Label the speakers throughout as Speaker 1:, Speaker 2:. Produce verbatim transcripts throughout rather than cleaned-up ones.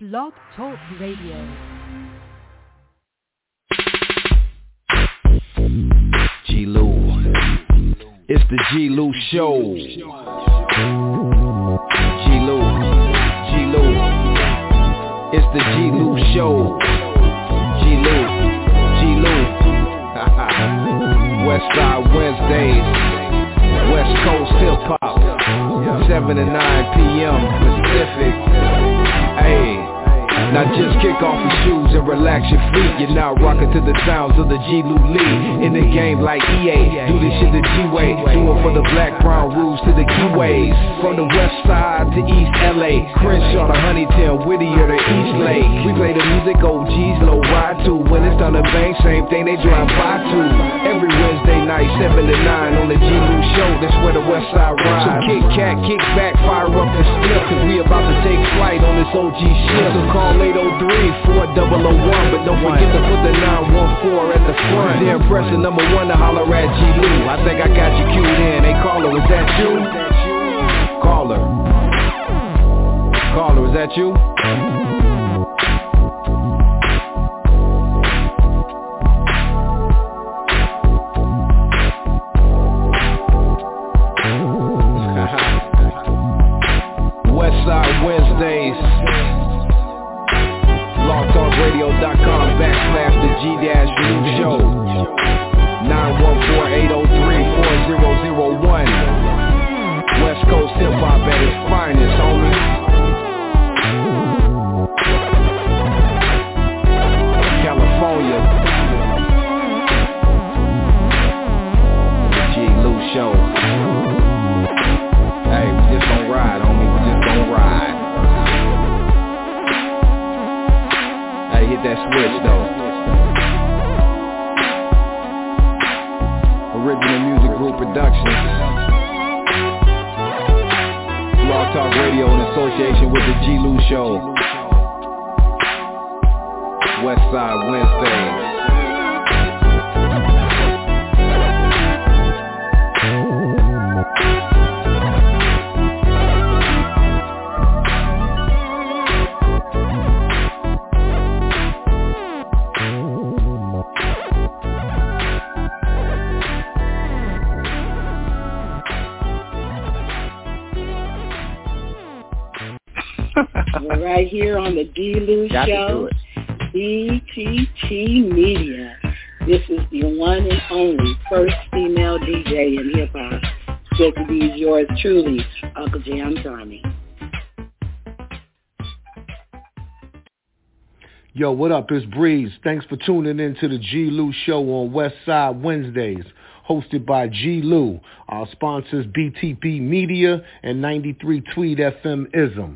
Speaker 1: Blog Talk Radio.
Speaker 2: G. Lou. It's the G. Lou Show. G. Lou. G. Lou. It's the G. Lou Show. G. Lou. G. Lou. West Side Wednesdays. West Coast Hip Hop. seven to nine p.m. Pacific. Hey. Now just kick off your shoes and relax your feet. You're now rocking to the sounds of the G. Lou Lee. In the game like E A, do this shit the G-way. Do it for the black, brown, rules to the keyways. From the west side to East L A, Crenshaw to Huntington, Whittier to East Lake. We play the music O Gs, low ride to. When it's done the bank, same thing they drive by to. Every Wednesday night, seven to nine on the G. Lou Show, that's where the west side rides. So kick cat, kick back, fire up the steel, cause we about to take flight on this O G shit. So call eight oh three, four oh oh one, but don't forget to put the nine one four at the front. They're pressing number one to holler at G. Lou. I think I got you queued in. Hey caller, is that you? Caller. Caller, is that you? Westside Wednesdays. blogtalkradio.com backslash the G-Lou Show. nine one four, eight oh three, four oh oh one. West Coast Hip Hop at its finest, homie. California. The G-Lou Show. Hey, we just gon' ride, homie. We just gon' ride. Hey, hit that switch, though. Original Music Group Productions. Blog Talk Radio in association with the G. Lou Show. Westside Wednesdays.
Speaker 3: We're right here on the G. Lou Show, B T T Media. This is the one and only first female D J in hip-hop. Said to be yours truly, Uncle Jam Tommy.
Speaker 4: Yo, what up? It's Breeze. Thanks for tuning in to the G. Lou Show on Westside Wednesdays, hosted by G. Lou. Our sponsors, B T P Media and ninety-three Tweed F M Ism.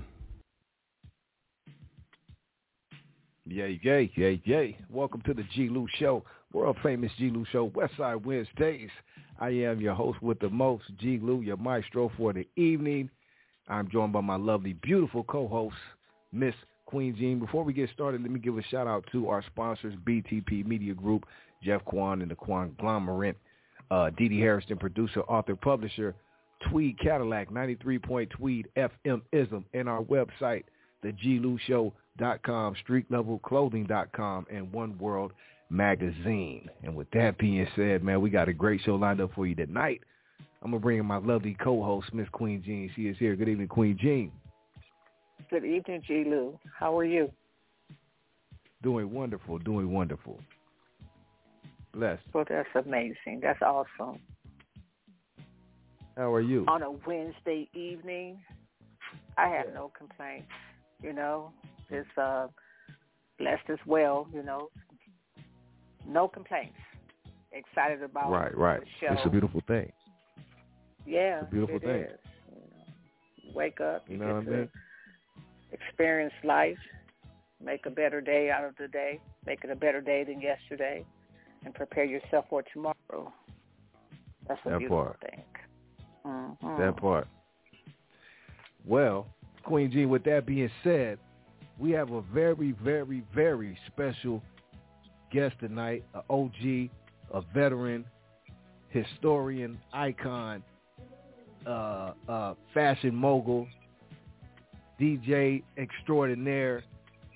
Speaker 2: Yay, yay, yay, yay. Welcome to the G. Lou Show, world famous G. Lou Show, Westside Wednesdays. I am your host with the most, G. Lou, your maestro for the evening. I'm joined by my lovely, beautiful co-host, Miss Queen Jean. Before we get started, let me give a shout out to our sponsors, B T P Media Group, Jeff Kwan and the Quanglomerate, uh, Dee Dee Harrison, producer, author, publisher, Tweed Cadillac, ninety-three point Tweed F M Ism, and our website, the G Lou Show dot com, street level clothing dot com, and One World Magazine. And with that being said, man, we got a great show lined up for you tonight. I'm going to bring in my lovely co-host, Miss Queen Jean. She is here. Good evening, Queen Jean.
Speaker 5: Good evening, G. Lou. How are you?
Speaker 2: Doing wonderful, doing wonderful. Blessed.
Speaker 5: Well, that's amazing. That's awesome.
Speaker 2: How are you?
Speaker 5: On a Wednesday evening, I have no complaints, you know. It's uh, blessed as well, you know. No complaints. Excited about
Speaker 2: right, right.
Speaker 5: the show.
Speaker 2: It's a beautiful thing.
Speaker 5: Yeah,
Speaker 2: it's a beautiful
Speaker 5: it
Speaker 2: thing.
Speaker 5: Is. You know, wake up, you,
Speaker 2: you know
Speaker 5: get
Speaker 2: what I
Speaker 5: to
Speaker 2: mean?
Speaker 5: experience life, make a better day out of the day, make it a better day than yesterday, and prepare yourself for tomorrow. That's a
Speaker 2: that
Speaker 5: beautiful
Speaker 2: part.
Speaker 5: thing. Mm-hmm.
Speaker 2: That part. Well, Queen Jean, with that being said, we have a very, very, very special guest tonight, an O G, a veteran, historian, icon, uh, uh, fashion mogul, D J extraordinaire,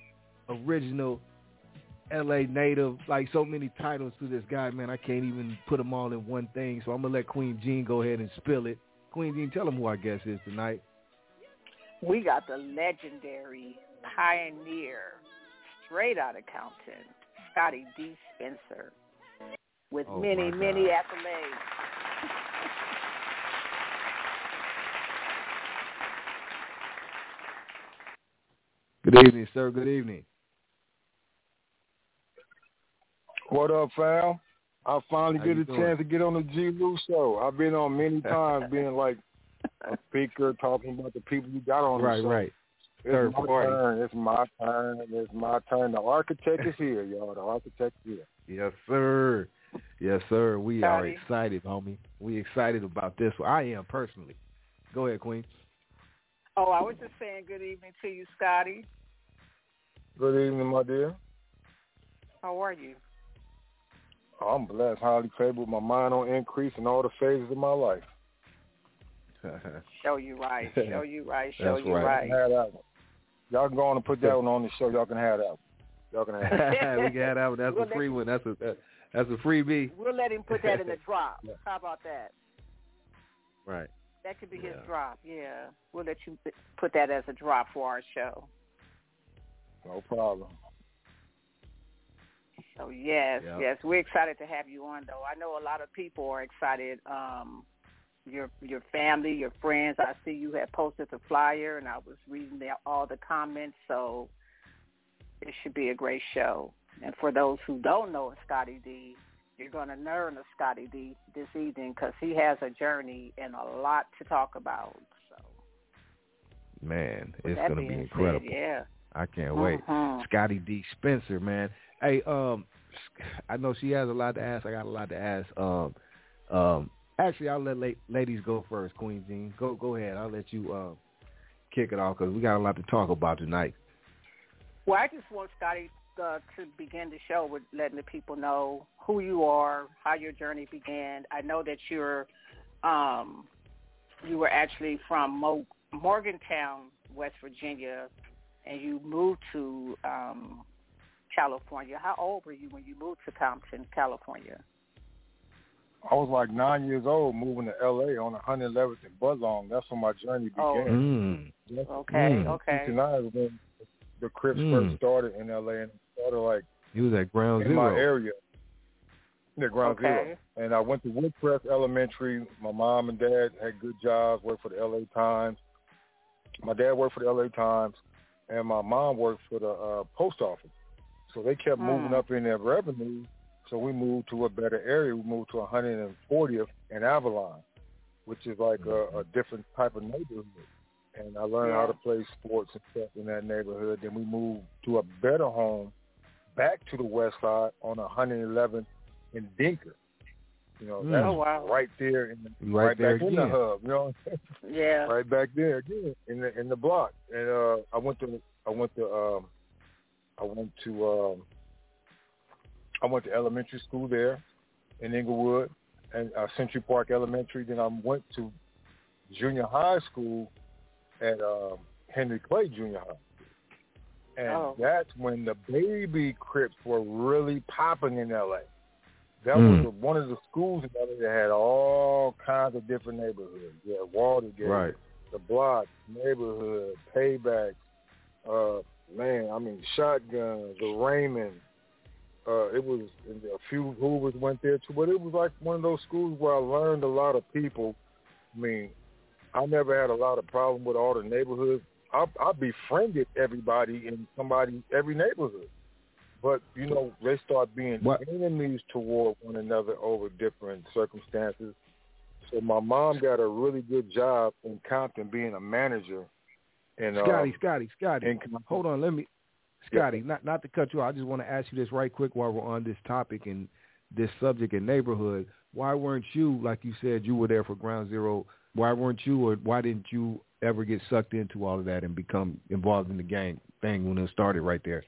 Speaker 6: original L A native, like so many titles to this guy, man. I can't even put them all in one thing. So I'm going to let Queen Jean go ahead and spill it. Queen Jean, tell them who our guest is tonight.
Speaker 5: We got the legendary pioneer, straight out of Compton, Scotty D. Spencer, with
Speaker 6: oh
Speaker 5: many, many accolades.
Speaker 6: Good evening, sir. Good evening.
Speaker 7: What up, fam? I finally
Speaker 6: How
Speaker 7: get
Speaker 6: you
Speaker 7: a
Speaker 6: doing?
Speaker 7: chance to get on the G. Lou show. I've been on many times being like a speaker, talking about the people you got on
Speaker 6: Right,
Speaker 7: the show.
Speaker 6: right.
Speaker 7: It's
Speaker 6: Third
Speaker 7: my
Speaker 6: party.
Speaker 7: turn. It's my turn. It's my turn. The architect is here, y'all. The architect is here.
Speaker 6: Yes, sir. Yes, sir. We are
Speaker 5: Scotty.
Speaker 6: excited, homie. We excited about this one. I am personally. Go ahead, Queen.
Speaker 5: Oh, I was just saying good evening to you, Scotty.
Speaker 7: Good evening, my dear.
Speaker 5: How are you?
Speaker 7: I'm blessed, highly favored, with my mind on increase in all the phases of my life.
Speaker 5: Show you right. Show you right. Show
Speaker 6: That's
Speaker 5: you
Speaker 6: right.
Speaker 5: right.
Speaker 7: Have that one. Y'all can go on and put that one on the show. Y'all can have that one. Y'all can have that
Speaker 6: we can have that one. That's
Speaker 5: We'll
Speaker 6: a free
Speaker 5: let you-
Speaker 6: one. That's a that, that's a freebie.
Speaker 5: We'll let him put that in the drop.
Speaker 7: Yeah.
Speaker 5: How about that?
Speaker 6: Right.
Speaker 5: That could be his
Speaker 6: Yeah.
Speaker 5: drop, yeah. We'll let you p- put that as a drop for our show.
Speaker 7: No problem.
Speaker 5: So, yes,
Speaker 6: Yep.
Speaker 5: yes. We're excited to have you on, though. I know a lot of people are excited. Um, your your family, your friends. I see you had posted the flyer, and I was reading the, all the comments, so it should be a great show. And for those who don't know Scotty D, you're going to learn of Scotty D this evening because he has a journey and a lot to talk about. So,
Speaker 6: Man,
Speaker 5: with
Speaker 6: it's
Speaker 5: that
Speaker 6: going to be
Speaker 5: being
Speaker 6: incredible.
Speaker 5: said, yeah.
Speaker 6: I can't wait.
Speaker 5: Mhm.
Speaker 6: Scotty D. Spencer, man. Hey, um, I know she has a lot to ask. I got a lot to ask. Um, um, actually, I'll let la- ladies go first. Queen Jean, go go ahead. I'll let you uh, kick it off because we got a lot to talk about tonight.
Speaker 5: Well, I just want Scotty uh, to begin the show with letting the people know who you are, how your journey began. I know that you're um, you were actually from Mo- Morgantown, West Virginia, and you moved to um, California. How old were you when you moved to Compton, California?
Speaker 7: I was like nine years old moving to L A on one hundred eleventh and Buzzong. That's when my journey began.
Speaker 5: Oh.
Speaker 6: Mm.
Speaker 7: That's
Speaker 5: Okay,
Speaker 6: Mm.
Speaker 5: okay.
Speaker 7: sixty-nine is when the Crips
Speaker 6: Mm.
Speaker 7: first started in L A, and it started like
Speaker 6: He was at Ground
Speaker 7: in
Speaker 6: Zero.
Speaker 7: my area. Yeah, Ground
Speaker 5: Okay.
Speaker 7: Zero. And I went to Woodcrest Elementary. My mom and dad had good jobs, worked for the L A Times. My dad worked for the L A Times, and my mom worked for the uh, post office. So they kept
Speaker 5: Mm.
Speaker 7: moving up in their revenue. So we moved to a better area. We moved to one hundred fortieth and Avalon, which is like a, a different type of neighborhood. And I learned
Speaker 5: Yeah.
Speaker 7: how to play sports and stuff in that neighborhood. Then we moved to a better home back to the west side on one hundred eleventh in Dinker. You know,
Speaker 6: Mm.
Speaker 7: that's
Speaker 5: Oh, wow.
Speaker 7: right there, in the,
Speaker 6: Right
Speaker 7: right,
Speaker 6: there
Speaker 7: back in the
Speaker 6: again.
Speaker 7: hub. You know,
Speaker 5: Yeah.
Speaker 7: right back there again in the in the block. And uh, I went to I went to um, I went to um, I went to elementary school there in Inglewood and uh, Century Park Elementary. Then I went to junior high school at um, Henry Clay Junior High. And
Speaker 5: Oh.
Speaker 7: that's when the baby Crips were really popping in L A. That
Speaker 6: Mm.
Speaker 7: was the, one of the schools in L A that had all kinds of different neighborhoods. Yeah, Watergate,
Speaker 6: Right.
Speaker 7: the Block, neighborhood, Payback, uh, man, I mean, Shotguns, the Raymond. Uh, it was a few Hoovers went there too, but it was like one of those schools where I learned a lot of people. I mean, I never had a lot of problem with all the neighborhoods. I, I befriended everybody in somebody every neighborhood, but you know they start being
Speaker 6: What?
Speaker 7: enemies toward one another over different circumstances. So my mom got a really good job in Compton being a manager. And
Speaker 6: Scotty,
Speaker 7: um,
Speaker 6: Scotty, Scotty.
Speaker 7: in Compton.
Speaker 6: Hold on, let me, Scotty, not not to cut you off. I just want to ask you this right quick while we're on this topic and this subject in neighborhood. Why weren't you, like you said, you were there for Ground Zero? Why weren't you, or why didn't you ever get sucked into all of that and become involved in the gang thing when it started right there?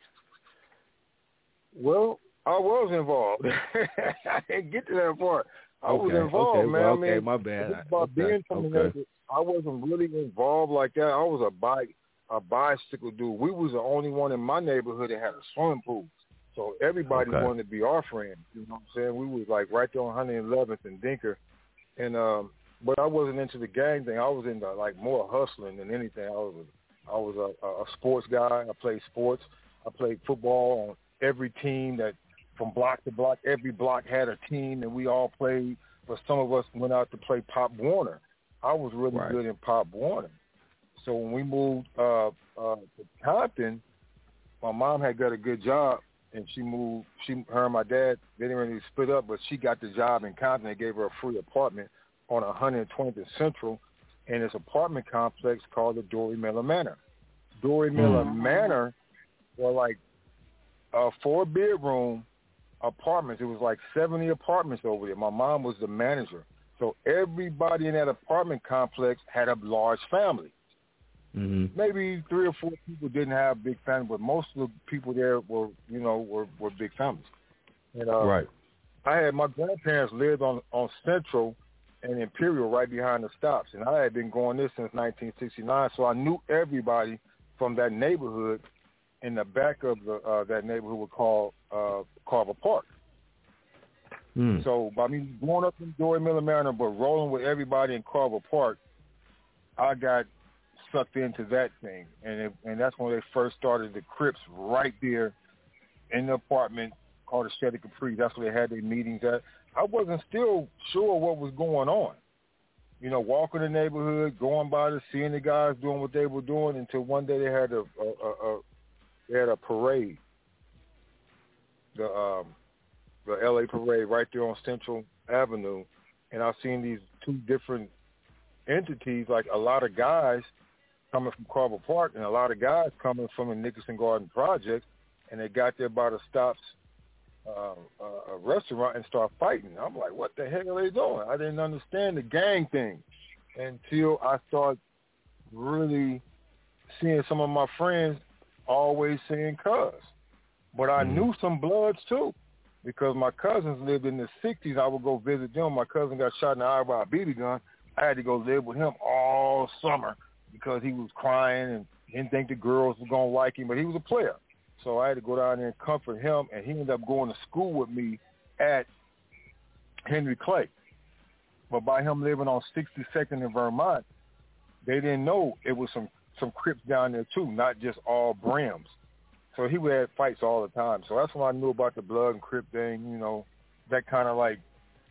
Speaker 7: Well, I was involved. I didn't get to that part. I was
Speaker 6: Okay,
Speaker 7: involved,
Speaker 6: okay,
Speaker 7: man.
Speaker 6: well,
Speaker 7: I
Speaker 6: okay,
Speaker 7: mean,
Speaker 6: my bad.
Speaker 7: it's about
Speaker 6: Okay,
Speaker 7: being from the
Speaker 6: okay.
Speaker 7: neighborhood. I wasn't really involved like that. I was a bike. a bicycle dude. We was the only one in my neighborhood that had a swimming pool. So everybody
Speaker 6: Okay.
Speaker 7: wanted to be our friend. You know what I'm saying? We was like right there on one eleventh and Dinker. And um, but I wasn't into the gang thing. I was into like more hustling than anything. I was I was a, a sports guy. I played sports. I played football on every team that from block to block. Every block had a team, and we all played. But some of us went out to play Pop Warner. I was really
Speaker 6: Right.
Speaker 7: good in Pop Warner. So when we moved uh, uh, to Compton, my mom had got a good job, and she moved. She, her and my dad, they didn't really split up, but she got the job in Compton. They gave her a free apartment on one twentieth and Central in this apartment complex called the Dory Miller Manor. Dory Miller
Speaker 6: Mm.
Speaker 7: Manor were like a four-bedroom apartments. It was like seventy apartments over there. My mom was the manager. So everybody in that apartment complex had a large family.
Speaker 6: Mm-hmm.
Speaker 7: Maybe three or four people didn't have big families, but most of the people there were, you know, were, were big families. And, uh,
Speaker 6: Right.
Speaker 7: I had my grandparents lived on, on Central and Imperial right behind the stops, and I had been going there since nineteen sixty-nine, so I knew everybody from that neighborhood. In the back of the, uh, that neighborhood was called uh, Carver Park.
Speaker 6: Mm.
Speaker 7: So by me growing up in Dory Miller Manor, but rolling with everybody in Carver Park, I got sucked into that thing, and it, and that's when they first started the Crips right there in the apartment called the Shed Capri. That's where they had their meetings at. I wasn't still sure what was going on. You know, walking the neighborhood, going by to seeing the guys doing what they were doing until one day they had a, a, a, a they had a parade, the um, the L A parade right there on Central Avenue, and I've seen these two different entities, like a lot of guys coming from Carver Park and a lot of guys coming from the Nickerson Garden Project, and they got there by the Stops uh, uh, a restaurant and start fighting. I'm like, what the heck are they doing? I didn't understand the gang thing until I started really seeing some of my friends always saying cuz. But I
Speaker 6: Mm-hmm.
Speaker 7: knew some Bloods too, because my cousins lived in the sixties. I would go visit them. My cousin got shot in the eye by a B B gun. I had to go live with him all summer because he was crying and didn't think the girls were going to like him, but he was a player. So I had to go down there and comfort him, and he ended up going to school with me at Henry Clay. But by him living on sixty-second in Vermont, they didn't know it was some, some Crips down there too, not just all Brims. So he would have fights all the time. So that's when I knew about the Blood and Crip thing, you know, that kind of like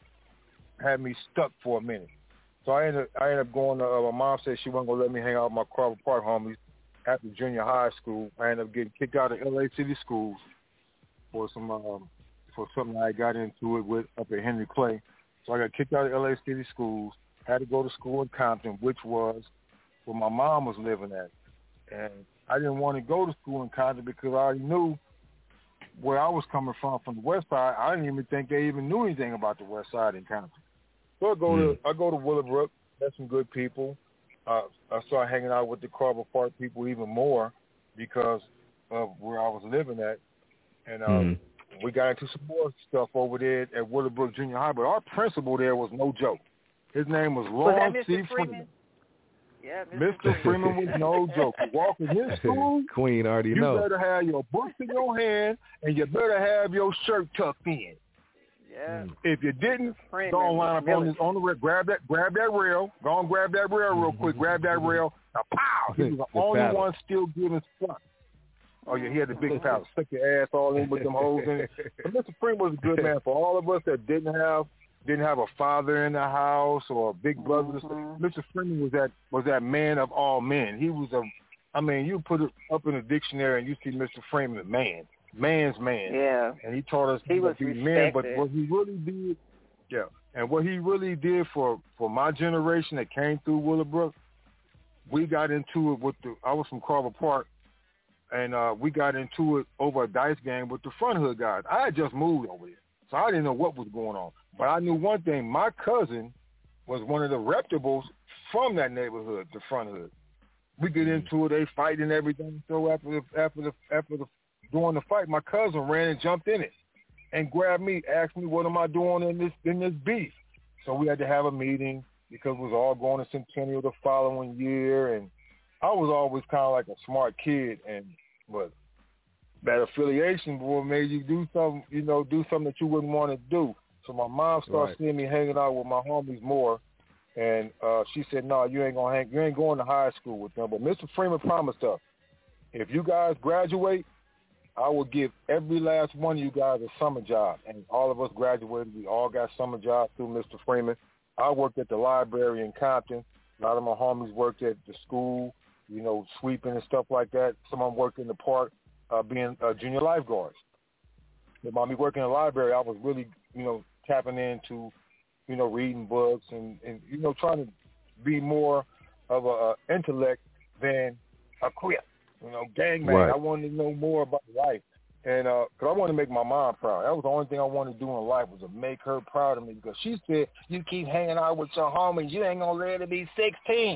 Speaker 7: had me stuck for a minute. So I ended, I ended up going to, uh, my mom said she wasn't going to let me hang out with my Carver Park homies after junior high school. I ended up getting kicked out of L A City schools for some, um, for something I got into it with up at Henry Clay. So I got kicked out of L A City schools, had to go to school in Compton, which was where my mom was living at. And I didn't want to go to school in Compton because I already knew where I was coming from, from the west side. I didn't even think they even knew anything about the west side in Compton. So I go
Speaker 6: Mm.
Speaker 7: to I go to Willowbrook, met some good people. Uh, I started hanging out with the Carver Park people even more because of where I was living at. And uh,
Speaker 6: Mm.
Speaker 7: we got into some more stuff over there at Willowbrook Junior High. But our principal there was no joke. His name was
Speaker 5: Was that
Speaker 7: Lawrence
Speaker 5: Mister
Speaker 7: C.
Speaker 5: Freeman?
Speaker 7: Freeman.
Speaker 5: Yeah,
Speaker 7: Mister Freeman was no joke. You walk in his school,
Speaker 6: Queen already
Speaker 7: you
Speaker 6: know.
Speaker 7: better have your books in your hand, and you better have your shirt tucked in.
Speaker 5: Yeah.
Speaker 7: If you didn't,
Speaker 5: Freeman
Speaker 7: go on line up
Speaker 5: was
Speaker 7: on this on the rail, grab that grab that rail, go on grab that rail real quick, grab that rail. Now, pow! He was the,
Speaker 6: The
Speaker 7: only
Speaker 6: paddle.
Speaker 7: one still giving stuff. Oh yeah, he had the big paddle. Stick your ass all in with them holes in it. But Mister Freeman was a good man for all of us that didn't have didn't have a father in the house or a big brother.
Speaker 5: Mm-hmm.
Speaker 7: Mister Freeman was that was that man of all men. He was a, I mean, you put it up in a dictionary and you see Mister Freeman, a man, man's man.
Speaker 5: Yeah.
Speaker 7: And he taught us
Speaker 5: He
Speaker 7: how
Speaker 5: was
Speaker 7: to be men. But
Speaker 5: respected.
Speaker 7: what he really did, yeah, and what he really did for for my generation that came through Willowbrook, we got into it with the. I was from Carver Park, and uh, we got into it over a dice game with the Front Hood guys. I had just moved over there, so I didn't know what was going on. But I knew one thing: my cousin was one of the reputables from that neighborhood, the Front Hood. We get into it, they fight and everything. So after the after the after the during the fight, my cousin ran and jumped in it and grabbed me, asked me what am I doing in this in this beef. So we had to have a meeting because we was all going to Centennial the following year, and I was always kind of like a smart kid, and but that affiliation, boy, made you do something, you know, do something that you wouldn't want to do. So my mom started
Speaker 6: Right.
Speaker 7: seeing me hanging out with my homies more, and uh, she said, "No, you ain't gonna hang. You ain't going to high school with them." But Mister Freeman promised us, if you guys graduate, I will give every last one of you guys a summer job. And all of us graduated. We all got summer jobs through Mister Freeman. I worked at the library in Compton. A lot of my homies worked at the school, you know, sweeping and stuff like that. Some of them worked in the park, uh, being uh, junior lifeguards. But by me working in the library, I was really, you know, tapping into, you know, reading books and, and you know, trying to be more of a, a intellect than a queer, you know, gang man.
Speaker 6: Right.
Speaker 7: I wanted to know more about life. And uh, cause I wanted to make my mom proud. That was the only thing I wanted to do in life was to make her proud of me. Because she said, you keep hanging out with your homies, you ain't going to live to be sixteen.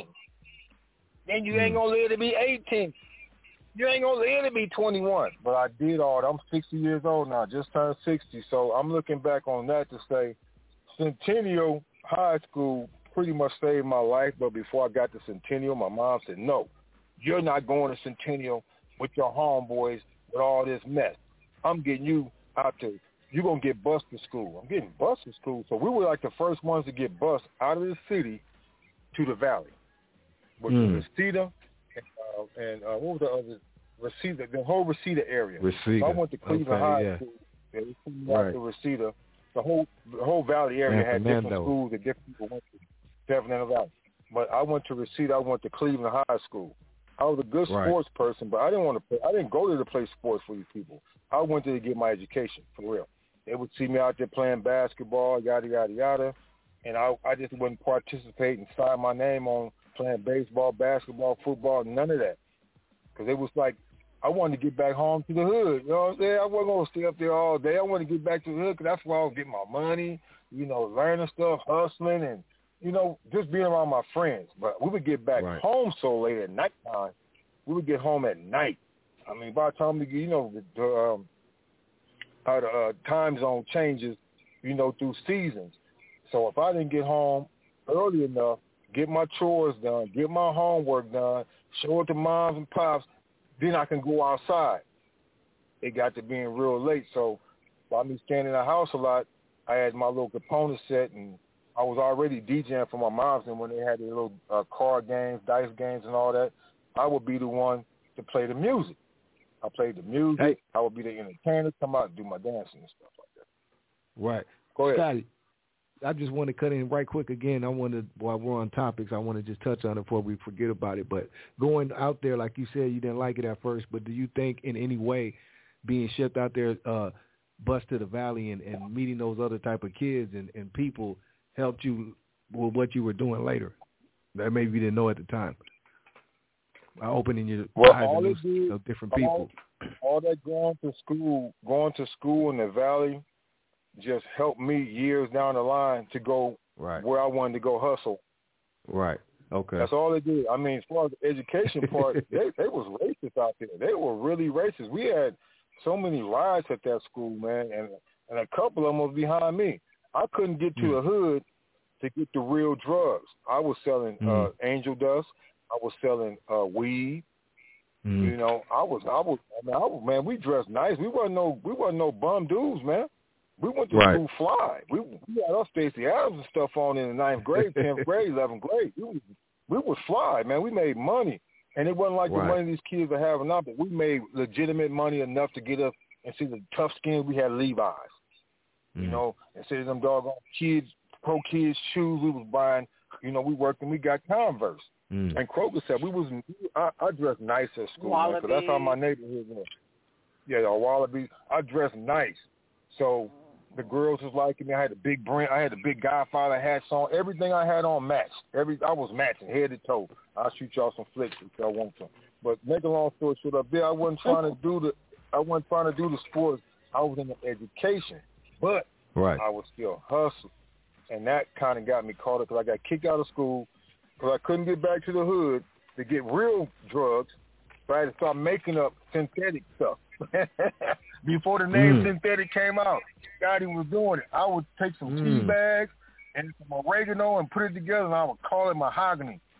Speaker 7: Then you mm. ain't going to live to be eighteen. You ain't going to live to be twenty-one. But I did all that. I'm sixty years old now, just turned sixty. So I'm looking back on that to say Centennial High School pretty much saved my life. But before I got to Centennial, my mom said, no, you're not going to Centennial with your homeboys with all this mess. I'm getting you out to, you're going to get bused to school. I'm getting bused to school. So we were like the first ones to get bused out of the city to the valley. Which mm. was Reseda and, uh, and uh, what was the other, Reseda, the whole Reseda area.
Speaker 6: Reseda.
Speaker 7: So I went to Cleveland
Speaker 6: okay,
Speaker 7: High
Speaker 6: yeah.
Speaker 7: School. They sent me
Speaker 6: right.
Speaker 7: out to Reseda. The whole, the whole valley area
Speaker 6: Man,
Speaker 7: had
Speaker 6: Fernando.
Speaker 7: different schools that different people went to. Definitely in the valley. But I went to Reseda. I went to Cleveland High School. I was a good
Speaker 6: right.
Speaker 7: sports person, but I didn't want to play. I didn't go there to play sports for these people. I went there to get my education, for real. They would see me out there playing basketball, yada, yada, yada, and I, I just wouldn't participate and sign my name on playing baseball, basketball, football, none of that. Because it was like I wanted to get back home to the hood. You know what I'm saying? I wasn't going to stay up there all day. I wanted to get back to the hood because that's where I was getting my money, you know, learning stuff, hustling, and you know, just being around my friends. But we would get back
Speaker 6: right.
Speaker 7: home so late at nighttime. We would get home at night. I mean, by the time we get, you know, the, um, how the uh, time zone changes, you know, through seasons. So if I didn't get home early enough, get my chores done, get my homework done, show it to moms and pops, then I can go outside. It got to being real late. So by me staying in the house a lot, I had my little component set, and I was already DJing for my moms, and when they had their little uh, card games, dice games, and all that, I would be the one to play the music. I played the music. Hey. I would be the entertainer, come out and do my dancing and stuff like that.
Speaker 6: Right.
Speaker 7: Go ahead.
Speaker 6: Scotty, I just want to cut in right quick again. I want to, while we're on topics, I want to just touch on it before we forget about it. But going out there, like you said, you didn't like it at first, but do you think in any way being shipped out there, uh, bus to the valley and, and meeting those other type of kids and, and people helped you with what you were doing later that maybe you didn't know at the time? By opening your
Speaker 7: well,
Speaker 6: eyes
Speaker 7: all
Speaker 6: to
Speaker 7: it did,
Speaker 6: of different people.
Speaker 7: All, all that going to school, going to school in the valley just helped me years down the line to go
Speaker 6: right.
Speaker 7: where I wanted to go hustle.
Speaker 6: Right. Okay.
Speaker 7: That's all they did. I mean, as far as the education part, they, they was racist out there. They were really racist. We had so many riots at that school, man, and and a couple of them was behind me. I couldn't get to mm. the hood to get the real drugs. I was selling mm. uh, angel dust. I was selling uh, weed. Mm. You know, I was, I was, I mean, I was, man, we dressed nice. We wasn't no, we wasn't no bum dudes, man. We went to
Speaker 6: right.
Speaker 7: school fly. We, we had our Stacey Adams and stuff on in the ninth grade, tenth grade, eleventh grade. We was, we was fly, man. We made money. And it wasn't like right. the money these kids are having now, but we made legitimate money enough to get us, and see the tough skin, we had Levi's. Mm. You know, instead of them doggone kids, pro kids shoes we was buying, you know, we worked and we got Converse. Mm. And Kroger said we was, I, I dressed nice at school, man, because that's how my neighborhood was. Yeah, the Wallabies. I dressed nice. So the girls was liking me. I had the big brand. I had the big Godfather hats on. Everything I had on matched. Every I was matching head to toe. I'll shoot y'all some flicks if y'all want some. But make a long story short, up there, I wasn't trying to do the. I wasn't trying to do the sports. I was in the education, but
Speaker 6: right.
Speaker 7: I was still hustling, and that kind of got me caught up because I got kicked out of school because I couldn't get back to the hood to get real drugs. So I had to start making up synthetic stuff. Before the name mm. synthetic came out, Scotty was doing it. I would take some mm. tea bags and some oregano and put it together, and I would call it mahogany.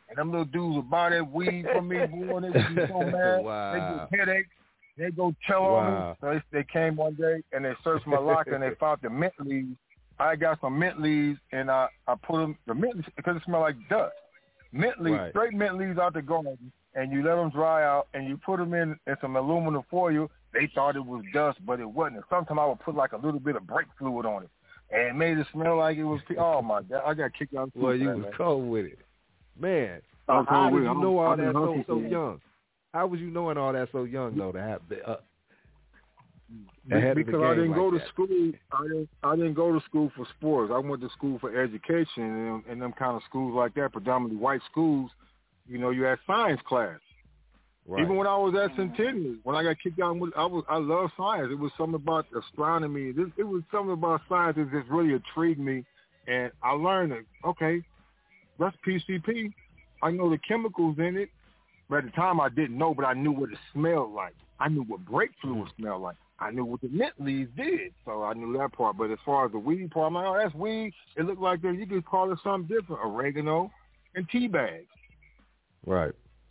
Speaker 7: And them little dudes would buy that weed from me, boy. They would be so mad.
Speaker 6: Wow.
Speaker 7: They get headaches. They go tell
Speaker 6: wow.
Speaker 7: on me. So they, they came one day and they searched my locker and they found the mint leaves. I got some mint leaves and I, I put them, the mint leaves, because it smelled like dust. Mint leaves,
Speaker 6: right.
Speaker 7: straight mint leaves out the garden, and you let them dry out and you put them in, in some aluminum foil. They thought it was dust, but it wasn't. Sometimes I would put like a little bit of brake fluid on it. And it made it smell like it was, oh my God, I got kicked out of school.
Speaker 6: Well, you
Speaker 7: that,
Speaker 6: was
Speaker 7: man.
Speaker 6: cold with it. Man,
Speaker 7: uh,
Speaker 6: how did you
Speaker 7: I'm,
Speaker 6: know all
Speaker 7: I'm
Speaker 6: that so, so
Speaker 7: man.
Speaker 6: young? How was you knowing all that so young, though, to have uh,
Speaker 7: because I didn't
Speaker 6: like
Speaker 7: go to
Speaker 6: that.
Speaker 7: school. I didn't. I didn't go to school for sports. I went to school for education, and, and them kind of schools like that, predominantly white schools. You know, you had science class.
Speaker 6: Right.
Speaker 7: Even when I was at Centennial, when I got kicked out, I was I love science. It was something about astronomy. It, it was something about science that just really intrigued me, and I learned that okay, that's P C P. I know the chemicals in it, but at the time I didn't know, but I knew what it smelled like. I knew what brake fluid smelled like. I knew what the mint leaves did, so I knew that part. But as far as the weed part, I'm like, oh, that's weed. It looked like that. You could call it something different, oregano and tea bags.
Speaker 6: Right.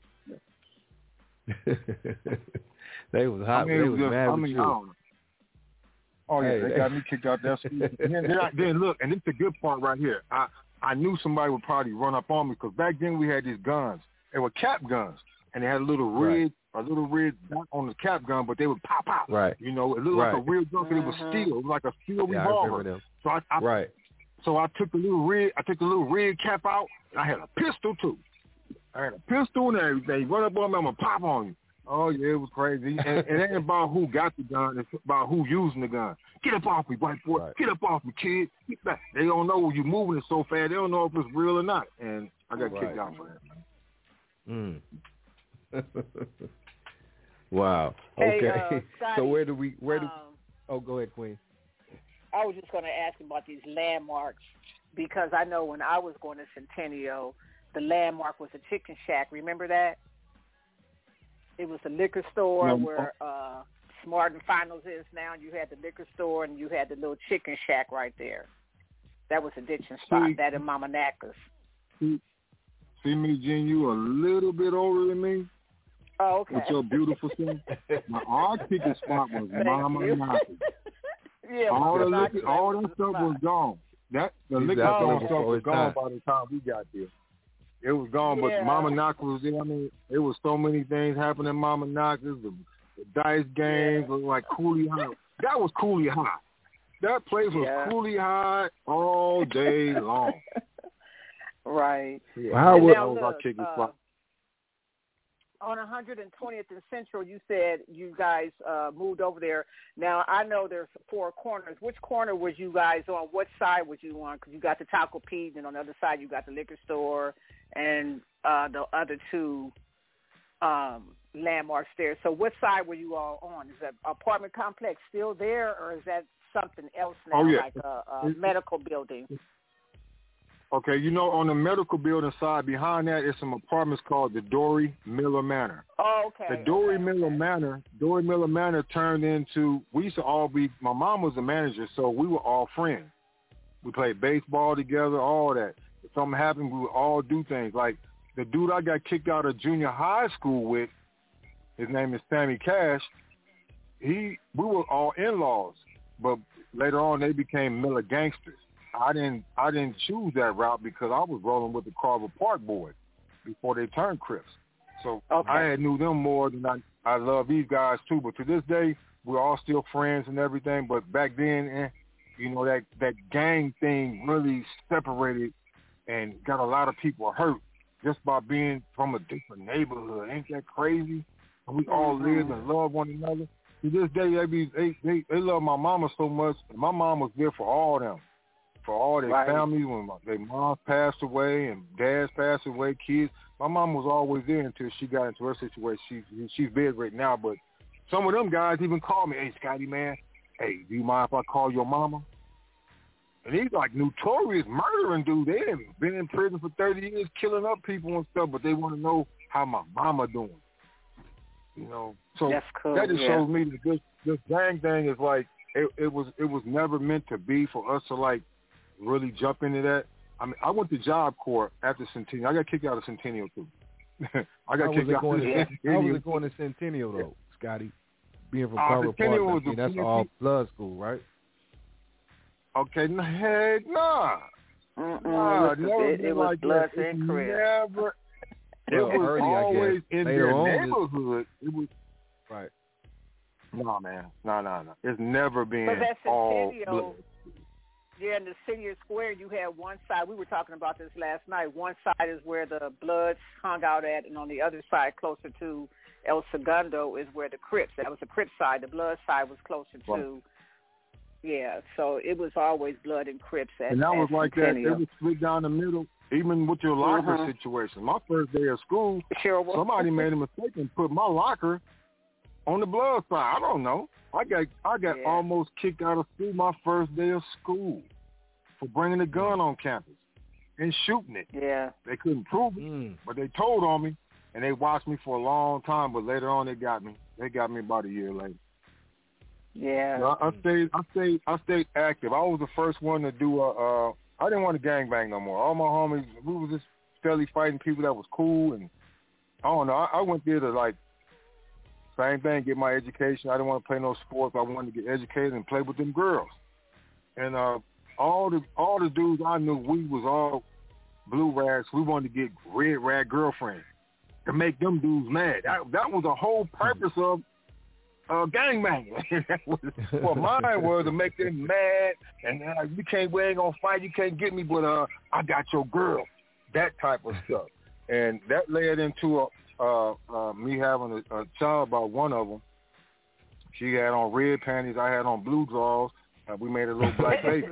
Speaker 6: They was hot.
Speaker 7: I mean,
Speaker 6: they
Speaker 7: it
Speaker 6: was
Speaker 7: was just,
Speaker 6: mad
Speaker 7: I
Speaker 6: with
Speaker 7: mean,
Speaker 6: you.
Speaker 7: I don't know. Oh, yeah,
Speaker 6: Hey,
Speaker 7: they
Speaker 6: they-
Speaker 7: got me kicked out that school. then, then, I, then look, and this is the good part right here. I, I knew somebody would probably run up on me because back then we had these guns. They were cap guns, and they had a little red,
Speaker 6: Right.
Speaker 7: a little red dot on the cap gun, but they would pop out.
Speaker 6: Right.
Speaker 7: You know, it looked
Speaker 6: Right.
Speaker 7: like a real gun, but it was steel. It was like a steel
Speaker 6: Yeah, I
Speaker 7: revolver.
Speaker 6: remember them.
Speaker 7: So I, I
Speaker 6: Right.
Speaker 7: So I took the little red, I took the little red cap out, and I had a pistol too. I had a pistol and everything. Run up on me, I'm gonna pop on you. Oh yeah, it was crazy. And it ain't about who got the gun; it's about who using the gun. Get up off me, white boy.
Speaker 6: Right.
Speaker 7: Get up off me, kid. Get back. They don't know you moving it so fast. They don't know if it's real or not. And I got
Speaker 6: Right.
Speaker 7: kicked out for that.
Speaker 6: Mm. Wow.
Speaker 5: Hey,
Speaker 6: Okay.
Speaker 5: uh, Scotty,
Speaker 6: so where do we? Where do?
Speaker 5: Um,
Speaker 6: Oh, go ahead, Queen.
Speaker 5: I was just going to ask about these landmarks because I know when I was going to Centennial, the landmark was a chicken shack. Remember that? It was a liquor store
Speaker 7: No.
Speaker 5: where uh, Smart and Finals is now. You had the liquor store and you had the little chicken shack right there. That was a ditching spot.
Speaker 7: See-
Speaker 5: that in Mama Nacka's.
Speaker 7: See, see me, Jen, you a little bit older than me.
Speaker 5: Oh, okay.
Speaker 7: With your beautiful son. My our chicken spot was
Speaker 5: Thank
Speaker 7: Mama
Speaker 5: you.
Speaker 7: Nacka's.
Speaker 5: Yeah,
Speaker 7: all the
Speaker 5: Mama
Speaker 7: liquor,
Speaker 5: Nacka's
Speaker 7: all
Speaker 5: was
Speaker 7: that
Speaker 5: the
Speaker 7: stuff
Speaker 5: spot.
Speaker 7: was gone. That the
Speaker 6: He's
Speaker 7: liquor
Speaker 6: out
Speaker 7: store
Speaker 6: there
Speaker 7: stuff
Speaker 6: before
Speaker 7: was
Speaker 6: his
Speaker 7: gone
Speaker 6: time.
Speaker 7: by the time we got there. It was gone,
Speaker 5: Yeah.
Speaker 7: but Mama Nacka's was there. I mean, there was so many things happening in Mama Nacka's. The, the dice games
Speaker 5: Yeah.
Speaker 7: was like Cooley High. That was Cooley High. That place was
Speaker 5: Yeah.
Speaker 7: Cooley High all day long.
Speaker 5: Right.
Speaker 7: Yeah,
Speaker 6: How
Speaker 7: that
Speaker 6: would-
Speaker 7: was
Speaker 5: Now,
Speaker 7: our
Speaker 5: look,
Speaker 7: chicken
Speaker 5: uh,
Speaker 7: spot.
Speaker 5: on one hundred twentieth and Central, you said you guys uh, moved over there. Now, I know there's four corners. Which corner was you guys on? What side was you on? Because you got the Taco Pete, and on the other side you got the liquor store and uh, the other two um, landmarks there. So what side were you all on? Is that apartment complex still there, or is that something else now,
Speaker 7: Oh, yeah.
Speaker 5: like a, a medical building?
Speaker 7: Okay, you know, on the medical building side, behind that is some apartments called the Dory Miller Manor.
Speaker 5: Oh, okay.
Speaker 7: The Dory
Speaker 5: okay,
Speaker 7: Miller
Speaker 5: okay.
Speaker 7: Manor, Dory Miller Manor turned into, we used to all be, my mom was a manager, so we were all friends. We played baseball together, all that. If something happened, we would all do things. Like the dude I got kicked out of junior high school with, his name is Sammy Cash, he, we were all in-laws, but later on they became Miller gangsters. I didn't I didn't choose that route because I was rolling with the Carver Park boys before they turned Crips. So
Speaker 5: Okay.
Speaker 7: I had knew them more than I, I love these guys too. But to this day, we're all still friends and everything. But back then, eh, you know, that, that gang thing really separated and got a lot of people hurt just by being from a different neighborhood. Ain't that crazy? And we all
Speaker 5: Mm-hmm.
Speaker 7: live and love one another. To this day, they, be, they, they, they love my mama so much. My mom was there for all of them. For all their
Speaker 5: Right.
Speaker 7: families, when their moms passed away and dads passed away, kids. My mom was always there until she got into her situation. She, she's bedridden now, but some of them guys even call me, hey, Scotty, man, hey, do you mind if I call your mama? And he's like notorious murdering dude. They have been in prison for thirty years, killing up people and stuff, but they want to know how my mama doing. You know, so
Speaker 5: That's cool,
Speaker 7: that just
Speaker 5: yeah.
Speaker 7: shows me that this, this gang thing is like, it, it was it was never meant to be for us to like really jump into that. I mean, I went to Job Corps after Centennial. I got kicked out of Centennial too. I got
Speaker 6: how
Speaker 7: kicked
Speaker 6: was it
Speaker 7: out
Speaker 6: going
Speaker 7: of
Speaker 6: to,
Speaker 7: Centennial.
Speaker 6: How was it going to Centennial though, Scotty? Being from
Speaker 7: Uh,
Speaker 6: Carver
Speaker 7: Centennial
Speaker 6: Park,
Speaker 7: was
Speaker 6: I mean,
Speaker 7: the
Speaker 6: that's
Speaker 7: P N C
Speaker 6: all blood school, right?
Speaker 7: Okay, n- heck nah.
Speaker 5: Mm-mm,
Speaker 7: Nah,
Speaker 5: it was,
Speaker 7: never
Speaker 5: it,
Speaker 7: been
Speaker 5: it was
Speaker 7: like
Speaker 5: Bloods
Speaker 7: that.
Speaker 5: and
Speaker 7: It's
Speaker 5: Crips.
Speaker 7: never. It
Speaker 6: Well,
Speaker 7: was
Speaker 6: early, I
Speaker 7: always
Speaker 6: guess.
Speaker 7: in
Speaker 6: Later
Speaker 7: their
Speaker 6: on,
Speaker 7: neighborhood. It was
Speaker 6: right.
Speaker 7: nah, man. Nah, nah, nah. It's never been
Speaker 5: But that's
Speaker 7: all
Speaker 5: Centennial.
Speaker 7: blood.
Speaker 5: Yeah, in the Senior Square, you had one side. We were talking about this last night. One side is where the Bloods hung out at, and on the other side, closer to El Segundo, is where the Crips. That was the Crips side. The Blood side was closer to. Right. Yeah, so it was always Blood and Crips at
Speaker 7: And that was like
Speaker 5: Centennial.
Speaker 7: that. It was split down the middle, even with your locker
Speaker 5: uh-huh.
Speaker 7: situation. My first day of school,
Speaker 5: sure was.
Speaker 7: somebody made a mistake and put my locker on the Blood side. I don't know. I got I got
Speaker 5: yeah.
Speaker 7: almost kicked out of school my first day of school for bringing a gun on campus and shooting it.
Speaker 5: Yeah.
Speaker 7: They couldn't prove it,
Speaker 6: mm.
Speaker 7: but they told on me, and they watched me for a long time, but later on they got me. They got me about a year later.
Speaker 5: Yeah.
Speaker 7: So I, I stayed I stayed I stayed active. I was the first one to do a uh I didn't want to gangbang no more. All my homies, we was just steadily fighting people that was cool, and I don't know, I, I went there to like same thing, get my education. I didn't want to play no sports. I wanted to get educated and play with them girls. And uh all the all the dudes I knew, we was all blue rags. We wanted to get red rag girlfriends to make them dudes mad. That, that was the whole purpose of uh, gangbanging. That was what mine was, to make them mad. And uh, you can't, we ain't gonna fight. You can't get me, but uh, I got your girl. That type of stuff. And that led into a, uh, uh, me having a, a child by one of them. She had on red panties. I had on blue drawers. Uh, we made a little black baby.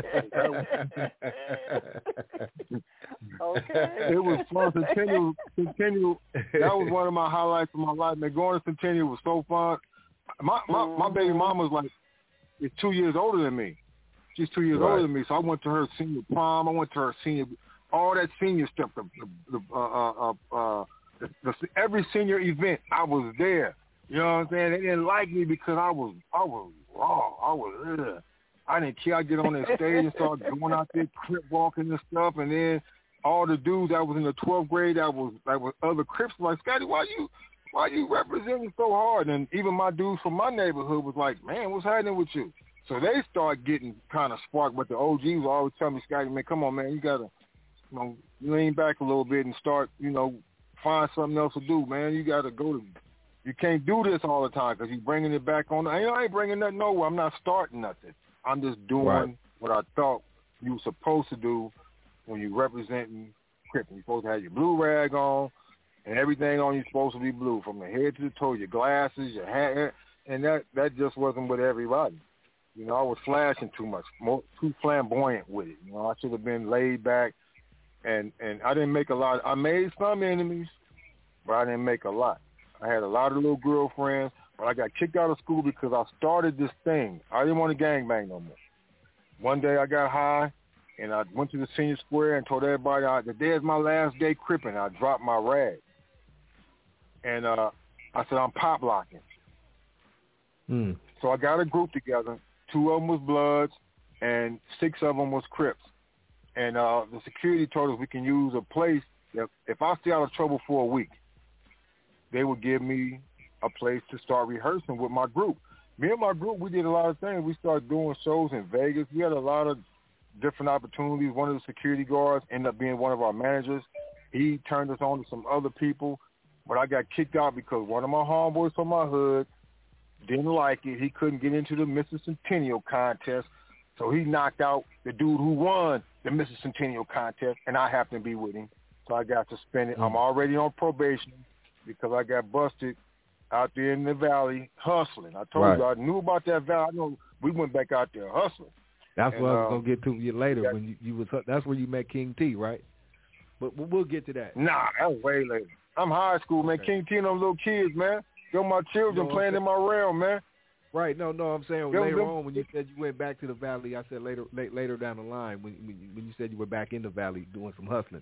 Speaker 5: Okay.
Speaker 7: It was fun. Centennial, Centennial, that was one of my highlights of my life. Man, going to Centennial was so fun. My my, mm-hmm. my baby mama's like, is two years older than me. She's two years right. older than me. So I went to her senior prom. I went to her senior, all that senior stuff. The, the, uh, uh, uh, the, the, every senior event, I was there. You know what I'm saying? They didn't like me because I was I was raw. I was ugh. I didn't care. I get on that stage and start going out there, crip walking and stuff, and then all the dudes that was in the twelfth grade that was that was other Crips were like, Scotty, why you why you representing so hard? And even my dudes from my neighborhood was like, man, what's happening with you? So they start getting kind of sparked, but the O Gs were always telling me, Scotty, man, come on, man, you gotta, you know, lean back a little bit and start, you know, find something else to do, man. You gotta go to, you can't do this all the time because you're bringing it back on. I ain't bringing nothing nowhere. I'm not starting nothing. I'm just doing right. what I thought you were supposed to do when you're representing Crip. You're supposed to have your blue rag on, and everything on you supposed to be blue, from the head to the toe, your glasses, your hair, and that, that just wasn't with everybody. You know, I was flashing too much, more, too flamboyant with it. You know, I should have been laid back, and, and I didn't make a lot. I made some enemies, but I didn't make a lot. I had a lot of little girlfriends, but I got kicked out of school because I started this thing. I didn't want to gangbang no more. One day I got high, and I went to the senior square and told everybody, I, the day is my last day cripping. I dropped my rag. And uh, I said, I'm pop locking.
Speaker 6: Hmm.
Speaker 7: So I got a group together. Two of them was Bloods, and six of them was Crips. And uh, the security told us we can use a place that if I stay out of trouble for a week, they would give me a place to start rehearsing with my group. Me and my group, we did a lot of things. We started doing shows in Vegas. We had a lot of different opportunities. One of the security guards ended up being one of our managers. He turned us on to some other people, but I got kicked out because one of my homeboys from my hood didn't like it. He couldn't get into the Mister Centennial contest, so he knocked out the dude who won the Mister Centennial contest, and I happened to be with him, so I got suspended. Mm. I'm already on probation because I got busted out there in the valley hustling. I told right. you I knew about that valley. I know we went back out there hustling.
Speaker 6: That's
Speaker 7: and,
Speaker 6: what I was
Speaker 7: uh,
Speaker 6: gonna get to you later
Speaker 7: got,
Speaker 6: when you, you was. That's where you met King T, right? But we'll get to that.
Speaker 7: Nah, that was way later. I'm high school, man. Okay. King T and them little kids, man. They're my children you know playing in my realm, man.
Speaker 6: Right. No, no. I'm saying
Speaker 7: them,
Speaker 6: later
Speaker 7: them,
Speaker 6: on when you said you went back to the valley, I said later, late, later down the line when when you, when you said you were back in the valley doing some hustling.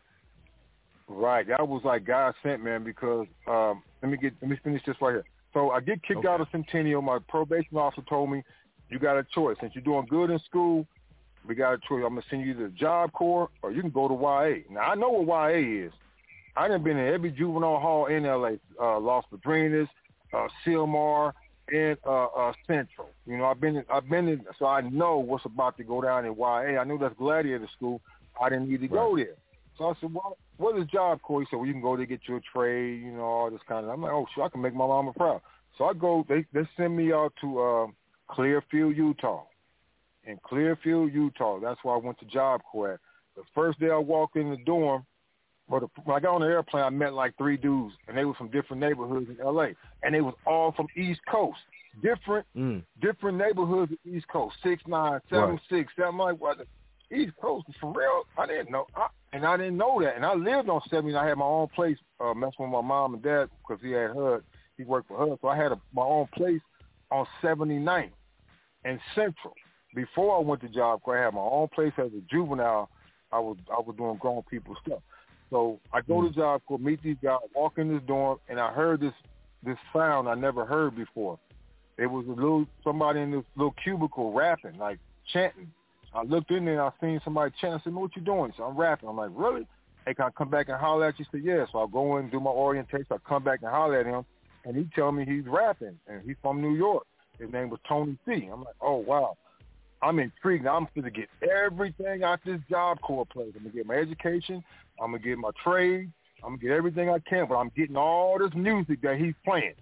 Speaker 7: Right. That was like God sent, man. Because um, let me get let me finish this right here. So I get kicked okay. out of Centennial. My probation officer told me, you got a choice. Since you're doing good in school, we got a choice. I'm going to send you to the Job Corps or you can go to Y A. Now, I know what Y A is. I done been in every juvenile hall in L A, uh, Los Padrinos, uh, Sylmar, and uh, uh, Central. You know, I've been in, I've been in, so I know what's about to go down in Y A. I knew that's Gladiator School. I didn't need to right. go there. So I said, well, what is Job Corps? He said, well, you can go there, get you a trade, you know, all this kind of. I'm like, oh, sure, I can make my mama proud. So I go, they, they send me out to uh, Clearfield, Utah. In Clearfield, Utah. That's where I went to Job Corps at. The first day I walked in the dorm, well, the, when I got on the airplane, I met like three dudes, and they were from different neighborhoods in L A, and they was all from East Coast. Different mm. different neighborhoods of East Coast, six nine, seven right. six, seven like what? East Coast for real? I didn't know, I, and I didn't know that. And I lived on seventy. I had my own place, uh, messing with my mom and dad because he had H U D. He worked for H U D, so I had a, my own place on seventy-ninth and Central. Before I went to Job Corps, I had my own place as a juvenile. I was I was doing grown people stuff. So I go to Job Corps, meet these guys, walk in this dorm, and I heard this this sound I never heard before. It was a little somebody in this little cubicle rapping, like chanting. I looked in there and I seen somebody chanting. I said, "What you doing?" So I'm rapping. I'm like, "Really? Hey, can I come back and holler at you?" He said, "Yeah." So I go in and do my orientation. I come back and holler at him, and he tell me he's rapping, and he's from New York. His name was Tony C. I'm like, "Oh wow." I'm intrigued. I'm going to get everything out this Job Corps place. I'm going to get my education. I'm going to get my trade. I'm going to get everything I can, but I'm getting all this music that he's playing.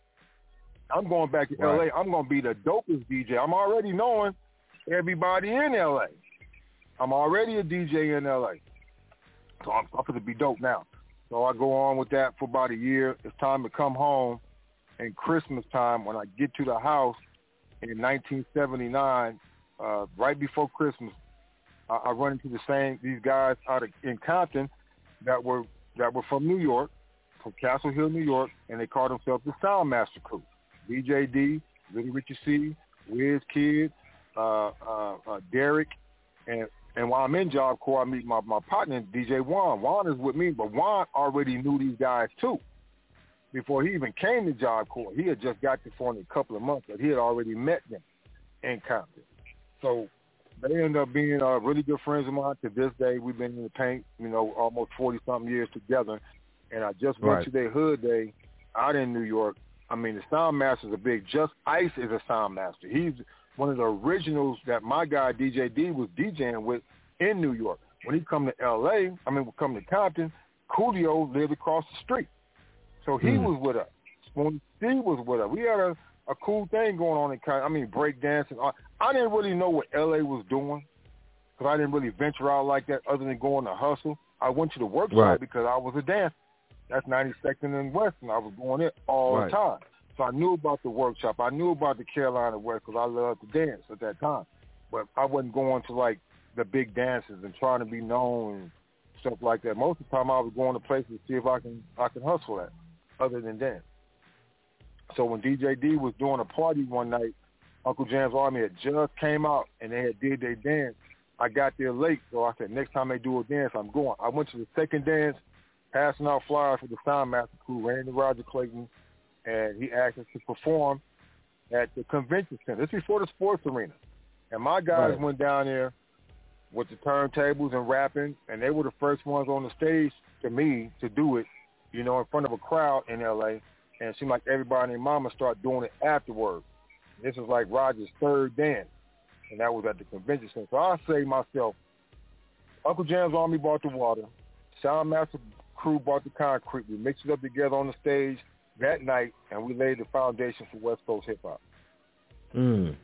Speaker 7: I'm going back to right. L A. I'm going to be the dopest D J. I'm already knowing everybody in L A. I'm already a D J in L A. So I'm, I'm going to be dope now. So I go on with that for about a year. It's time to come home. And Christmas time, when I get to the house in nineteen seventy-nine, Uh, right before Christmas, I, I run into the same these guys out of, in Compton that were that were from New York, from Castle Hill, New York, and they called themselves the Soundmaster Crew. D J D, Little Richard C, Wiz Kid, uh, uh, uh, Derek, and and while I'm in Job Corps, I meet my, my partner, D J Juan. Juan is with me, but Juan already knew these guys too. Before he even came to Job Corps, he had just got there for only a couple of months, but he had already met them in Compton. So they ended up being uh, really good friends of mine. To this day, we've been in the paint, you know, almost forty-something years together. And I just went right. to their hood day out in New York. I mean, the Soundmaster's a big. Just Ice is a Soundmaster. He's one of the originals that my guy D J D was DJing with in New York. When he come to L A, I mean, come to Compton, Coolio lived across the street. So he mm. was with us. Spoon C was with us. We had a a cool thing going on in Compton. I mean, break dancing. I didn't really know what L A was doing because I didn't really venture out like that other than going to hustle. I went to the workshop right. because I was a dancer. That's ninety-second and Western. I was going there all right. the time. So I knew about the workshop. I knew about the Carolina West because I loved to dance at that time. But I wasn't going to, like, the big dances and trying to be known and stuff like that. Most of the time I was going to places to see if I can I can hustle at other than dance. So when D J D was doing a party one night, Uncle Jam's Army had just came out and they had did their dance. I got there late, so I said, next time they do a dance, I'm going. I went to the second dance, passing out flyers for the Soundmaster Crew, ran into Roger Clayton, and he asked us to perform at the convention center. This is before the sports arena. And my guys right. went down there with the turntables and rapping, and they were the first ones on the stage to me to do it, you know, in front of a crowd in L A, and it seemed like everybody and their mama started doing it afterwards. This was like Roger's third dance, and that was at the convention center. So I say myself, Uncle Jam's Army bought the water, Soundmaster Crew bought the concrete. We mixed it up together on the stage that night, and we laid the foundation for West Coast hip-hop.
Speaker 6: Mm.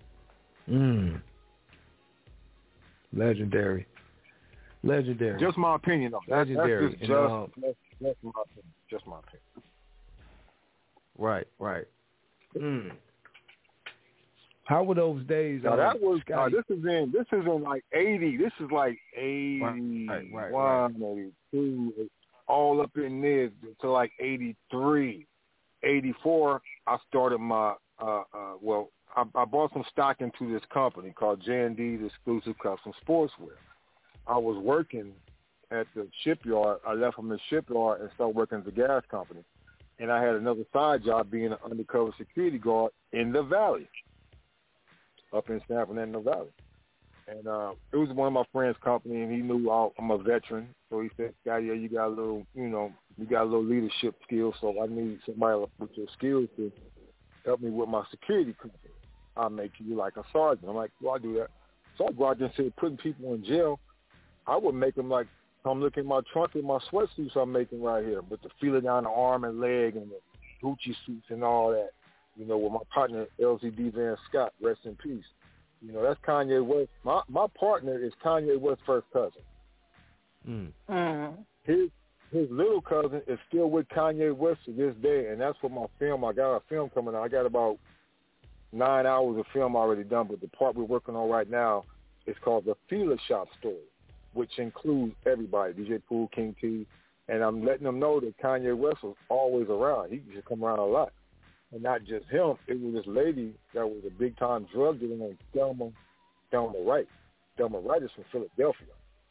Speaker 6: Mm. Legendary. Legendary.
Speaker 7: Just my opinion, though.
Speaker 6: Legendary.
Speaker 7: That's just, just, uh, that's, that's my opinion. Just my opinion.
Speaker 6: Right, right. Mm. How were those days?
Speaker 7: Now,
Speaker 6: um,
Speaker 7: that was uh, this is in this is in like eighty. This is like eighty-one, right, right, right. eighty-two, all up in there to like eighty-three, eighty-four. I started my uh, uh, well, I, I bought some stock into this company called J and D's Exclusive Custom Sportswear. I was working at the shipyard. I left from the shipyard and started working at the gas company. And I had another side job being an undercover security guard in the Valley, up in San Fernando Valley. And uh, it was one of my friend's company, and he knew I- I'm a veteran. So he said, "Scotty, yeah, you got a little, you know, you got a little leadership skills. So I need somebody with your skills to help me with my security company. I'll make you like a sergeant." I'm like, "Well, I'll do that." So I go out there and say, putting people in jail, I would make them like, come look at my trunk and my sweatsuits I'm making right here, with the feeler down the arm and leg and the Gucci suits and all that. You know, with my partner, L Z D Van Scott, rest in peace. You know, that's Kanye West. My my partner is Kanye West's first cousin.
Speaker 6: Mm.
Speaker 5: Mm.
Speaker 7: His his little cousin is still with Kanye West to this day, and that's what my film. I got a film coming out. I got about nine hours of film already done, but the part we're working on right now is called The Feeler Shop Story, which includes everybody, D J Pool, King T, and I'm letting them know that Kanye West was always around. He used to come around a lot. And not just him, it was this lady that was a big-time drug dealer named Thelma, Thelma Wright. Thelma Wright is from Philadelphia.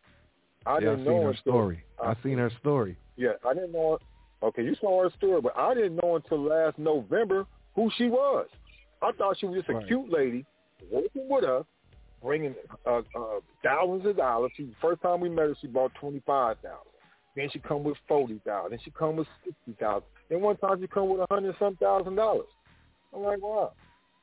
Speaker 7: I
Speaker 6: yeah,
Speaker 7: didn't
Speaker 6: I
Speaker 7: know
Speaker 6: seen her
Speaker 7: until,
Speaker 6: story.
Speaker 7: uh,
Speaker 6: I seen her story.
Speaker 7: Yeah, I didn't know. Okay, you saw her story, but I didn't know until last November who she was. I thought she was just a
Speaker 6: right.
Speaker 7: cute lady working with us, bringing uh, uh, thousands of dollars. She, the first time we met her, she bought twenty-five thousand dollars. Then she come with forty thousand dollars. Then she come with sixty thousand dollars. Then one time she come with a hundred some thousand dollars. I'm like, wow.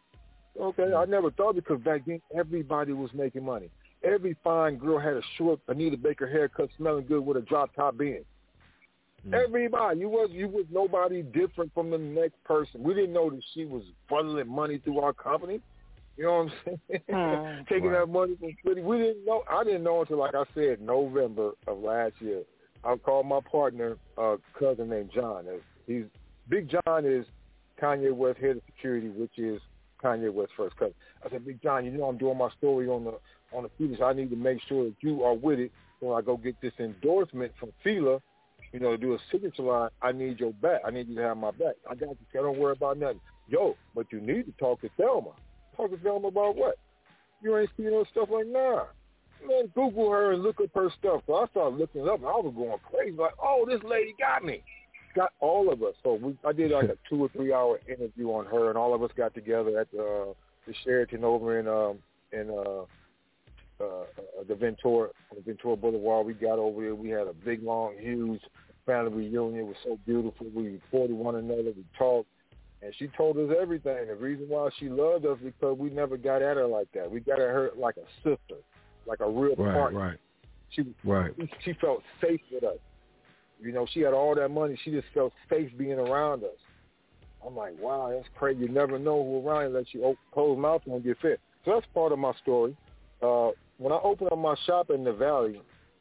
Speaker 7: Okay, I never thought, because back then everybody was making money. Every fine girl had a short Anita Baker haircut, smelling good with a drop top bend. Mm. Everybody, you was you was nobody different from the next person. We didn't know that she was funneling money through our company. You know what I'm saying? Mm. Taking right. that money from City. We didn't know. I didn't know until, like I said, November of last year. I called my partner, uh, cousin named John. He's Big John is Kanye West head of security, which is Kanye West's first cousin. I said, Big John, you know I'm doing my story on the on the Feelers. I need to make sure that you are with it when I go get this endorsement from Fila, you know, to do a signature line. I need your back. I need you to have my back. I got you. I don't worry about nothing. Yo, but you need to talk to Thelma. Talk to Thelma about what? You ain't seeing no stuff like, nah. Man, Google her and look up her stuff. So I started looking it up, and I was going crazy. Like, oh, this lady got me. Got all of us. So we, I did like a two or three hour interview on her, and all of us got together at the, uh, the Sheraton over in um, in uh, uh, the Ventura, on Ventura Boulevard. We got over there. We had a big, long, huge family reunion. It was so beautiful. We reported one another. We talked, and she told us everything. The reason why she loved us is because we never got at her like that. We got at her like a sister, like a real
Speaker 6: right,
Speaker 7: partner.
Speaker 6: Right.
Speaker 7: She
Speaker 6: right.
Speaker 7: She felt safe with us. You know, she had all that money. She just felt safe being around us. I'm like, wow, that's crazy. You never know who around you lets you open, close mouth and get fit. So that's part of my story. Uh, when I opened up my shop in the Valley,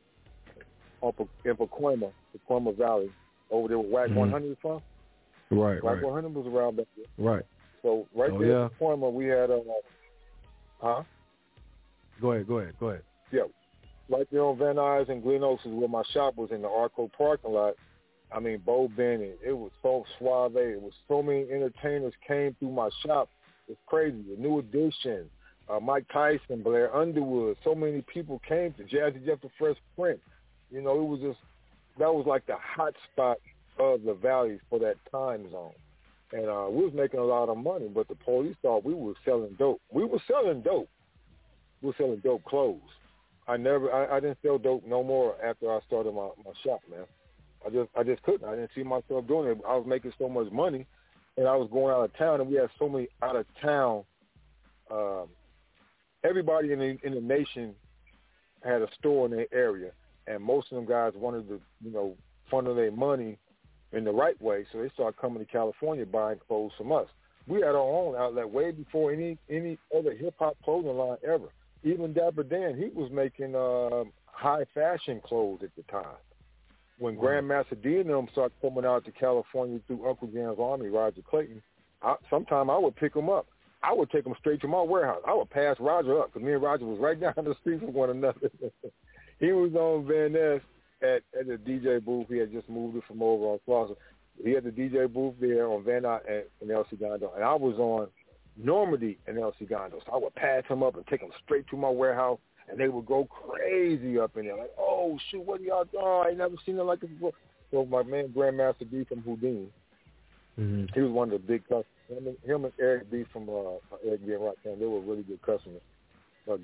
Speaker 7: up in Pacoima, Pacoima Valley, over there where W A C mm-hmm. one hundred is from.
Speaker 6: Right,
Speaker 7: W A C
Speaker 6: right.
Speaker 7: one hundred was around back there.
Speaker 6: Right.
Speaker 7: So right
Speaker 6: oh,
Speaker 7: there
Speaker 6: yeah.
Speaker 7: in Pacoima, we had a, huh?
Speaker 6: Go ahead, go ahead, go ahead.
Speaker 7: Yeah. Right there on Van Nuys and Glen Oaks is where my shop was, in the Arco parking lot. I mean, Bo Bennett, it was so suave. It was so many entertainers came through my shop. It's crazy. The New Edition, uh, Mike Tyson, Blair Underwood. So many people came to Jazzy Jeff the Fresh Prince. You know, it was just, that was like the hot spot of the Valley for that time zone. And uh, we was making a lot of money, but the police thought we were selling dope. We were selling dope. We were selling dope clothes. I never, I, I didn't sell dope no more after I started my, my shop, man. I just, I just couldn't. I didn't see myself doing it. I was making so much money, and I was going out of town, and we had so many out of town. Um, everybody in the in the nation had a store in their area, and most of them guys wanted to, you know, funnel their money in the right way, so they started coming to California buying clothes from us. We had our own outlet way before any any other hip hop clothing line ever. Even Dapper Dan, he was making uh, high fashion clothes at the time. When Grandmaster D and them started coming out to California through Uncle Jam's Army, Roger Clayton, I, sometime I would pick them up. I would take them straight to my warehouse. I would pass Roger up, because me and Roger was right down the street from one another. He was on Van Ness at, at the D J booth. He had just moved it from over on Slauson. He had the D J booth there on Van Nuys and, and El Segundo, and I was on Normandy and El Segundo. So I would pass him up and take him straight to my warehouse, and they would go crazy up in there. Like, oh, shoot, what are y'all doing? I ain't never seen it like this before. So my man, Grandmaster B from Houdini, mm-hmm. he was one of the big customers. Him and, him and Eric B from uh, Eric B and Rocktown, they were really good customers. Uh,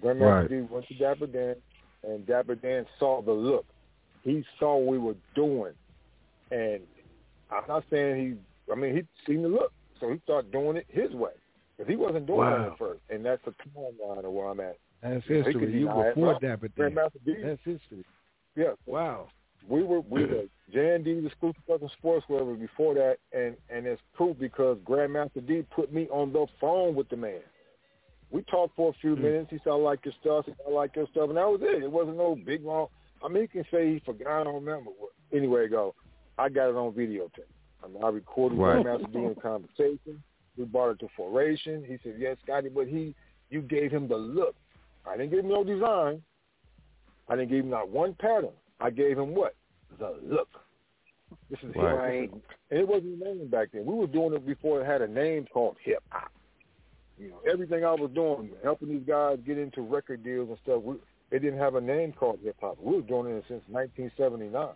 Speaker 7: Grandmaster
Speaker 6: right.
Speaker 7: D went to Dapper Dan, and Dapper Dan saw the look. He saw what we were doing, and I'm not saying he. I mean, he seen the look, so he started doing it his way. Because he wasn't doing
Speaker 6: wow.
Speaker 7: it at first, and that's the timeline of where I'm at.
Speaker 6: That's history. You before Dapper Dan. That's history.
Speaker 7: Yeah.
Speaker 6: Wow.
Speaker 7: We were we were J and D's exclusive Southern Sportswear was before that, and and it's proof because Grandmaster D put me on the phone with the man. We talked for a few mm. minutes. He said, "I like your stuff. I like your stuff," and that was it. It wasn't no big long. I mean, he can say he forgot. I don't remember. Anyway, go. I got it on videotape. I mean, I recorded
Speaker 6: right.
Speaker 7: Grandmaster D in conversation. We brought it to Foration. He said, "Yes, Scotty," but he, you gave him the look. I didn't give him no design. I didn't give him not one pattern. I gave him what? The look. This is
Speaker 6: right.
Speaker 7: hip. And it wasn't a name back then. We were doing it before it had a name called hip hop. You know, everything I was doing, helping these guys get into record deals and stuff, we, it didn't have a name called hip hop. We were doing it since nineteen seventy-nine.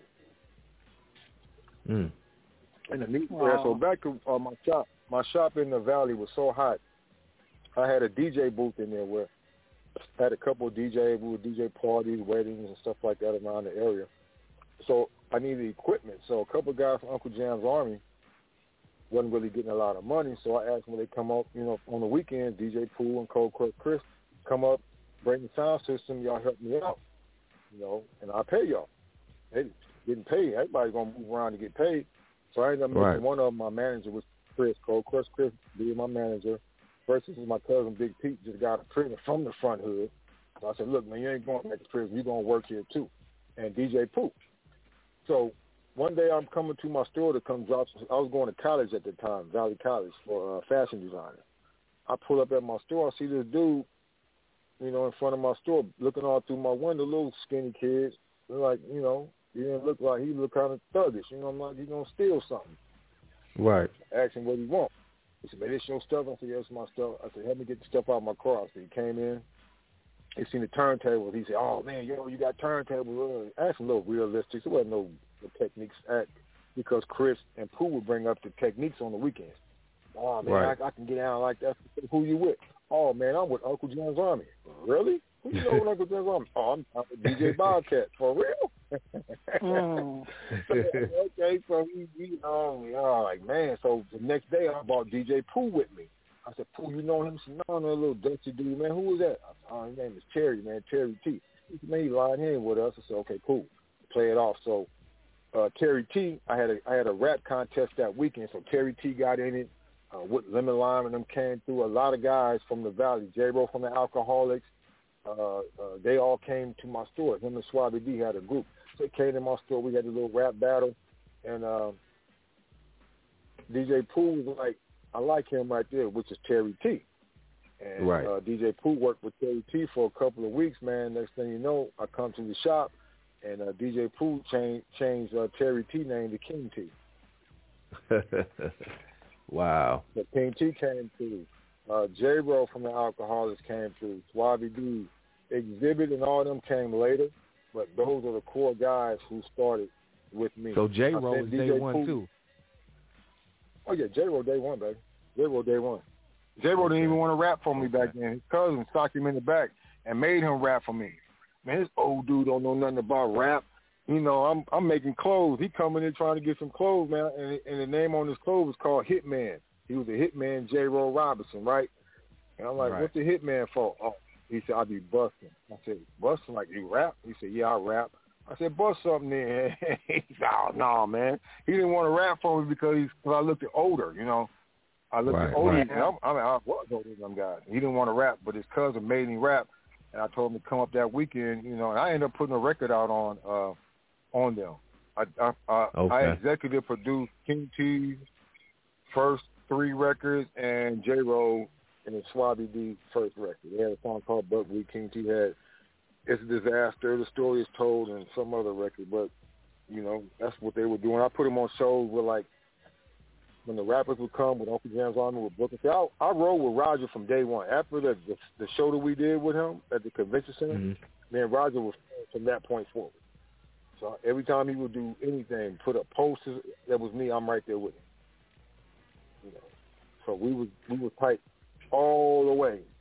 Speaker 6: Mm.
Speaker 7: And the neat
Speaker 5: wow.
Speaker 7: so back to uh, my shop, my shop in the Valley was so hot. I had a D J booth in there where I had a couple of D Js. We would D J parties, weddings, and stuff like that around the area. So I needed equipment. So a couple of guys from Uncle Jam's Army wasn't really getting a lot of money. So I asked them when they come up, you know, on the weekends, D J Pooh and Cold Crush Chris come up, bring the sound system. Y'all help me out, you know, and I'll pay y'all. They getting paid. Everybody's going to move around to get paid. So I ended up making
Speaker 6: right.
Speaker 7: one of them my manager was Chris, Cold Crush Chris, being my manager. First, this is my cousin, Big Pete, just got a prison from the front hood. So I said, look, man, you ain't going back to prison. You're going to work here, too. And D J Pooh. So one day I'm coming to my store to come drop some. I was going to college at the time, Valley College, for uh, fashion designer. I pull up at my store. I see this dude, you know, in front of my store looking all through my window, little skinny kid. They're like, you know, he didn't look like he looked kind of thuggish. You know, I'm like, he's going to steal something.
Speaker 6: Right.
Speaker 7: I asked him what he want. He said, man, this your stuff? I said, yes, my stuff. I said, help me get the stuff out of my car. So he came in. He seen the turntables. He said, oh, man, yo, you got turntables. I asked him a little realistic. There wasn't no techniques act because Chris and Pooh would bring up the techniques on the weekends. Oh, man,
Speaker 6: right.
Speaker 7: I, I can get down like that. Who you with? Oh, man, I'm with Uncle Jam's Army. Really? Who you know with Uncle Jam's Army? Oh, I'm, I'm with D J Bobcat. For real?
Speaker 5: mm.
Speaker 7: so, okay, so he, he um, oh, like, man. So the next day I brought D J Pooh with me. I said, Pooh, you know him? He said, no, no, little dusty dude, man. Who was that? I said, oh, his name is Terry, man, Terry T. He said, man, he lined in with us. I said, okay, cool. Play it off. So uh, Terry T, I had a I had a rap contest that weekend, so Terry T got in it. Uh, with Lemon Lime and them came through. A lot of guys from the Valley, J-Ro from the Alcoholics, uh, uh, they all came to my store. Him and Swabby D had a group. So they came to my store. We had a little rap battle, and uh, D J Pooh was like, I like him right there, which is Terry T. And
Speaker 6: right.
Speaker 7: uh, D J Pooh worked with Terry T for a couple of weeks, man. Next thing you know, I come to the shop, and uh, D J Pooh changed, changed uh, Terry T name to King T.
Speaker 6: Wow.
Speaker 7: So King T came through. Uh, J-Ro from the Alcoholics came through. Swabby D, Exhibit, and all of them came later. But those are the core guys who started with me.
Speaker 6: So J-Ro is day one, Pooh. too.
Speaker 7: Oh, yeah, J-Ro day one, baby. J-Ro day one. J-Ro didn't even want to rap for me back then. His cousin socked him in the back and made him rap for me. Man, this old dude don't know nothing about rap. You know, I'm I'm making clothes. He coming in trying to get some clothes, man, and, and the name on his clothes was called Hitman. He was a Hitman, J-Ro Robinson, right? And I'm like, right. What's the Hitman for? Oh, he said, I be busting. I said, busting like you rap? He said, yeah, I rap. I said, bust something then. He said, oh, no, man. He didn't want to rap for me because he's, cause I looked at older, you know. I looked
Speaker 6: right,
Speaker 7: at older.
Speaker 6: Right.
Speaker 7: And I'm, I mean, I was older than them guys. He didn't want to rap, but his cousin made him rap. And I told him to come up that weekend, you know, and I ended up putting a record out on uh, on them. I I, I,
Speaker 6: okay.
Speaker 7: I executive produced King T's first three records and J-Ro and the Swabby D first record. They had a song called Buckwheat. King T had It's a Disaster. The Story is Told and some other record. But, you know, that's what they were doing. I put them on shows where, like, when the rappers would come with Uncle Jam's Army with Brooklyn. See, I, I rode with Roger from day one. After the, the the show that we did with him at the convention center, mm-hmm. man, Roger was from that point forward. So every time he would do anything, put up posters, that was me. I'm right there with him. You know, so we was we were tight all the way.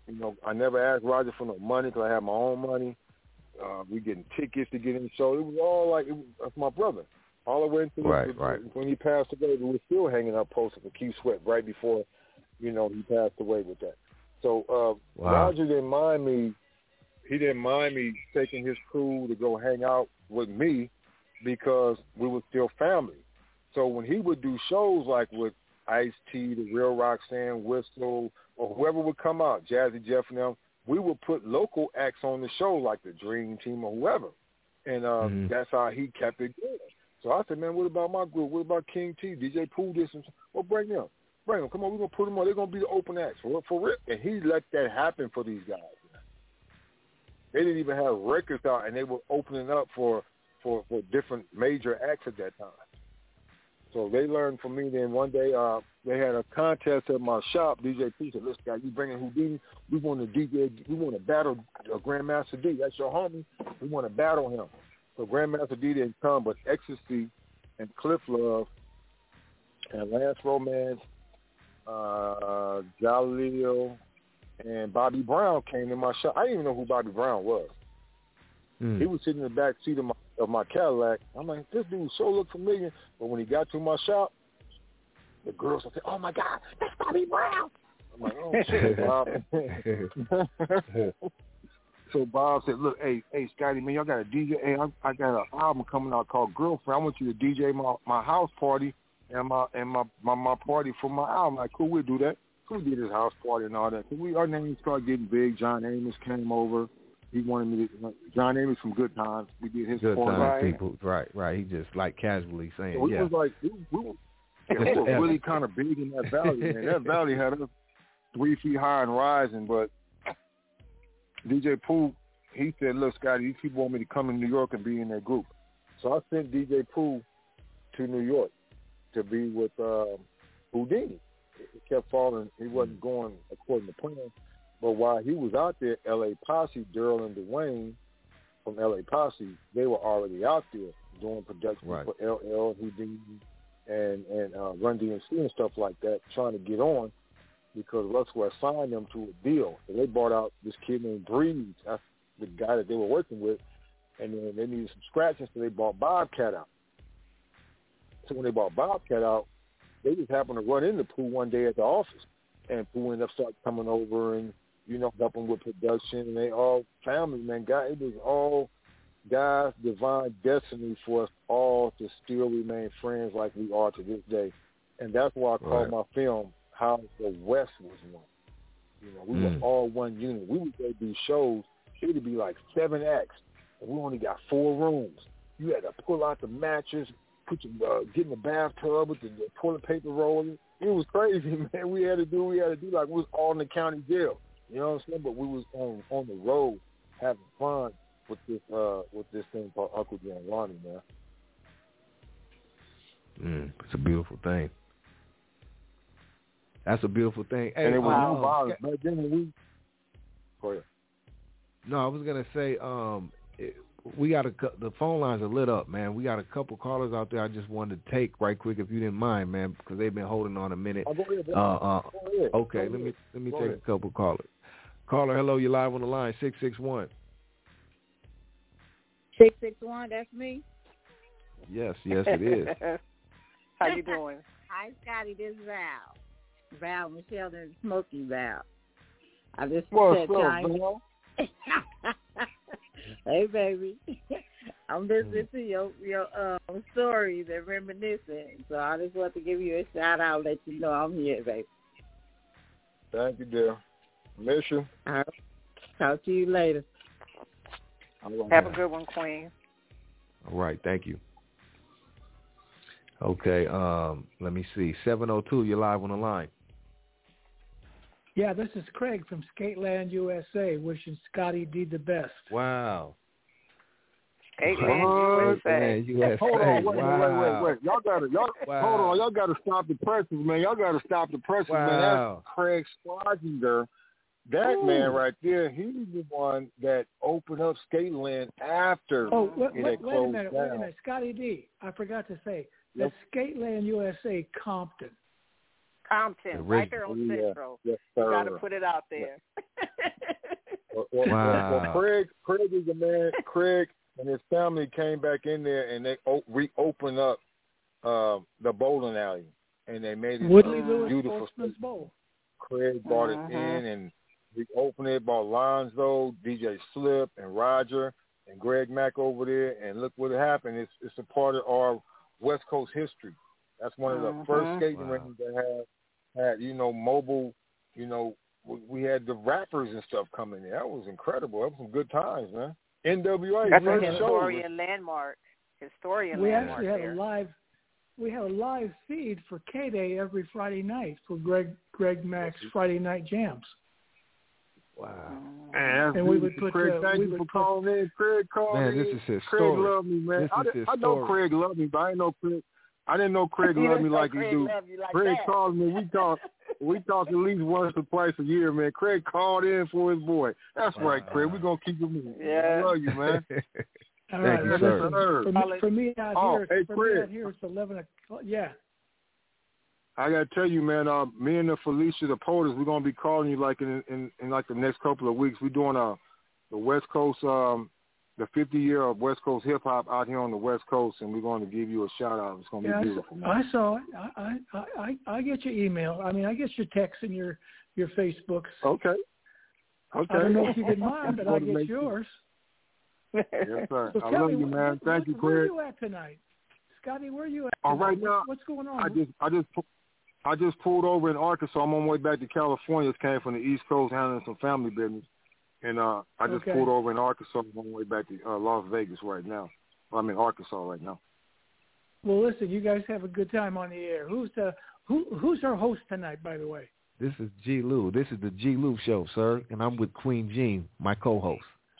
Speaker 7: You know, I never asked Roger for no money because I had my own money. Uh, we getting tickets to get in the show. It was all like, it was, that's my brother. All the way into
Speaker 6: right,
Speaker 7: the,
Speaker 6: right.
Speaker 7: when he passed away, we were still hanging up posters for Q Sweat right before, you know, he passed away with that. So uh,
Speaker 6: wow.
Speaker 7: Roger didn't mind me. He didn't mind me taking his crew to go hang out with me because we were still family. So when he would do shows like with Ice-T, The Real Roxanne, Whistle, or whoever would come out, Jazzy Jeff and them, we would put local acts on the show like the Dream Team or whoever. And uh, mm-hmm. that's how he kept it going. So I said, man, what about my group? What about King T, D J Pooh, this and so? Well, bring them. Bring them. Come on, we're going to put them on. They're going to be the open acts. For, for real. And he let that happen for these guys. They didn't even have records out, and they were opening up for, for, for different major acts at that time. So they learned from me. Then one day uh, they had a contest at my shop. D J P said, "Listen, guy, you bringing Houdini? We want to D J. We want to battle uh, Grandmaster D. That's your homie. We want to battle him." So Grandmaster D didn't come, but Ecstasy and Cliff Love and Lance Romance, uh, Jaleel, and Bobby Brown came in my shop. I didn't even know who Bobby Brown was. Mm. He was sitting in the back seat of my of my Cadillac. I'm like, this dude so look familiar. But when he got to my shop, the girls would say, "Oh my God, that's Bobby Brown." I'm like, "Oh shit, Bob." So Bob said, "Look, hey, hey, Scotty, man, y'all got a D J. Hey, I, I got an album coming out called Girlfriend. I want you to D J my my house party and my and my my, my party for my album." I'm like, cool, we'll do that. So we did his house party and all that. So we our names started getting big. John Amos came over. He wanted me to, John Amos from Good Times. We did his
Speaker 6: Good
Speaker 7: party.
Speaker 6: Times people, right, right. He just like casually saying,
Speaker 7: so
Speaker 6: yeah.
Speaker 7: It was like, we, we were, yeah, we were really kind of big in that valley, man. That valley had us three feet high and rising, but D J Pooh, he said, "Look, Scotty, these people want me to come to New York and be in their group." So I sent D J Pooh to New York to be with uh, Houdini. It kept falling. He wasn't going according to plan. But while he was out there, L A Posse, Daryl and Dwayne from L A Posse, they were already out there doing production right. for L L, Houdini, and, and uh, Run D M C and stuff like that, trying to get on because Russell had signed them to a deal. So they brought out this kid named Breeze. That's the guy that they were working with. And then they needed some scratching, so they bought Bobcat out. So when they bought Bobcat out, they just happened to run into Pooh one day at the office. And Pooh ended up starting coming over and, you know, helping with production. And they all family, man. God, it was all God's divine destiny for us all to still remain friends like we are to this day. And that's why I call right. my film How the West Was One. You know, we mm. were all one unit. We would go do shows. It would be like seven acts. And we only got four rooms. You had to pull out the mattress, put your, uh, get in the bathtub with the, the toilet paper rolling. It was crazy, man. We had to do what we had to do like we was all in the county jail. You know what I'm saying? But we was on on the road having fun with this uh with this thing called Uncle Jam Ronnie, man.
Speaker 6: Mm, it's a beautiful thing. That's a beautiful thing. Hey,
Speaker 7: and it was
Speaker 6: wow.
Speaker 7: no violence. Back then when we go ahead.
Speaker 6: No, I was gonna say, um, it, we got a the phone lines are lit up, man. We got a couple callers out there. I just wanted to take right quick, if you didn't mind, man, because they've been holding on a minute.
Speaker 7: Oh, go ahead,
Speaker 6: uh, uh,
Speaker 7: go ahead.
Speaker 6: okay,
Speaker 7: go
Speaker 6: let
Speaker 7: ahead.
Speaker 6: me let me
Speaker 7: go
Speaker 6: take
Speaker 7: ahead.
Speaker 6: a couple callers. Caller, hello, you're live on the line. Six six one.
Speaker 8: Six six one. That's me.
Speaker 6: Yes, yes, it is.
Speaker 5: How you doing?
Speaker 8: Hi, Scotty. This is Val. Val, Michelle, and Smokey Val. I just
Speaker 7: What's
Speaker 8: said
Speaker 7: up,
Speaker 8: time.
Speaker 7: Val?
Speaker 8: Hey, baby. I'm listening to your your um, stories and reminiscing. So I just want to give you a shout out, let you know I'm here, baby.
Speaker 7: Thank you, dear. Miss you.
Speaker 8: All right. Talk to you later.
Speaker 5: Have a good one, Queen.
Speaker 6: All right, thank you. Okay, um, let me see. seven oh two, you're live on the line.
Speaker 9: Yeah, this is Craig from Skateland, U S A, wishing Scotty D the best.
Speaker 6: Wow.
Speaker 5: Skateland, U S A.
Speaker 6: U S A.
Speaker 7: Hold on, wait,
Speaker 6: wow.
Speaker 7: wait, wait, wait, wait. Y'all gotta, y'all,
Speaker 6: wow.
Speaker 7: hold on, y'all gotta stop the presses, man. Y'all gotta stop the presses,
Speaker 6: wow.
Speaker 7: man. That's Craig Swazinger. That
Speaker 6: Ooh.
Speaker 7: man right there, he's the one that opened up Skateland after
Speaker 9: Oh, wait,
Speaker 7: it
Speaker 9: wait,
Speaker 7: had
Speaker 9: wait
Speaker 7: closed
Speaker 9: a minute,
Speaker 7: down.
Speaker 9: wait a minute. Scotty D, I forgot to say,
Speaker 7: Yep.
Speaker 9: that's Skateland, U S A, Compton.
Speaker 5: Compton, right there on
Speaker 7: yeah.
Speaker 5: Central.
Speaker 7: Yes,
Speaker 5: you
Speaker 7: sir.
Speaker 5: got to put it out there.
Speaker 7: Well, well,
Speaker 6: Wow.
Speaker 7: well, Craig, Craig is the man. Craig and his family came back in there and they o- reopened up uh, the bowling alley, and they made it
Speaker 9: Woodley
Speaker 7: a
Speaker 9: Lewis
Speaker 7: beautiful.
Speaker 9: Sportsman's Bowl.
Speaker 7: Craig brought
Speaker 5: uh-huh.
Speaker 7: it in and reopened it. Brought Lonzo, D J Slip, and Roger, and Greg Mack over there. And look what happened. It's it's a part of our West Coast history. That's one of the
Speaker 5: uh-huh.
Speaker 7: first skating
Speaker 6: Wow.
Speaker 7: rinks that had had you know mobile. You know, we, we had the rappers and stuff coming in. That was incredible. That was some good times, man. N W A
Speaker 5: That's a
Speaker 7: first show.
Speaker 5: historian landmark. Historian
Speaker 9: We
Speaker 5: landmark
Speaker 9: actually had
Speaker 5: there.
Speaker 9: a live. We had a live feed for K-Day every Friday night for Greg Greg Mack's Friday Night Jams.
Speaker 6: Wow.
Speaker 7: Man, that's
Speaker 9: And we would
Speaker 7: beautiful.
Speaker 9: put,
Speaker 7: Craig,
Speaker 9: uh,
Speaker 7: thank
Speaker 9: we
Speaker 7: you
Speaker 9: would
Speaker 7: for
Speaker 9: put-
Speaker 7: calling in. Craig called
Speaker 6: Man,
Speaker 7: in.
Speaker 6: this is
Speaker 7: Craig
Speaker 6: historic.
Speaker 7: loved me, man.
Speaker 6: This
Speaker 7: I,
Speaker 6: is
Speaker 7: did, I know
Speaker 6: historic.
Speaker 7: Craig loved me, but I didn't know Craig. I didn't know Craig
Speaker 5: You
Speaker 7: loved me
Speaker 5: didn't know
Speaker 7: like he
Speaker 5: Craig
Speaker 7: do.
Speaker 5: loved you like
Speaker 7: Craig
Speaker 5: that.
Speaker 7: calls me. We talk. We talk at least once or twice a year, man. Craig called in for his boy. That's
Speaker 6: Wow.
Speaker 7: right, Craig. We're gonna keep it moving.
Speaker 5: Yeah.
Speaker 7: I love you, man.
Speaker 9: All
Speaker 6: Thank
Speaker 9: right,
Speaker 6: you,
Speaker 9: well,
Speaker 6: sir.
Speaker 9: listen,
Speaker 7: Sir.
Speaker 9: for, me, for me out
Speaker 7: Oh,
Speaker 9: here,
Speaker 7: hey,
Speaker 9: for me
Speaker 7: Craig.
Speaker 9: out here, it's eleven o'clock. Yeah.
Speaker 7: I gotta tell you, man. Uh, me and the Felicia, the Porters, we're gonna be calling you like in, in in like the next couple of weeks. We're doing a the West Coast, um, the fifty year of West Coast hip hop out here on the West Coast, and we're going to give you a shout out. It's gonna
Speaker 9: Yeah,
Speaker 7: be
Speaker 9: I
Speaker 7: beautiful.
Speaker 9: saw, I saw it. I, I, I, I get your email. I mean, I get your texts and your, your Facebooks.
Speaker 7: Okay. Okay.
Speaker 9: I don't know if you get mine, but I
Speaker 7: Wanna
Speaker 9: get
Speaker 7: make-
Speaker 9: yours.
Speaker 7: Yes, sir.
Speaker 9: So
Speaker 7: I
Speaker 9: tell
Speaker 7: love
Speaker 9: me,
Speaker 7: you, man.
Speaker 9: what,
Speaker 7: Thank
Speaker 9: what,
Speaker 7: you,
Speaker 9: where are
Speaker 7: Craig.
Speaker 9: you at tonight? Scotty, where are you at
Speaker 7: Oh,
Speaker 9: tonight?
Speaker 7: right now,
Speaker 9: What's going on?
Speaker 7: I just, I just, pu- I just pulled over in Arkansas. I'm on my way back to California. Just came from the East Coast handling some family business, and uh, I just
Speaker 9: Okay.
Speaker 7: pulled over in Arkansas. I'm on my way back to uh, Las Vegas right now. Well, I'm in Arkansas right now.
Speaker 9: Well, listen, you guys have a good time on the air. Who's the who? Who's our host tonight, by the way?
Speaker 6: This is G. Lou. This is the G. Lou Show, sir, and I'm with Queen Jean, my co-host.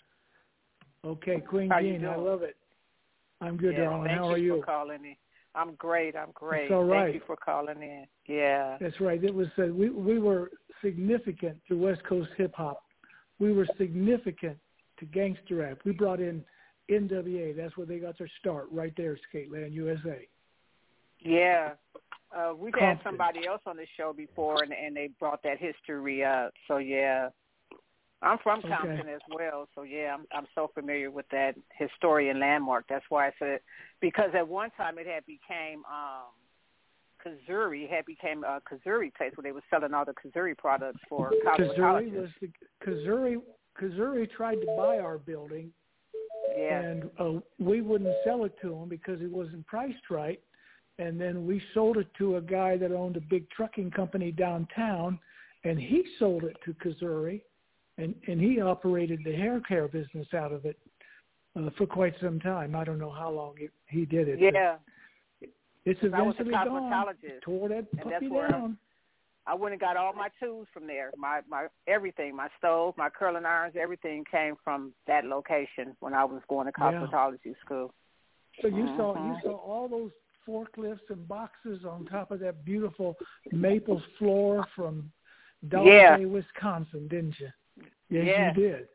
Speaker 9: Okay, Queen
Speaker 5: How you
Speaker 9: Jean, I
Speaker 5: doing?
Speaker 9: love it. I'm good,
Speaker 5: yeah,
Speaker 9: darling.
Speaker 5: thank
Speaker 9: How are
Speaker 5: you
Speaker 9: you?
Speaker 5: for calling in. I'm great. I'm great.
Speaker 9: It's all right.
Speaker 5: Thank you for calling in. Yeah.
Speaker 9: That's right. It was uh, we we were significant to West Coast hip hop. We were significant to gangster rap. We brought in N W A. That's where they got their start, right there, Skateland U S A.
Speaker 5: Yeah. Uh, we've had
Speaker 9: Compton.
Speaker 5: somebody else on the show before, and, and they brought that history up. So, yeah. I'm from
Speaker 9: Okay.
Speaker 5: Compton as well, so, yeah, I'm, I'm so familiar with that historian landmark. That's why I said, because at one time it had became um, Kazuri. It had became a Kazuri place where they were selling all the Kazuri products for
Speaker 9: Kazuri
Speaker 5: cosmetologists.
Speaker 9: was the Kazuri. Kazuri tried to buy our building,
Speaker 5: Yeah.
Speaker 9: and uh, we wouldn't sell it to him because it wasn't priced right. And then we sold it to a guy that owned a big trucking company downtown, and he sold it to Kazuri, and, and he operated the hair care business out of it uh, for quite some time. I don't know how long it, he did it.
Speaker 5: Yeah.
Speaker 9: It's
Speaker 5: I was a
Speaker 9: eventually gone.
Speaker 5: cosmetologist,
Speaker 9: Tore that
Speaker 5: and that's
Speaker 9: puppy
Speaker 5: where
Speaker 9: down.
Speaker 5: I went and got all my tools from there. My my everything, my stove, my curling irons, everything came from that location when I was going to
Speaker 9: Yeah.
Speaker 5: cosmetology school.
Speaker 9: So you saw you
Speaker 5: Mhm.
Speaker 9: saw all those forklifts and boxes on top of that beautiful maple floor from Dollar
Speaker 5: Yeah.
Speaker 9: Bay, Wisconsin, didn't you? Yes,
Speaker 5: Yes.
Speaker 9: you did.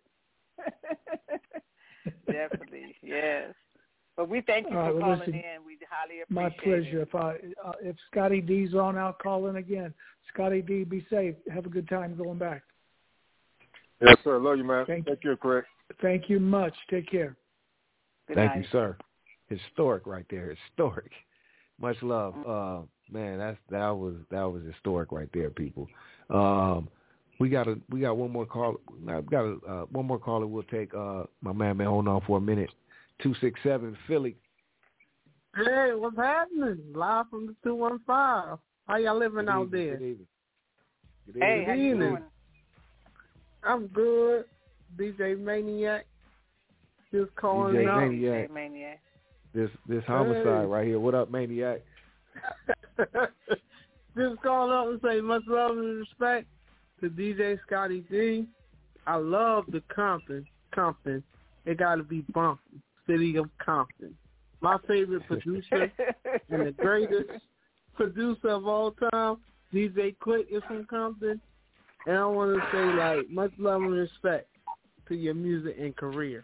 Speaker 5: Definitely, yes. But we thank you
Speaker 9: All right,
Speaker 5: for
Speaker 9: well,
Speaker 5: calling
Speaker 9: listen,
Speaker 5: in. We highly appreciate
Speaker 9: My pleasure.
Speaker 5: it.
Speaker 9: If I uh, if Scotty D's on, I'll call in again. Scotty D, be safe. Have a good time going back.
Speaker 7: Yes, sir. Love you, man.
Speaker 9: Thank
Speaker 7: Take care, Craig.
Speaker 9: Thank you much. Take care.
Speaker 5: Good
Speaker 6: Thank
Speaker 5: night.
Speaker 6: you, sir. Historic right there. Historic. Much love. Uh, man, that's that was that was historic right there, people. Um, we got a we got one more call. I've got a, uh, one more caller. We'll take uh, my man. Man, hold on for a minute. Two six seven Philly.
Speaker 10: Hey, what's happening? Live from the two one five. How y'all living
Speaker 6: Good
Speaker 10: out
Speaker 6: evening,
Speaker 10: there?
Speaker 6: Good evening. Good
Speaker 5: Hey,
Speaker 6: evening.
Speaker 5: how you
Speaker 10: evening.
Speaker 5: doing?
Speaker 10: I'm good. D J Maniac. Just calling
Speaker 6: D J
Speaker 10: out.
Speaker 6: Maniac.
Speaker 5: Hey, Maniac.
Speaker 6: This this homicide
Speaker 10: Hey.
Speaker 6: right here. What up, Maniac?
Speaker 10: Just calling up and say much love and respect to D J Scotty D. I love the Compton. Compton. It got to be bumping. City of Compton. My favorite producer and the greatest producer of all time, D J Quick, is from Compton. And I want to say, like, much love and respect to your music and career.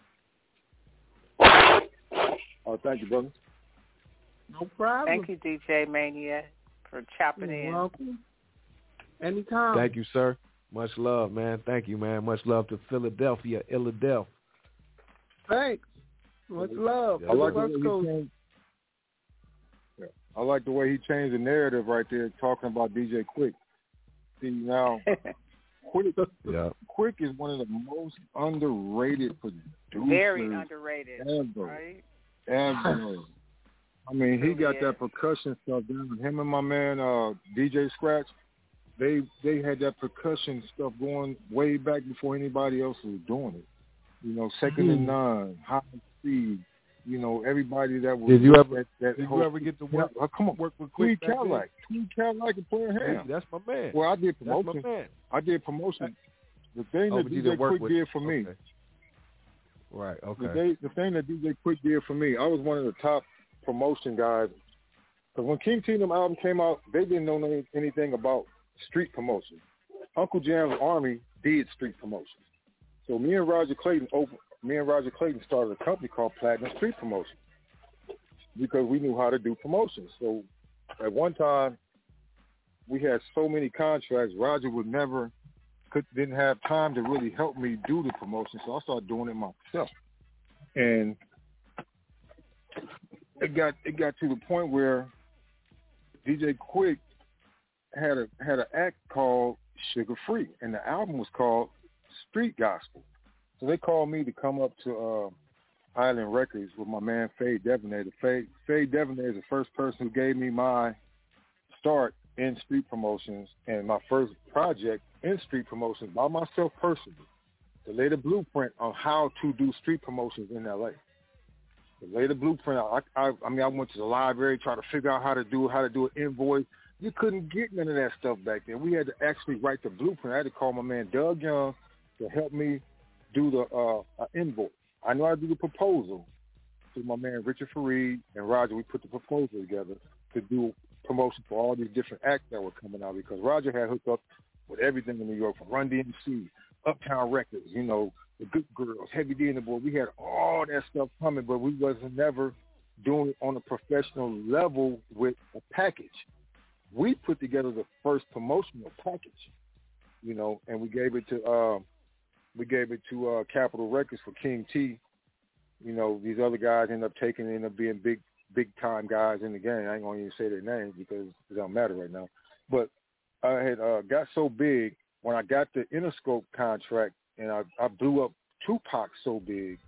Speaker 7: Oh, thank you, brother.
Speaker 10: No problem.
Speaker 5: Thank you, D J Maniac, for chopping
Speaker 10: You're
Speaker 5: in.
Speaker 10: welcome. Anytime.
Speaker 6: Thank you, sir. Much love, man. Thank you, man. Much love to Philadelphia, Philadelphia.
Speaker 10: Thanks. Much love.
Speaker 7: I like, the way he changed, yeah. I like the way he changed the narrative right there, talking about D J Quick. See, now, Quick, yeah. Quick is one of the most underrated producers.
Speaker 5: Very underrated.
Speaker 7: Ever.
Speaker 5: Right?
Speaker 7: Ever. I mean, he got that percussion stuff down. Him and my man uh, D J Scratch, they they had that percussion stuff going way back before anybody else was doing it. You know, Second and None, High Speed. You know, everybody that was.
Speaker 6: Did you ever?
Speaker 7: That, that
Speaker 6: did
Speaker 7: whole,
Speaker 6: you ever get to work?
Speaker 7: Uh, come on,
Speaker 6: work with
Speaker 7: Tweed
Speaker 6: Quick?
Speaker 7: Cadillac, Tweed Cadillac and Player Ham.
Speaker 6: Hey, that's my man.
Speaker 7: Well, I did promotion.
Speaker 6: That's my man.
Speaker 7: I did promotion. The thing
Speaker 6: oh,
Speaker 7: that D J Quick
Speaker 6: with,
Speaker 7: did for me.
Speaker 6: Okay. Right. Okay.
Speaker 7: The, day, the thing that D J Quick did for me, I was one of the top promotion guys. Because when King Kingdom album came out, they didn't know any, anything about street promotion. Uncle Jam's Army did street promotion. So me and Roger Clayton, open, me and Roger Clayton started a company called Platinum Street Promotion because we knew how to do promotions. So at one time, we had so many contracts. Roger would never, could, didn't have time to really help me do the promotion, so I started doing it myself. And it got it got to the point where D J Quick had a had an act called Sugar Free, and the album was called Street Gospel. So they called me to come up to uh, Island Records with my man Faye Devonair. Faye, Faye Devonair is the first person who gave me my start in street promotions and my first project in street promotions by myself personally, to lay the blueprint on how to do street promotions in L A. To lay the blueprint out. I, I, I mean, I went to the library, tried to figure out how to do how to do an invoice. You couldn't get none of that stuff back then. We had to actually write the blueprint. I had to call my man Doug Young to help me do the uh, uh, invoice. I know how to do the proposal. So my man Richard Fareed and Roger, we put the proposal together to do promotion for all these different acts that were coming out, because Roger had hooked up with everything in New York, from Run D M C, Uptown Records, you know, the Good Girls, Heavy D and the Boy. We had all that stuff coming, but we wasn't never doing it on a professional level with a package. We put together the first promotional package, you know, and we gave it to uh, we gave it to uh, Capitol Records for King T. You know, these other guys ended up taking it, ended up being big, big time guys in the game. I ain't gonna even say their names because it don't matter right now. But I had uh, got so big when I got the Interscope contract, and I, I blew up Tupac so big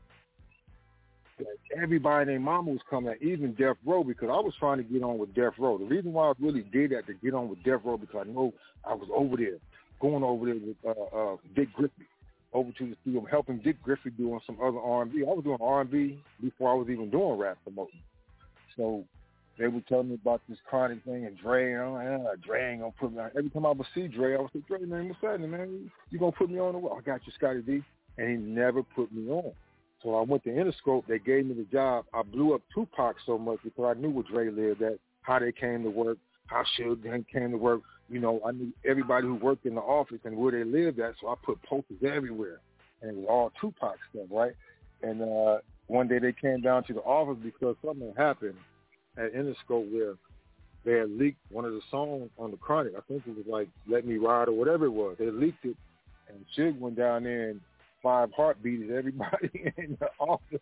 Speaker 7: that everybody named Mama was coming at, even Death Row, because I was trying to get on with Death Row. The reason why I really did that, to get on with Death Row, because I know I was over there, going over there with uh, uh, Dick Griffey, over to the studio, helping Dick Griffey doing some other R and B. I was doing R and B before I was even doing rap promoting. So they would tell me about this Chronic thing and Dre. And I'm like, ah, Dre ain't gonna put me on. Every time I would see Dre, I would say, Dre, man, what's happening, man? You gonna put me on the wall? I got you, Scotty D. And he never put me on. So I went to Interscope. They gave me the job. I blew up Tupac so much because I knew where Dre lived at, how they came to work, how Suge came to work. You know, I knew everybody who worked in the office and where they lived at, so I put posters everywhere. And it was all Tupac stuff, right? And uh, one day they came down to the office because something happened at Interscope where they had leaked one of the songs on the Chronic. I think it was like Let Me Ride or whatever it was. They leaked it, and Suge went down there and five heartbeats everybody in the office.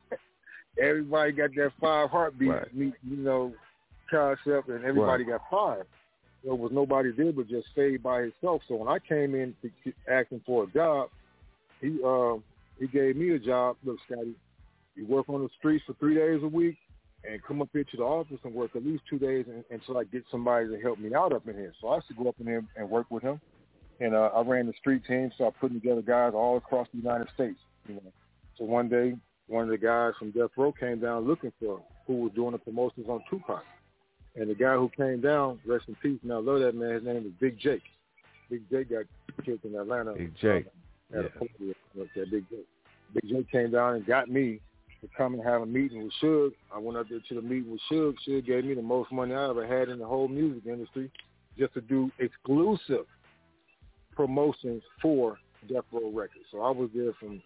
Speaker 7: Everybody got that five heartbeats, right. You know, concept, and everybody right. got five. There was nobody there but just Faye by himself. So when I came in to, to asking for a job, he uh, he gave me a job. Look, Scotty, you work on the streets for three days a week and come up here to the office and work at least two days and, until I get somebody to help me out up in here. So I used to go up in there and work with him. And uh, I ran the street team, so I put together guys all across the United States. You know, so one day, one of the guys from Death Row came down looking for who was doing the promotions on Tupac. And the guy who came down, rest in peace, and I love that man. His name is Big Jake. Big Jake got killed in Atlanta.
Speaker 6: Big Jake.
Speaker 7: At
Speaker 6: yeah.
Speaker 7: a up there, Big Jake. Big Jake came down and got me to come and have a meeting with Suge. I went up there to the meeting with Suge. Suge gave me the most money I ever had in the whole music industry just to do exclusive promotions for Death Row Records. So I was there from,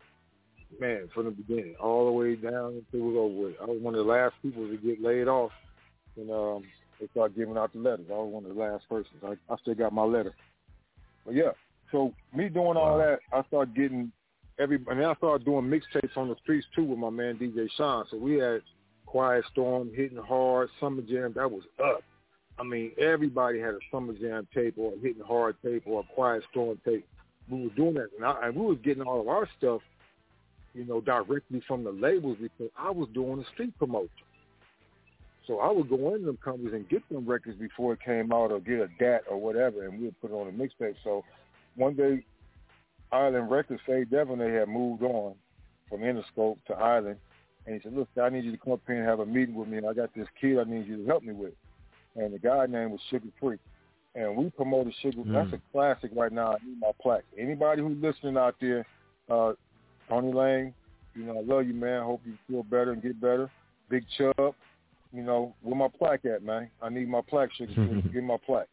Speaker 7: man, from the beginning, all the way down until it was over with. I was one of the last people to get laid off, and um, they started giving out the letters. I was one of the last persons. I, I still got my letter. But yeah, So me doing all that, I started getting every. I mean, I started doing mixtapes on the streets too with my man D J Sean. So we had Quiet Storm, Hitting Hard, Summer Jam. That was up. I mean, everybody had a Summer Jam tape or a Hitting Hard tape or a Quiet Storm tape. We were doing that, and, I, and we was getting all of our stuff, you know, directly from the labels because I was doing the street promotion. So I would go into them companies and get them records before it came out or get a D A T or whatever, and we would put it on a mixtape. So one day, Island Records, Faye Devon, they had moved on from Interscope to Island, and he said, look, I need you to come up here and have a meeting with me, and I got this kid I need you to help me with. And the guy's name was Sugar Free. And we promoted Sugar. Mm. That's a classic right now. I need my plaque. Anybody who's listening out there, uh, Tony Lane, you know, I love you, man. I hope you feel better and get better. Big Chubb, you know, where my plaque at, man? I need my plaque, Sugar Free. Give me my plaque.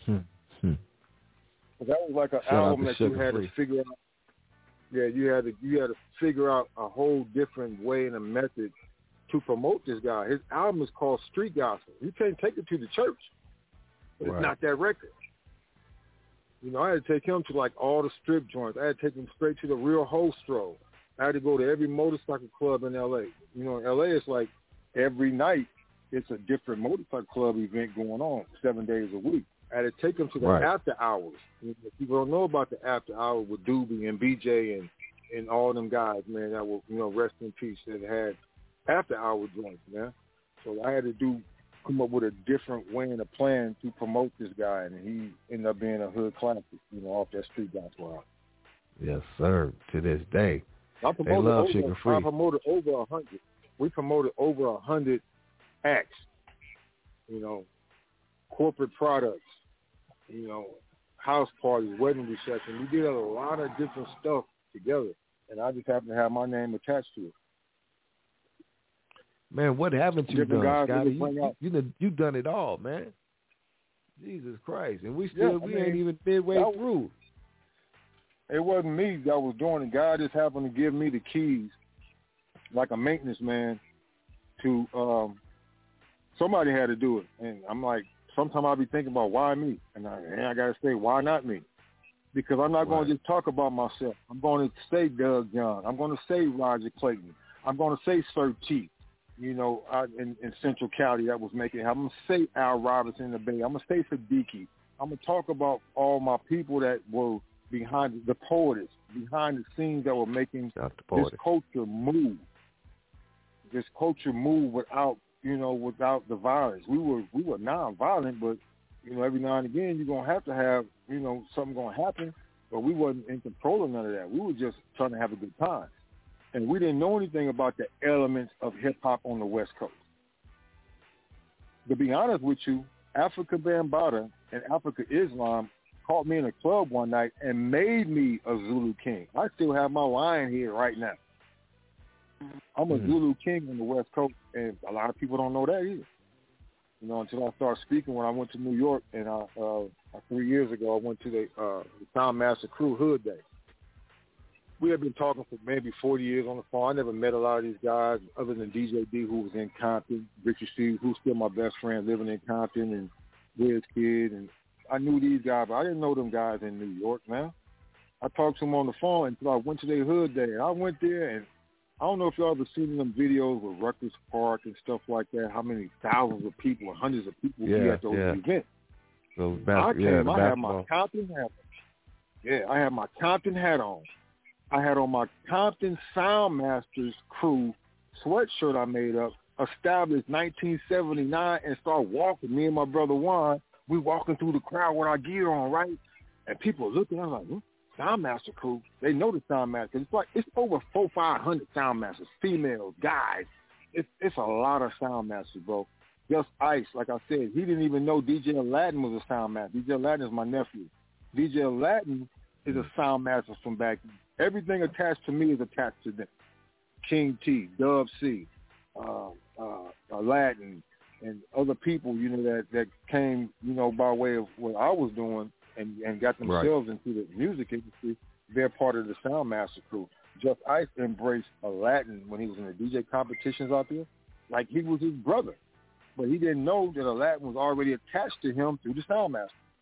Speaker 7: But that was like an
Speaker 6: Shout
Speaker 7: album that you
Speaker 6: Sugar
Speaker 7: had
Speaker 6: Free.
Speaker 7: to figure out. Yeah, you had to you had to figure out a whole different way and a method to promote this guy. His album is called Street Gospel. You can't take it to the church. But
Speaker 6: Right.
Speaker 7: it's not that record. You know, I had to take him to like all the strip joints. I had to take him straight to the Real Hostro. I had to go to every motorcycle club in L A. You know, in L A it's like every night it's a different motorcycle club event going on seven days a week. I had to take him to the
Speaker 6: Right.
Speaker 7: after hours. You know, people don't know about the after hours with Doobie and B J and, and all them guys, man, that were, you know, rest in peace, that had after hour joints, man. So I had to do come up with a different way and a plan to promote this guy, and he ended up being a hood classic, you know, off that Street Gospel album.
Speaker 6: Yes, sir. To this day,
Speaker 7: I
Speaker 6: they
Speaker 7: promoted
Speaker 6: love
Speaker 7: over,
Speaker 6: Sugar Free.
Speaker 7: I promoted over a hundred. We promoted over a hundred acts, you know, corporate products, you know, house parties, wedding reception. We did a lot of different stuff together, and I just happened to have my name attached to it.
Speaker 6: Man, what haven't you
Speaker 7: Different
Speaker 6: done,
Speaker 7: guys that
Speaker 6: Scotty?
Speaker 7: we bring
Speaker 6: You,
Speaker 7: out.
Speaker 6: you, you, you done it all, man. Jesus Christ. And we still,
Speaker 7: Yeah, I
Speaker 6: we
Speaker 7: mean,
Speaker 6: ain't even midway
Speaker 7: that-
Speaker 6: through.
Speaker 7: It wasn't me that was doing it. God just happened to give me the keys, like a maintenance man, to um, somebody had to do it. And I'm like, sometimes I'll be thinking about why me, and I, and I got to say, why not me? Because I'm not going
Speaker 6: Right.
Speaker 7: to just talk about myself. I'm going to say Doug Young. I'm going to say Roger Clayton. I'm going to say Sir T. You know, out in, in Central Cali that was making it. I'm going to say Al Robinson in the Bay. I'm going to say Siddiqui. I'm going to talk about all my people that were behind the poets, behind the scenes that were making this culture move. This culture move without, you know, without the violence. We were we were non-violent, but, you know, every now and again you're going to have to have, you know, something going to happen. But we wasn't in control of none of that. We were just trying to have a good time. And we didn't know anything about the elements of hip-hop on the West Coast. To be honest with you, Africa Bambaataa and Africa Islam caught me in a club one night and made me a Zulu king. I still have my lion here right now. I'm a mm. Zulu king on the West Coast, and a lot of people don't know that either. You know, until I started speaking when I went to New York, and I, uh, three years ago I went to the, uh, the Soundmaster Crew Hood Day. We had been talking for maybe forty years on the phone. I never met a lot of these guys other than D J D, who was in Compton, Richard Steve, who's still my best friend living in Compton, and Wiz Kid. And I knew these guys, but I didn't know them guys in New York, man. I talked to them on the phone until I went to their hood day. And I went there, and I don't know if y'all ever seen them videos with Rutgers Park and stuff like that, how many thousands of people, hundreds of people
Speaker 6: yeah,
Speaker 7: be at those
Speaker 6: yeah.
Speaker 7: events.
Speaker 6: Those bas-
Speaker 7: I came,
Speaker 6: yeah, the
Speaker 7: I had
Speaker 6: basketball.
Speaker 7: my Compton hat on. Yeah, I had my Compton hat on. I had on my Compton Soundmasters Crew sweatshirt I made up, established nineteen seventy-nine, and started walking. Me and my brother Juan, we walking through the crowd with our gear on, right? And people looking, I was like, hmm, Soundmaster Crew. They know the Soundmaster. It's like, it's over four, five hundred Soundmasters, females, guys. It's, it's a lot of Soundmasters, bro. Just Ice, like I said, he didn't even know D J Aladdin was a Soundmaster. D J Aladdin is my nephew. D J Aladdin is a Soundmaster from back then. Everything attached to me is attached to them. King T, Dub C, uh, uh, Aladdin, and other people, you know, that, that came, you know, by way of what I was doing and, and got themselves right. into the music industry. They're part of the Soundmaster Crew. Just Ice embraced Aladdin when he was in the D J competitions out there, like he was his brother. But he didn't know that Aladdin was already attached to him through the Soundmaster.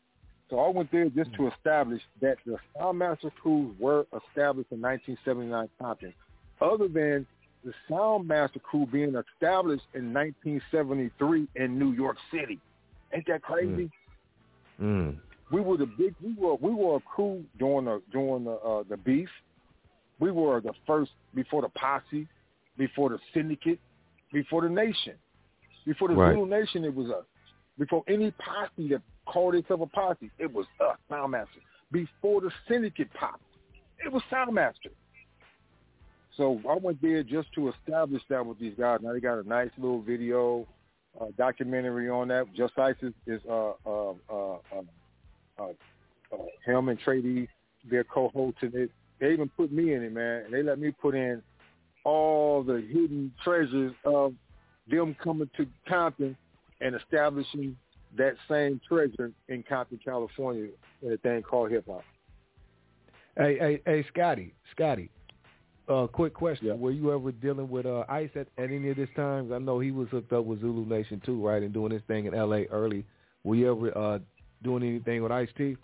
Speaker 7: So I went there just to establish that the Soundmaster crews were established in nineteen seventy-nine Compton. Other than the Soundmaster crew being established in nineteen seventy-three in New York City. Ain't that crazy?
Speaker 6: Mm. Mm.
Speaker 7: We were the big. We were we were a crew during the during the uh, the beef. We were the first before the posse, before the syndicate, before the nation, before the
Speaker 6: right.
Speaker 7: Zulu Nation. It was us. Before any posse that called itself a posse, it was us, Soundmaster. Before the syndicate popped, it was Soundmaster. So I went there just to establish that with these guys. Now they got a nice little video, uh, documentary on that. Just Ice is, is uh, uh, uh, uh, uh, uh, him and Trady, their co-hosts in it. They even put me in it, man. And they let me put in all the hidden treasures of them coming to Compton and establishing that same treasure in Compton, California, in a thing called hip hop.
Speaker 6: Hey, hey, hey, Scotty, Scotty. Uh, quick question:
Speaker 7: yeah.
Speaker 6: Were you ever dealing with uh, Ice at, at any of this times? I know he was hooked up with Zulu Nation too, right, and doing his thing in L A early. Were you ever uh, doing anything with Ice-T?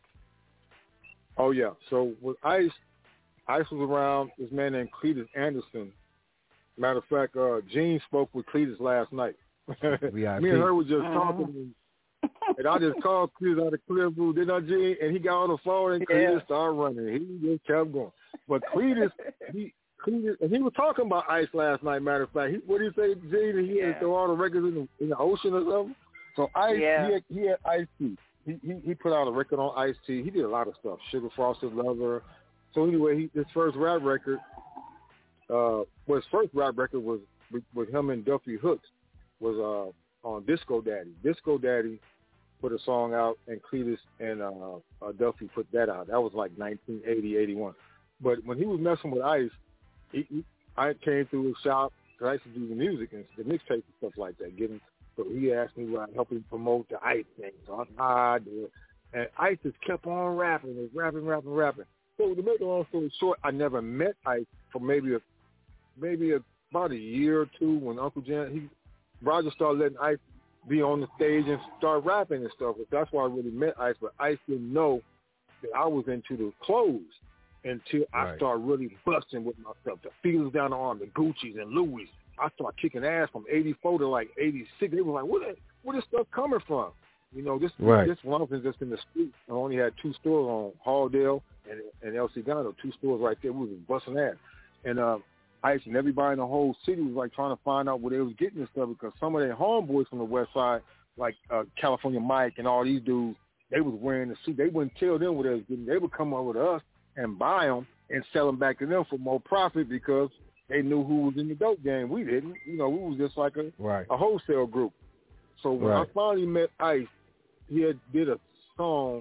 Speaker 7: Oh yeah. So with Ice, Ice was around this man named Cletus Anderson. Matter of fact, uh, Gene spoke with Cletus last night. Me and her were just uh-huh. talking, and I just called Cletus out of clear blue, didn't I, Gene? And he got on the phone, and Cletus yeah. started running. He just kept going. But Cletus, he, Cletus, and he was talking about Ice last night. Matter of fact, he, what did he say, Gene? He yeah. had throw all the records in the, in the ocean or something. So Ice, yeah. he had, he had Ice-T. He, he he put out a record on Ice-T. He did a lot of stuff. Sugar Frosted Lover. So anyway, he, his first rap record, uh, well, his first rap record was with, with him and Duffy Hooks. Was uh, on Disco Daddy. Disco Daddy put a song out, and Cletus and uh, uh, Duffy put that out. That was like nineteen eighty, eighty-one. But when he was messing with Ice, he, he, I came through his shop, because I used to do the music and the mixtape and stuff like that. Get him, so he asked me would I help him promote the Ice thing. So I said, ah, I did. And Ice just kept on rapping and rapping, rapping, rapping. So to make a long story short, I never met Ice for maybe a, maybe a, about a year or two when Uncle Jan, he, Roger started letting Ice be on the stage and start rapping and stuff. That's why I really met Ice, but Ice didn't know that I was into the clothes until
Speaker 6: right.
Speaker 7: I started really busting with my stuff. The Feels Down the Arm, the Gucci's and Louis. I started kicking ass from eighty-four to like eighty-six. They were like, where is where this stuff coming from? You know, this
Speaker 6: right.
Speaker 7: this one was just in the street. I only had two stores on Halldale and, and El Segundo, two stores right there. We was busting ass. And uh, Ice and everybody in the whole city was like trying to find out where they was getting this stuff, because some of their homeboys from the West Side, like uh, California Mike and all these dudes, they was wearing the suit. They wouldn't tell them what they was getting. They would come over to us and buy them and sell them back to them for more profit, because they knew who was in the dope game. We didn't. You know, we was just like a,
Speaker 6: right.
Speaker 7: a wholesale group. So when
Speaker 6: right.
Speaker 7: I finally met Ice, he had did a song,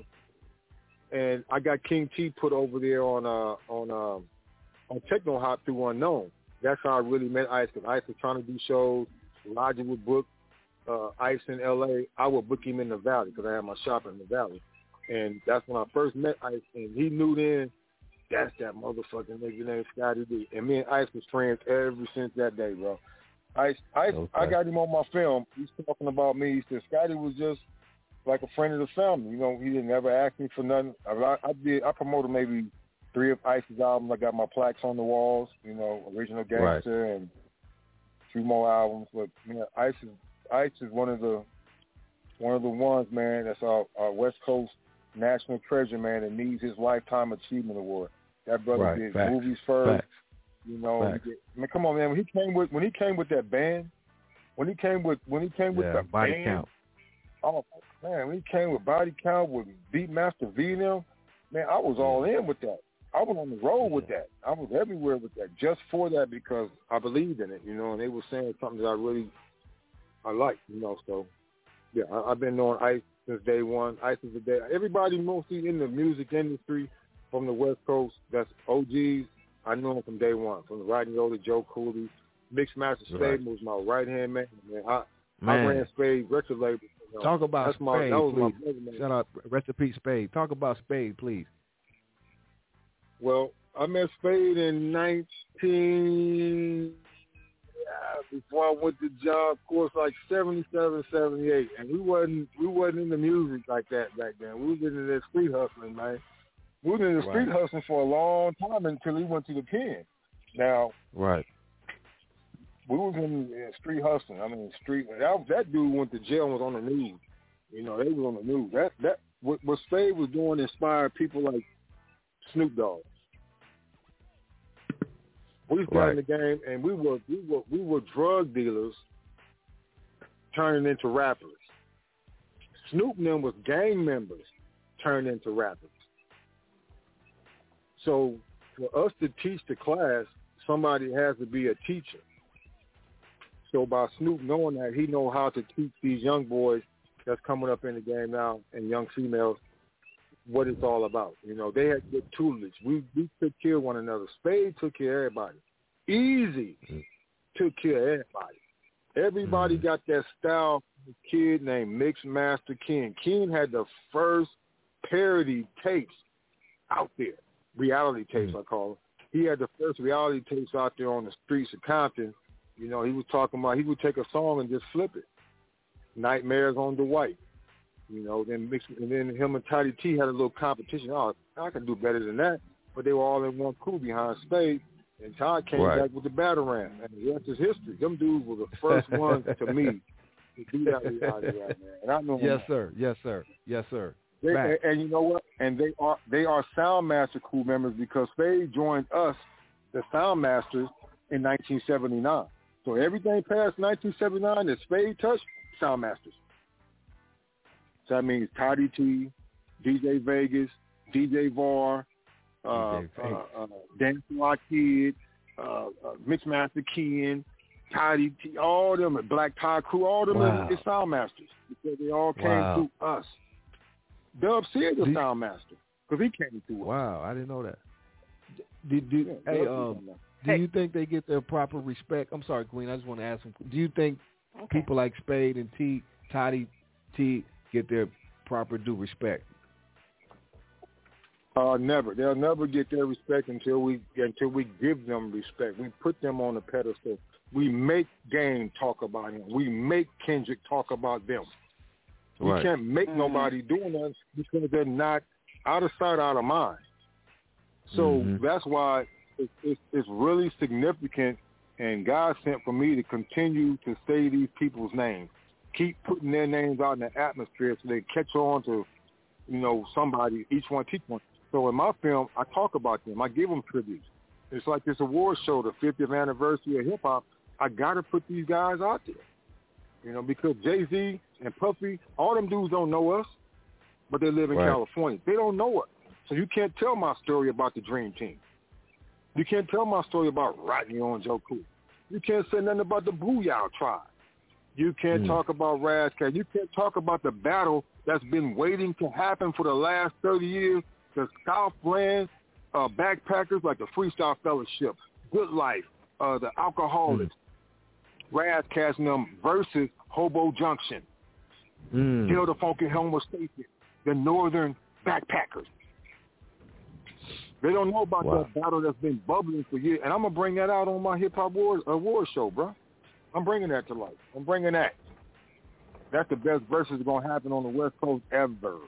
Speaker 7: and I got King T put over there on uh, on um, on Techno Hop through Unknown. That's how I really met Ice, because Ice was trying to do shows. Logic would book uh, Ice in L A. I would book him in the Valley, because I had my shop in the Valley. And that's when I first met Ice, and he knew then that's that motherfucking nigga named Scotty D. And me and Ice was friends ever since that day, bro. Ice, Ice, okay. I got him on my film. He's talking about me. He said Scotty was just like a friend of the family. You know, he didn't ever ask me for nothing. I, I did. I promoted maybe three of Ice's albums. I got my plaques on the walls. You know, Original Gangster right. and a few more albums. But man, Ice is Ice is one of the one of the ones, man. That's our, our West Coast national treasure, man, that needs his Lifetime Achievement Award. That brother
Speaker 6: right.
Speaker 7: did
Speaker 6: Facts.
Speaker 7: movies first.
Speaker 6: Facts.
Speaker 7: You know,
Speaker 6: Facts.
Speaker 7: he did, I mean, come on, man. When he came with when he came with that band, when he came with when he came with
Speaker 6: yeah,
Speaker 7: the
Speaker 6: body
Speaker 7: band,
Speaker 6: count.
Speaker 7: Oh man, when he came with Body Count with Beatmaster V and them, man, I was all in with that. I was on the road with that. I was everywhere with that just for that, because I believed in it, you know, and they were saying something that I really I liked, you know. So yeah, I, I've been knowing Ice since day one. Ice is the day. Everybody mostly in the music industry from the West Coast, that's O Gs. I knew him from day one, from the Rodney O to Joe Cooley. Mixmaster Spade right. was my right hand man. man, I, man. I ran Spade record label. You know,
Speaker 6: Talk about
Speaker 7: that's my,
Speaker 6: Spade,
Speaker 7: that was
Speaker 6: please.
Speaker 7: my brother, man.
Speaker 6: Shout out, rest in peace, Spade. Talk about Spade, please.
Speaker 7: Well, I met Spade in nineteen before I went to job course, like seventy-seven, seventy-eight, and we wasn't we wasn't into music like that back then. We was into that street hustling, man. We was in the street
Speaker 6: right.
Speaker 7: hustling for a long time until we went to the pen. Now,
Speaker 6: right.
Speaker 7: we was in, in street hustling. I mean, street. That, that dude went to jail and was on the news. You know, they was on the news. That that what, what Spade was doing inspired people like Snoop Dogg. We was
Speaker 6: right.
Speaker 7: in the game, and we were we were we were drug dealers turning into rappers. Snoop and them was gang members turned into rappers. So for us to teach the class, somebody has to be a teacher. So by Snoop knowing that, he know how to teach these young boys that's coming up in the game now and young females what it's all about. You know, they had good tutelage. We we took care of one another. Spade took care of everybody. Easy mm-hmm. took care of everybody. Everybody mm-hmm. got that style kid named Mixmaster Ken. Ken had the first parody tapes out there. Reality tapes, mm-hmm. I call them. He had the first reality tapes out there on the streets of Compton. You know, he was talking about, he would take a song and just flip it. Nightmares on Dwight. You know, then mix, and then him and Toddy T had a little competition. Oh, I can do better than that. But they were all in one crew behind Spade. And Todd came
Speaker 6: right.
Speaker 7: back with the battle ram. And the rest is history. Them dudes were the first ones to me to do that reality rap, man. And I know
Speaker 6: yes,
Speaker 7: them.
Speaker 6: sir. Yes, sir. Yes, sir.
Speaker 7: They, and, and you know what? And they are they are Soundmaster crew members because Spade joined us, the Soundmasters, in nineteen seventy-nine. So everything past nineteen seventy-nine that Spade touched, Soundmasters. So that means Toddy T, D J Vegas, D J Var, uh, uh, uh, Dance Rock Kid, uh, uh, Mixmaster Ken, Toddy T, all them, Black Tie Crew, all them wow. is Soundmasters because they all came
Speaker 6: wow.
Speaker 7: through us. Dub C is a Soundmaster because he came through us.
Speaker 6: Wow, I didn't know that. Did, did,
Speaker 7: yeah,
Speaker 6: hey, um, do
Speaker 5: hey.
Speaker 6: you think they get their proper respect? I'm sorry, Queen. I just want to ask them. Do you think okay. people like Spade and T, Toddy T, get their proper due respect?
Speaker 7: Uh, never. They'll never get their respect until we until we give them respect. We put them on a pedestal. We make Game talk about him. We make Kendrick talk about them.
Speaker 6: Right.
Speaker 7: We can't make
Speaker 5: mm-hmm.
Speaker 7: nobody doing that because they're not out of sight, out of mind. So
Speaker 6: mm-hmm.
Speaker 7: that's why it's, it's, it's really significant, and God sent for me to continue to say these people's names. Keep putting their names out in the atmosphere so they catch on to, you know, somebody, each one teach one. So in my film, I talk about them. I give them tributes. It's like this award show, the fiftieth anniversary of hip-hop. I got to put these guys out there, you know, because Jay-Z and Puffy, all them dudes don't know us, but they live in
Speaker 6: right.
Speaker 7: California. They don't know us. So you can't tell my story about the Dream Team. You can't tell my story about Rodney on Joe Cool. You can't say nothing about the Booyah Tribe. You can't mm. talk about Razzcast. You can't talk about the battle that's been waiting to happen for the last thirty years. The Southland uh, backpackers like the Freestyle Fellowship, Good Life, uh, the Alcoholics, mm. Razzcast and them versus Hobo Junction,
Speaker 6: mm.
Speaker 7: Hill the Funky Homer Station, the Northern Backpackers. They don't know about
Speaker 6: wow.
Speaker 7: that battle that's been bubbling for years. And I'm going to bring that out on my Hip Hop Wars award show, bro. I'm bringing that to life. I'm bringing that. That's the best verses going to happen on the West Coast ever.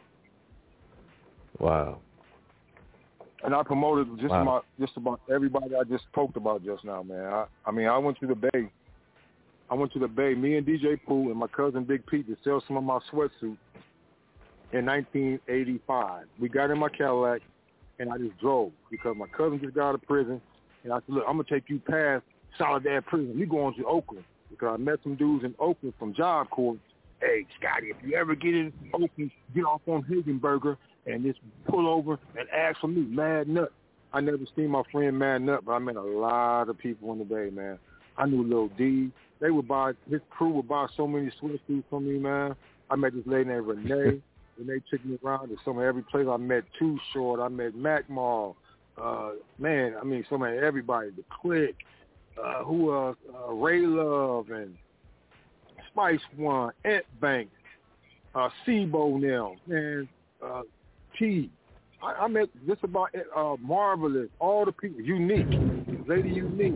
Speaker 6: Wow.
Speaker 7: And I promoted just
Speaker 6: wow.
Speaker 7: about just about everybody I just spoke about just now, man. I, I mean, I went to the Bay. I went to the Bay. Me and D J Pooh and my cousin Big Pete to sell some of my sweatsuits in nineteen eighty-five. We got in my Cadillac, and I just drove because my cousin just got out of prison. And I said, look, I'm going to take you past Soledad Prison. You going to Oakland because I met some dudes in Oakland from Job Corps. Hey, Scotty, if you ever get in Oakland, get off on Higginberger and just pull over and ask for me, Mad Nut. I never seen my friend Mad Nut, but I met a lot of people in the Bay, man. I knew Lil D. They would buy, his crew would buy so many sweatsuits from me, man. I met this lady named Renee. Renee took me around to some of every place. I met Too Short. I met Mac Mall. Uh, man, I mean, so many, everybody. The Click. Uh, who else? Uh, Ray Love and Spice One, Ant Bank, uh, Sebo now, man, uh, T. I, I met just about uh, Marvelous, all the people, Unique, Lady Unique,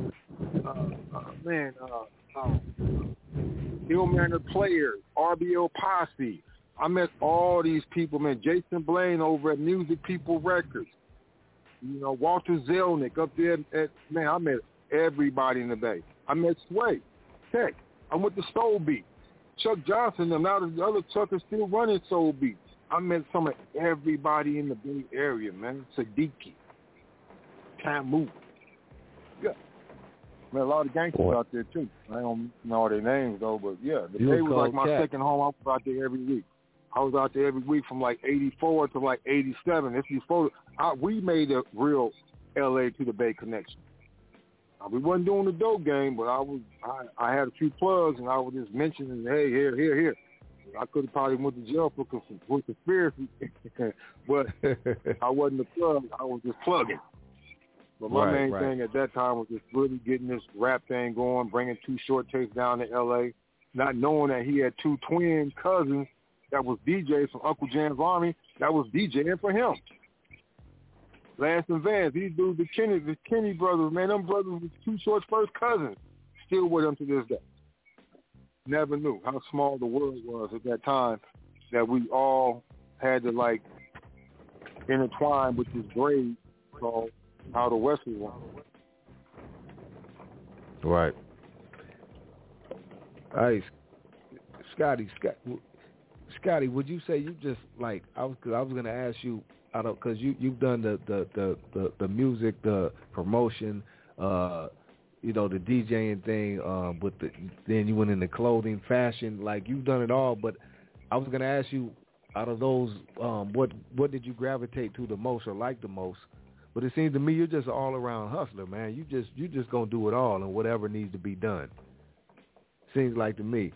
Speaker 7: uh, uh, man, uh, uh, Hillman Players, R B L Posse. I met all these people, man. Jason Blaine over at Music People Records. You know, Walter Zelnick up there at, man, I met everybody in the Bay. I met Sway, Tech. I went to Soul Beats. Chuck Johnson, them, now the other Chuck is still running Soul Beats. I met some of everybody in the Bay Area, man. Siddiqui, Tamu. Yeah. Man, a lot of gangsters Boy. out there, too. I don't know all their names, though, but, yeah. The Bay was like my cat. second home. I was out there every week. I was out there every week from, like, eighty-four to, like, eighty-seven. If you photo, I, we made a real L A to the Bay connection. Uh, we wasn't doing the dope game, but I was. I, I had a few plugs, and I was just mentioning, hey, here, here, here. I could have probably went to jail for, for conspiracy, but I wasn't a plug. I was just plugging. But my right, main right. thing at that time was just really getting this rap thing going, bringing Too Short Tapes down to L A, not knowing that he had two twin cousins that was D Js from Uncle Jam's Army that was DJing for him. Lance and Vance, these dudes, the Kenny, the Kenny brothers, man, them brothers was Too Short's first cousins, still with him to this day. Never knew how small the world was at that time that we all had to, like, intertwine with this braid called How the West is Won.
Speaker 6: Right. Hey, Scotty, Scott, Scotty, would you say you just, like, I was, cause I was going to ask you, I don't, because you, you've done the, the, the, the, the music, the promotion, uh, you know, the DJing thing, um, with the, then you went into clothing, fashion, like you've done it all. But I was going to ask you, out of those, um, what what did you gravitate to the most or like the most? But it seems to me you're just an all-around hustler, man. You just you just gonna do it all and whatever needs to be done. Seems like to me.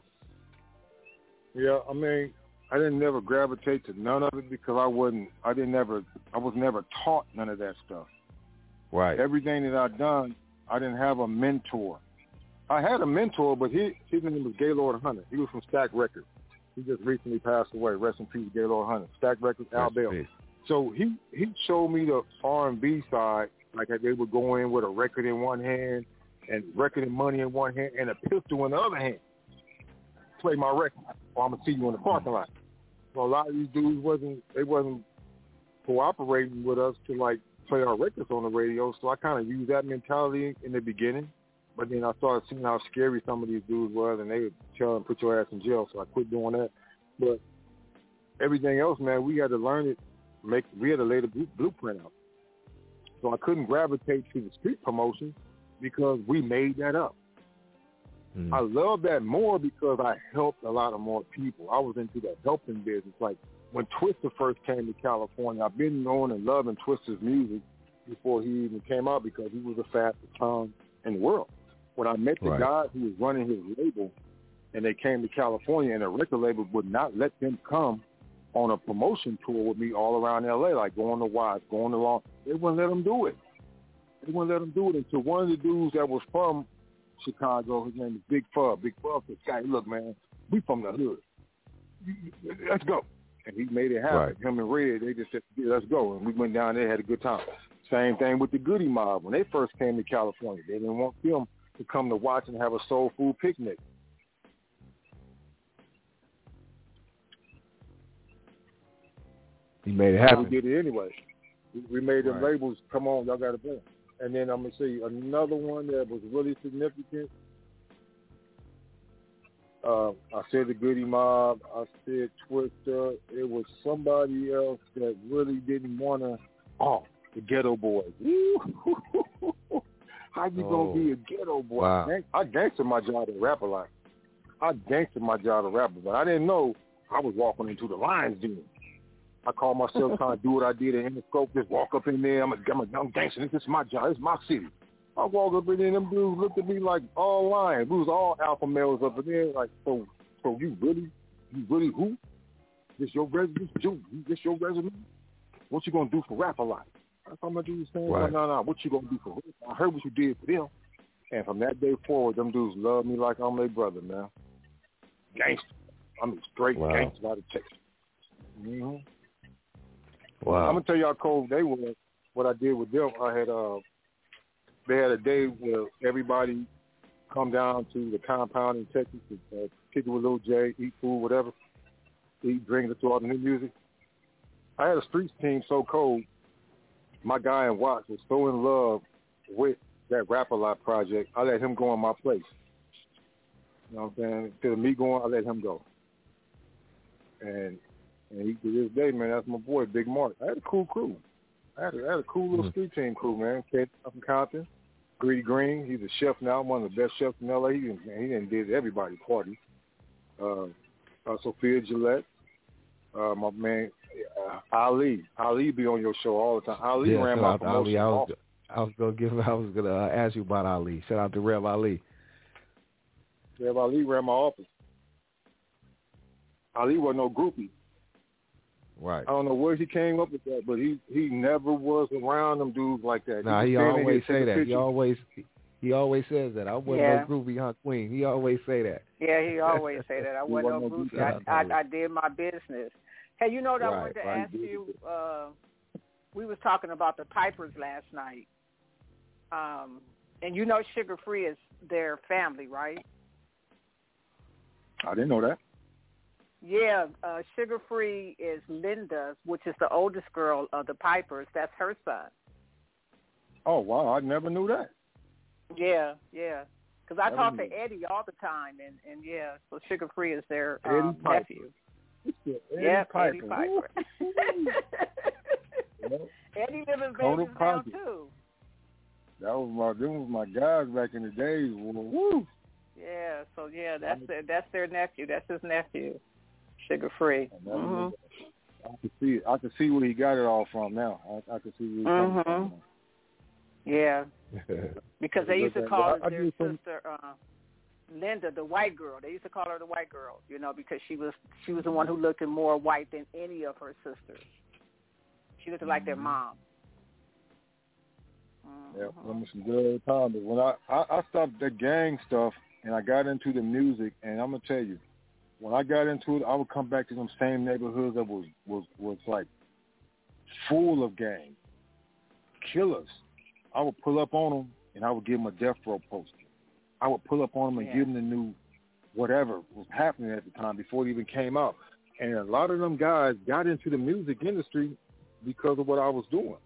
Speaker 7: Yeah, I mean, I didn't never gravitate to none of it because I wasn't. I didn't never. I was never taught none of that stuff.
Speaker 6: Right.
Speaker 7: Everything that I've done, I didn't have a mentor. I had a mentor, but he, his name was Gaylord Hunter. He was from Stack Records. He just recently passed away. Rest in peace, Gaylord Hunter. Stack Records, Al Bell. So he, he showed me the R and B side, like they would go in with a record in one hand and record and money in one hand and a pistol in the other hand. Play my record, or I'm going to see you in the parking lot. So a lot of these dudes wasn't, they wasn't cooperating with us to, like, play our records on the radio, so I kind of used that mentality in the beginning. But then I started seeing how scary some of these dudes were, and they would tell them, put your ass in jail, so I quit doing that. But everything else, man, we had to learn it. Make We had to lay the blueprint out. So I couldn't gravitate to the street promotion because we made that up. Mm. I love that more because I helped a lot of more people. I was into that helping business. Like, when Twista first came to California, I've been known and loving Twista's music before he even came out because he was the fastest tongue in the world. When I met the right. guy who was running his label and they came to California and the record label would not let them come on a promotion tour with me all around L A, like going to Watts, going to Long, they wouldn't let them do it. They wouldn't let them do it until one of the dudes that was from Chicago, his name is Big Fub. Big Fub said, Scotty, look, man, we from the hood. Let's go. And he made it happen. Right. Him and Red, they just said, yeah, let's go. And we went down there, had a good time. Same thing with the Goody Mob. When they first came to California, they didn't want them to come to watch and have a soul food picnic.
Speaker 6: He made it happen.
Speaker 7: We did it anyway. We made them right. labels, come on, y'all got to play. And then I'm going to see another one that was really significant. Uh, I said the Goody Mob. I said Twista. It was somebody else that really didn't want to. Oh, the Ghetto Boys. How you oh. gonna be a ghetto boy?
Speaker 6: Wow.
Speaker 7: I gangstered my job to rap a lot. I gangstered my job to rap, but I didn't know I was walking into the Lions Den. I called myself trying to do what I did in Interscope. Just walk up in there. I'm a, I'm a I'm gangster. This is my job. This is my city. I walk up in there, and them dudes looked at me like all lions. We was all alpha males up in there. Like, so, so you really, you really who? This your resume? This your resume? What you gonna do for rap a lot? That's how my dude was saying. Right. No, no, no. What you gonna do for rap? I heard what you did for them. And from that day forward, them dudes love me like I'm their brother, man. Gangster. I mean, straight wow. gangster out of Texas. Mm-hmm.
Speaker 6: Wow.
Speaker 7: I'm gonna tell y'all, Cole, they were what I did with them. I had uh, they had a day where everybody come down to the compound in Texas to uh, kick it with Lil J, eat food, whatever, eat, drink, listen to all the new music. I had a streets team so cold, my guy in Watts was so in love with that Rap-A-Lot project, I let him go on my place. You know what I'm saying? Instead of me going, I let him go. And and he, to this day, man, that's my boy, Big Mark. I had a cool crew. I had a, I had a cool little mm-hmm. street team crew, man. Kid up in Compton. Greedy Green, he's a chef now, one of the best chefs in L A. He didn't, he didn't did everybody party. Uh, uh, Sophia Gillette, uh, my man uh, Ali. Ali be on your show all the time. Ali
Speaker 6: yeah,
Speaker 7: ran my
Speaker 6: Ali.
Speaker 7: promotion.
Speaker 6: I was, I was gonna give. I was gonna uh, ask you about Ali. Shout out to Rev Ali.
Speaker 7: Rev Ali ran my office. Ali wasn't no groupie.
Speaker 6: Right.
Speaker 7: I don't know where he came up with that, but he, he never was around them dudes like that.
Speaker 6: Nah, he, he always say that. He always he always says that. I wasn't
Speaker 5: yeah.
Speaker 6: no groupie, huh, Queen? He always say that.
Speaker 5: Yeah, he always say that. I wasn't no groupie. I, I I did my business. Hey, you know what I
Speaker 6: right,
Speaker 5: wanted to
Speaker 6: right.
Speaker 5: ask you? Uh, we was talking about the Pipers last night, um, and you know Sugar Free is their family, right?
Speaker 7: I didn't know that.
Speaker 5: Yeah, uh, Sugar Free is Linda, which is the oldest girl of the Pipers. That's her son.
Speaker 7: Oh, wow. I never knew that.
Speaker 5: Yeah, yeah. Because I talk to Eddie all the time, and, and yeah, so Sugar Free is their um, nephew.
Speaker 7: Eddie
Speaker 5: yeah,
Speaker 7: Piper.
Speaker 5: Eddie Piper. Eddie lives in Vegas too.
Speaker 7: That was my, them was my guys back in the days. Woo.
Speaker 5: Yeah, so yeah, that's their, that's their nephew. That's his nephew. Sugar Free. Mm-hmm.
Speaker 7: I can see it. I can see where he got it all from now. I, I can see where he
Speaker 5: mm-hmm.
Speaker 7: got it from.
Speaker 5: Yeah, because they used to call her their sister uh, Linda, the white girl. They used to call her the white girl, you know, because she was she was the one who looked more white than any of her sisters. She looked like their mom.
Speaker 7: Mm-hmm. Yeah, remember some good times. When I, I I stopped the gang stuff and I got into the music, and I'm gonna tell you. When I got into it, I would come back to them same neighborhoods that was, was, was like full of gangs, killers. I would pull up on them, and I would give them a death row poster. I would pull up on them and
Speaker 5: yeah.
Speaker 7: give them the new whatever was happening at the time before it even came out. And a lot of them guys got into the music industry because of what I was doing.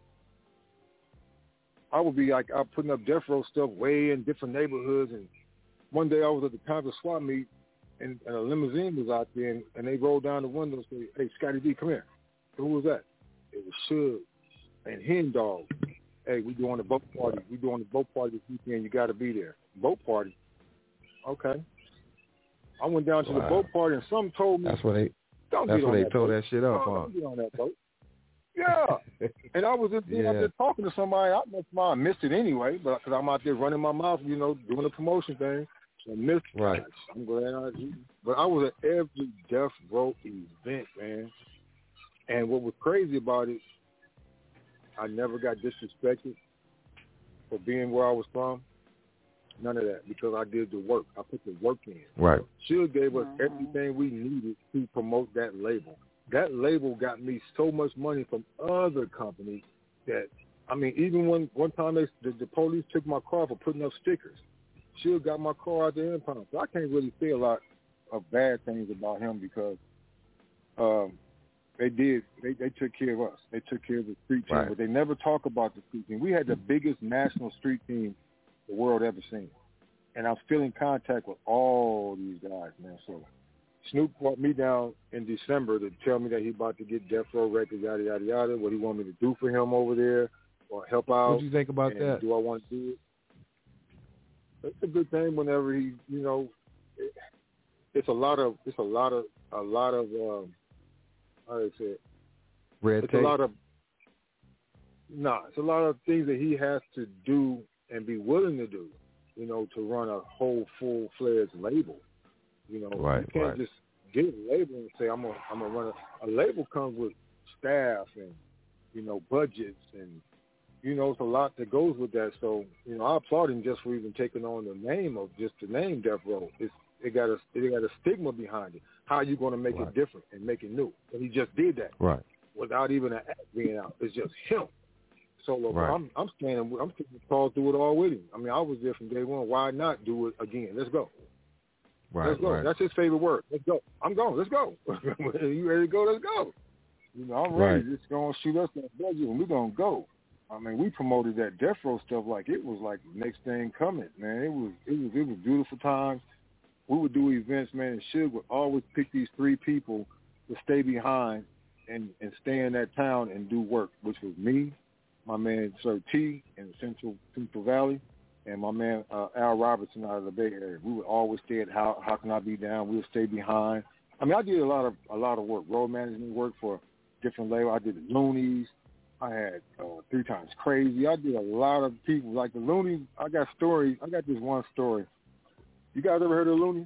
Speaker 7: I would be like, I'm putting up death row stuff way in different neighborhoods. And one day I was at the Congress swap meet, And, and a limousine was out there, and, and they rolled down the window and said, "Hey, Scotty D, come here." So who was that? It was Suge and Hen Dog. "Hey, we doing the boat party. We doing the boat party this weekend. You got to be there." Boat party. Okay. I went down to wow. the boat party, and some told me,
Speaker 6: "That's what they.
Speaker 7: Don't
Speaker 6: that's
Speaker 7: get
Speaker 6: what
Speaker 7: on
Speaker 6: they
Speaker 7: that
Speaker 6: told
Speaker 7: boat.
Speaker 6: that shit up
Speaker 7: no,
Speaker 6: on."
Speaker 7: Don't get on that boat. Yeah. And I was just yeah. out there talking to somebody. I must I missed it anyway, but because I'm out there running my mouth, you know, doing the promotion thing. I missed
Speaker 6: right.
Speaker 7: I'm glad I did. But I was at every death row event, man. And what was crazy about it, I never got disrespected for being where I was from. None of that, because I did the work. I put the work in.
Speaker 6: Right.
Speaker 7: Suge gave us everything we needed to promote that label. That label got me so much money from other companies that, I mean, even when one time they, the, the police took my car for putting up stickers, Suge got my car out the impound. So I can't really say a lot of bad things about him because um, they did. They, they took care of us. They took care of the street team,
Speaker 6: right.
Speaker 7: but they never talk about the street team. We had the biggest national street team the world ever seen. And I'm still in contact with all these guys, man. So Snoop brought me down in December to tell me that he about to get Death Row Records, yada, yada, yada, what he wanted me to do for him over there or help out.
Speaker 6: What do you think about
Speaker 7: and
Speaker 6: that?
Speaker 7: Do I want to do it? It's a good thing whenever he, you know, it, it's a lot of, it's a lot of, a lot of, um, how do I say it?
Speaker 6: Red
Speaker 7: it's
Speaker 6: tape.
Speaker 7: a lot of, nah, it's a lot of things that he has to do and be willing to do, you know, to run a whole full-fledged label. You know,
Speaker 6: right,
Speaker 7: you can't
Speaker 6: right.
Speaker 7: just get a label and say, I'm going I'm to run a, a label comes with staff and, you know, budgets and, you know, it's a lot that goes with that. So, you know, I applaud him just for even taking on the name of just the name Death Row. It's, it got a, it got a stigma behind it. How are you going to make
Speaker 6: right.
Speaker 7: it different and make it new? And he just did that.
Speaker 6: Right.
Speaker 7: Without even an act being out. It's just him. solo.
Speaker 6: Right.
Speaker 7: But I'm I'm standing. I'm taking Paul through it all with him. I mean, I was there from day one. Why not do it again? Let's go.
Speaker 6: Right.
Speaker 7: Let's go.
Speaker 6: Right.
Speaker 7: That's his favorite word. Let's go. I'm going. Let's go. You ready to go? Let's go. You know, I'm ready.
Speaker 6: Right.
Speaker 7: Just gonna shoot us that budget, and we're gonna go. I mean, we promoted that Death Row stuff like it was like the next thing coming, man. It was it was it was beautiful times. We would do events, man, and Suge would always pick these three people to stay behind and, and stay in that town and do work, which was me, my man Sir T in Central Central Valley, and my man uh, Al Robertson out of the Bay Area. We would always stay at how how can I be down? We would stay behind. I mean, I did a lot of a lot of work, road management work for different labels. I did the Loonies. I had uh, Three Times Crazy. I did a lot of people like the Loonies. I got stories. I got this one story. You guys ever heard of the Loonies?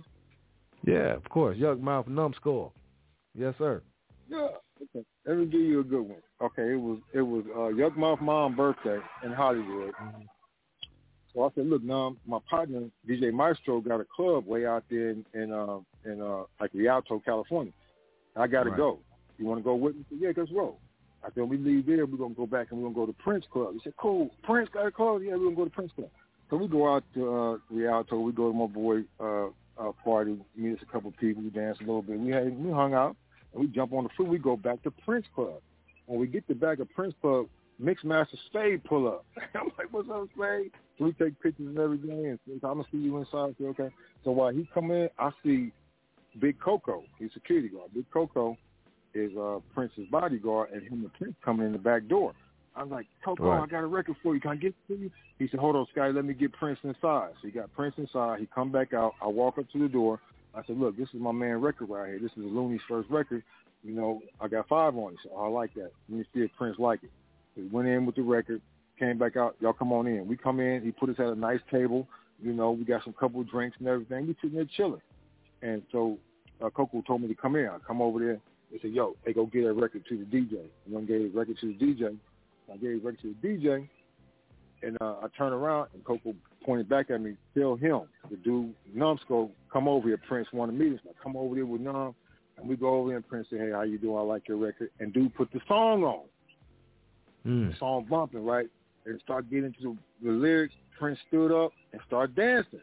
Speaker 6: Yeah, of course. Young Mouth Numbskull. Yes, sir.
Speaker 7: Yeah. Okay. Let me give you a good one. Okay, it was it was uh, Yuck Mouth Mom's birthday in Hollywood. Mm-hmm. So I said, look, now my partner D J Maestro got a club way out there in in, uh, in uh, like Rialto, California. I got to
Speaker 6: right.
Speaker 7: go. You want to go with me? Said, yeah, let's roll. I said, when we leave there, we're gonna go back and we're gonna go to Prince Club. He said, cool. Prince got a club. Yeah, we're gonna go to Prince Club. So we go out to uh, Rialto. We go to my boy uh, uh, party. Meet us a couple of people. We dance a little bit. We had we hung out and we jump on the foot. We go back to Prince Club. When we get to back of Prince Club, Mixmaster Spade pull up. I'm like, what's up, Spade? So we take pictures and everything. And say, I'm gonna see you inside. I say, okay. So while he come in, I see Big Coco. He's security guard. Big Coco is uh, Prince's bodyguard, and him and Prince coming in the back door. I was like, Coco, right. I got a record for you. Can I get it to you? He said, hold on, Scotty, let me get Prince inside. So he got Prince inside. He come back out. I walk up to the door. I said, look, this is my man record right here. This is Looney's first record. You know, I got five on it. So I like that. Let me see if Prince like it. So he went in with the record, came back out. Y'all come on in. We come in. He put us at a nice table. You know, we got some couple of drinks and everything. We sitting there chilling. And so uh, Coco told me to come in. I come over there. They said, yo, hey, go get a record to the D J. And then gave a record to the D J. I gave a record to the D J, and uh, I turned around, and Coco pointed back at me, tell him, the dude, Numbskull, come over here. Prince wanted me to come over there with Numb, and we go over there, and Prince said, hey, how you doing? I like your record. And dude put the song on. Mm. The song bumping, right? And start getting into the, the lyrics. Prince stood up and started dancing.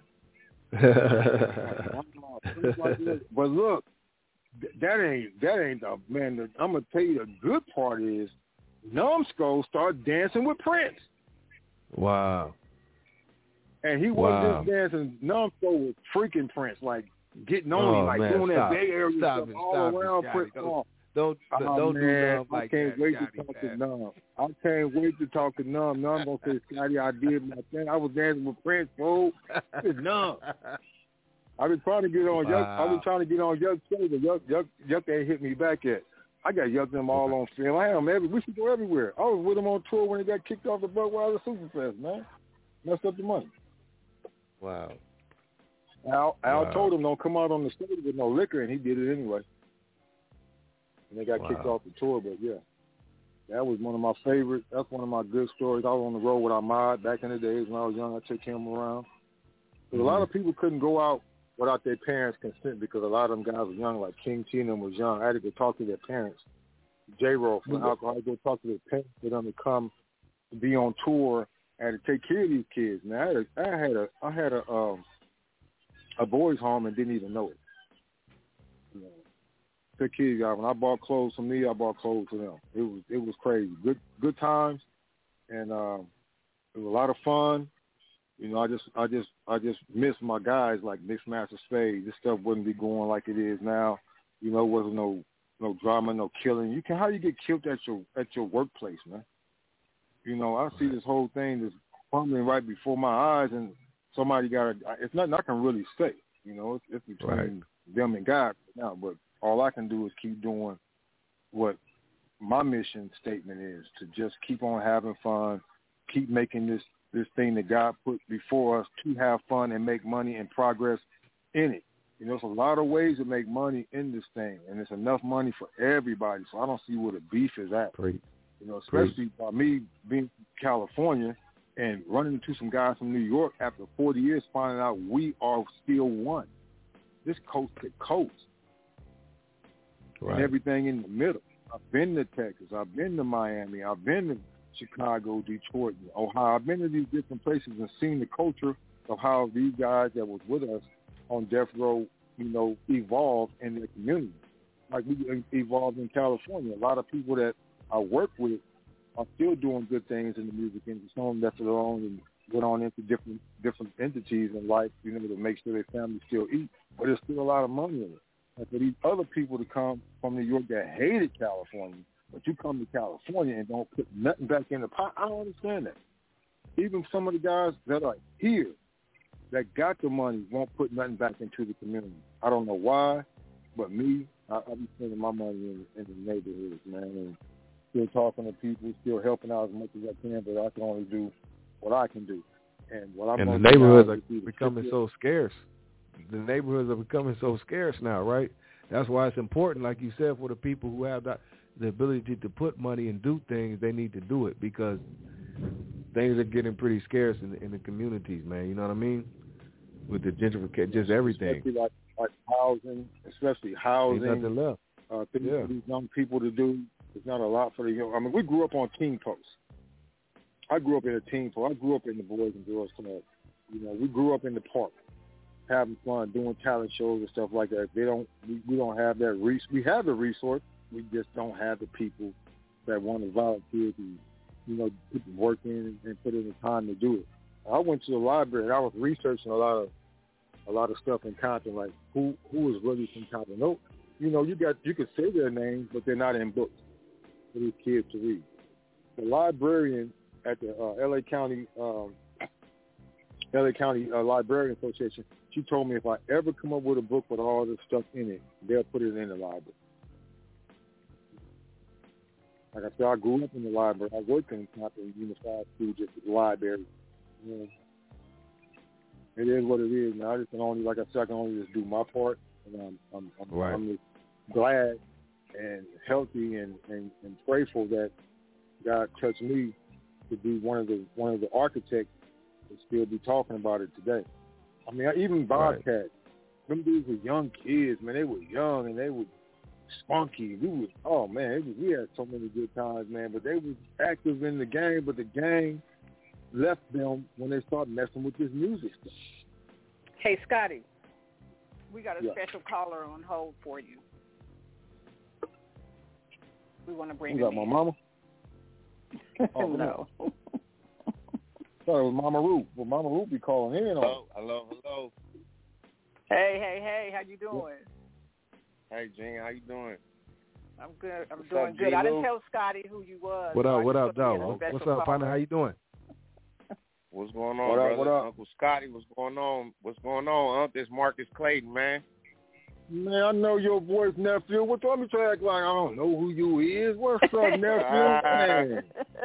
Speaker 7: But look, that ain't that ain't the man. The, I'm gonna tell you the good part is Numbskull started dancing with Prince.
Speaker 6: Wow.
Speaker 7: And he
Speaker 6: wow.
Speaker 7: wasn't just dancing. Numbskull was freaking Prince, like getting on
Speaker 6: oh,
Speaker 7: him, like
Speaker 6: man,
Speaker 7: doing
Speaker 6: stop.
Speaker 7: that Bay Area
Speaker 6: stop
Speaker 7: stuff
Speaker 6: it,
Speaker 7: all
Speaker 6: stop
Speaker 7: around
Speaker 6: it,
Speaker 7: Prince.
Speaker 6: Don't don't,
Speaker 7: oh,
Speaker 6: don't
Speaker 7: man,
Speaker 6: do Numb like
Speaker 7: I can't
Speaker 6: that,
Speaker 7: wait
Speaker 6: Scotty,
Speaker 7: to talk
Speaker 6: man.
Speaker 7: to Numb. I can't wait to talk to Numb. Numb gonna say, Scotty, I did my thing. I was dancing with Prince, bro. It's Numb. I've been trying to get on wow. Yuck. I've been trying to get on Yuck's show, but Yuck, Yuck, Yuck ain't hit me back yet. I got Yuck them all on film. I had them every. We should go everywhere. I was with them on tour when they got kicked off the Budweiser Superfest, man. Messed up the money.
Speaker 6: Wow.
Speaker 7: Al, Al
Speaker 6: wow.
Speaker 7: told him don't come out on the stage with no liquor, and he did it anyway. And they got
Speaker 6: wow.
Speaker 7: kicked off the tour, but yeah, that was one of my favorites. That's one of my good stories. I was on the road with Ahmad back in the days when I was young. I took him around. Mm-hmm. A lot of people couldn't go out without their parents' consent because a lot of them guys were young, like King T and them was young. I had to go talk to their parents. J-Roll from alcohol, I had to go talk to their parents for them to come to be on tour and to take care of these kids. Man, I had a, I had a, I had a, um, a boys' home and didn't even know it. You know, take care of guys. When I bought clothes for me, I bought clothes for them. It was, it was crazy. Good, good times, and um, it was a lot of fun. You know, I just, I just, I just miss my guys like Mixmaster Spade. This stuff wouldn't be going like it is now. You know, wasn't no, no drama, no killing. You can, how you get killed at your, at your workplace, man? You know, I see this whole thing that's crumbling right before my eyes, and somebody got. It's nothing I can really say. You know, it's, it's between
Speaker 6: right.
Speaker 7: them and God now. But all I can do is keep doing what my mission statement is: to just keep on having fun, keep making this. this thing that God put before us to have fun and make money and progress in it. You know, there's a lot of ways to make money in this thing, and there's enough money for everybody, so I don't see where the beef is at.
Speaker 6: Great.
Speaker 7: You know, especially Great. by me being from California and running into some guys from New York after forty years, finding out we are still one. This coast to coast. Right. And everything in the middle. I've been to Texas. I've been to Miami. I've been to Chicago, Detroit, Ohio. I've been to these different places and seen the culture of how these guys that was with us on death row, you know, evolved in their community. Like we evolved in California. A lot of people that I work with are still doing good things in the music industry. Some of them left it alone and went on into different different entities in life, you know, to make sure their family still eat. But there's still a lot of money in it. And for these other people to come from New York that hated California, but you come to California and don't put nothing back in the pot, I don't understand that. Even some of the guys that are here that got the money won't put nothing back into the community. I don't know why, but me, I, I be spending my money in, in the neighborhoods, man, and still talking to people, still helping out as much as I can, but I can only do what I can do. And what I'm
Speaker 6: and the
Speaker 7: gonna
Speaker 6: neighborhoods
Speaker 7: do
Speaker 6: are becoming so scarce. The neighborhoods are becoming so scarce now, right? That's why it's important, like you said, for the people who have that, the ability to put money and do things, they need to do it because things are getting pretty scarce in the, in the communities, man. You know what I mean? With the gentrification, just everything.
Speaker 7: Especially like, like housing, especially housing.
Speaker 6: Ain't nothing left.
Speaker 7: Uh, things
Speaker 6: Yeah.
Speaker 7: for these young people to do. There's not a lot for the young. I mean, we grew up on Teen Post. I grew up in a teen post. I grew up in the Boys and Girls Club. You know, we grew up in the park, having fun, doing talent shows and stuff like that. They don't. We, we don't have that. Res- we have the resource. We just don't have the people that want to volunteer to, you know, put the work in and, and put in the time to do it. I went to the library and I was researching a lot of a lot of stuff in Compton, like who who is really from Compton. No, you know, you got you can say their names, but they're not in books for these kids to read. The librarian at the uh, L A County um, L A County uh, Librarian Association, she told me if I ever come up with a book with all this stuff in it, they'll put it in the library. Like I said, I grew up in the library. I worked in Compton Unified School, just the library. Yeah. It is what it is, man. I just can only, like I said, I can only just do my part, and I'm, I'm, I'm,
Speaker 6: right.
Speaker 7: I'm just glad and healthy and, and, and grateful that God touched me to be one of the one of the architects and still be talking about it today. I mean, even Bobcat, right. Them dudes were young kids, man. They were young and they were spunky. We was, oh man, it was, we had so many good times, man. But they was active in the game, but the game left them when they started messing with this music stuff.
Speaker 5: Hey, Scotty, we got a
Speaker 7: yeah.
Speaker 5: special caller on hold for you. We want to bring
Speaker 7: you
Speaker 5: him
Speaker 7: got my
Speaker 5: in.
Speaker 7: mama? Oh,
Speaker 5: no.
Speaker 7: Sorry, it was Mama Ruth. Well, Mama Ruth be calling in on.
Speaker 11: Hello, hello, hello.
Speaker 5: Hey, hey, hey, how you doing?
Speaker 11: Hey, Gene, how you doing?
Speaker 5: I'm good. I'm
Speaker 11: What's
Speaker 5: doing
Speaker 11: up,
Speaker 5: good. I didn't
Speaker 11: G-Lou?
Speaker 5: tell Scotty who you was.
Speaker 6: What
Speaker 5: so
Speaker 6: up,
Speaker 5: I
Speaker 6: what
Speaker 5: just
Speaker 6: up,
Speaker 5: put you in a
Speaker 6: though?
Speaker 5: special
Speaker 6: What's up, partner?
Speaker 5: caller.
Speaker 6: How you doing?
Speaker 11: What's going on,
Speaker 7: What up,
Speaker 11: brother?
Speaker 7: what up?
Speaker 11: Uncle Scotty, what's going on? What's going on, Unc? This Marcus Clayton, man.
Speaker 7: Man, I know your voice, nephew. What told me to act like I don't know who you is? What's up, nephew? Man.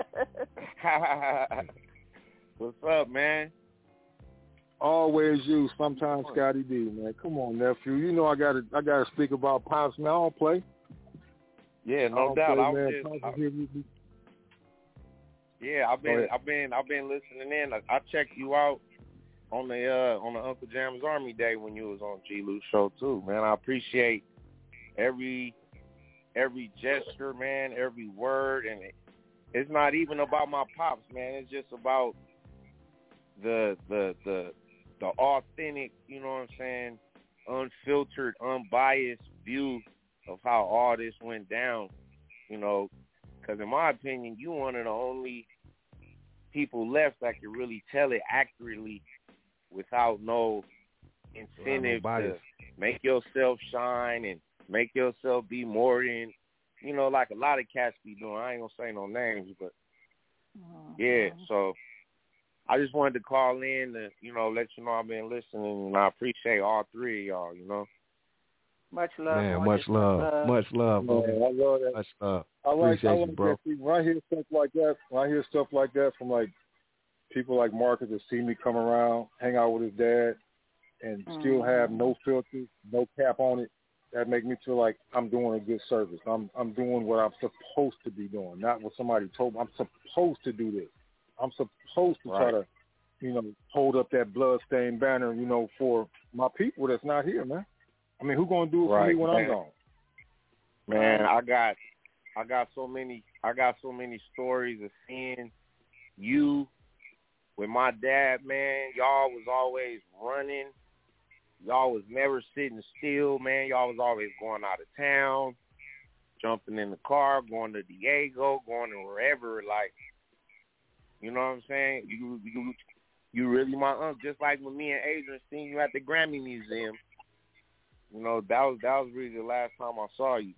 Speaker 11: What's up, man?
Speaker 7: Always you, sometimes Scotty D, man. Come on, nephew. You know I gotta I gotta speak about Pops, man. I don't play.
Speaker 11: Yeah,
Speaker 7: I
Speaker 11: no
Speaker 7: don't
Speaker 11: doubt.
Speaker 7: play,
Speaker 11: I
Speaker 7: man.
Speaker 11: was just,
Speaker 7: Pops
Speaker 11: I,
Speaker 7: is here with me.
Speaker 11: yeah, I've been, I've been, I've been listening in. I, I checked you out on the uh, on the Uncle Jam's Army Day when you was on G. Lou show too, man. I appreciate every every gesture, man, every word, and it, it's not even about my pops, man. It's just about the the the the authentic, you know what I'm saying, unfiltered, unbiased view of how all this went down, you know, because in my opinion, you one of the only people left that can really tell it accurately without no incentive
Speaker 6: no
Speaker 11: to make yourself shine and make yourself be more than, you know, like a lot of cats be doing. I ain't gonna say no names, but yeah, so I just wanted to call in to, you know, let you know I've been listening, and I appreciate all three of y'all, you know.
Speaker 5: Much love.
Speaker 6: Man,
Speaker 5: Marcus.
Speaker 6: much love. Much love,
Speaker 7: Man,
Speaker 6: homie.
Speaker 7: I love that.
Speaker 6: Much love.
Speaker 7: I like,
Speaker 6: Appreciate
Speaker 7: I
Speaker 6: you,
Speaker 7: like
Speaker 6: bro.
Speaker 7: that. See, when I hear stuff like that, when I hear stuff like that from like people like Marcus that see me come around, hang out with his dad, and
Speaker 5: mm-hmm.
Speaker 7: still have no filter, no cap on it, that make me feel like I'm doing a good service. I'm I'm doing what I'm supposed to be doing, not what somebody told me. I'm supposed to do this. I'm supposed to
Speaker 11: right.
Speaker 7: try to, you know, hold up that bloodstained banner, you know, for my people that's not here, man. I mean, who gonna do it
Speaker 11: right,
Speaker 7: for me when
Speaker 11: man.
Speaker 7: I'm gone?
Speaker 11: Man, I got, I got so many, I got so many stories of seeing you with my dad, man. Y'all was always running. Y'all was never sitting still, man. Y'all was always going out of town, jumping in the car, going to Diego, going to wherever. Like, you know what I'm saying? You, you, you really my uncle. Just like when me and Adrian seen you at the Grammy Museum. You know, that was that was really the last time I saw you.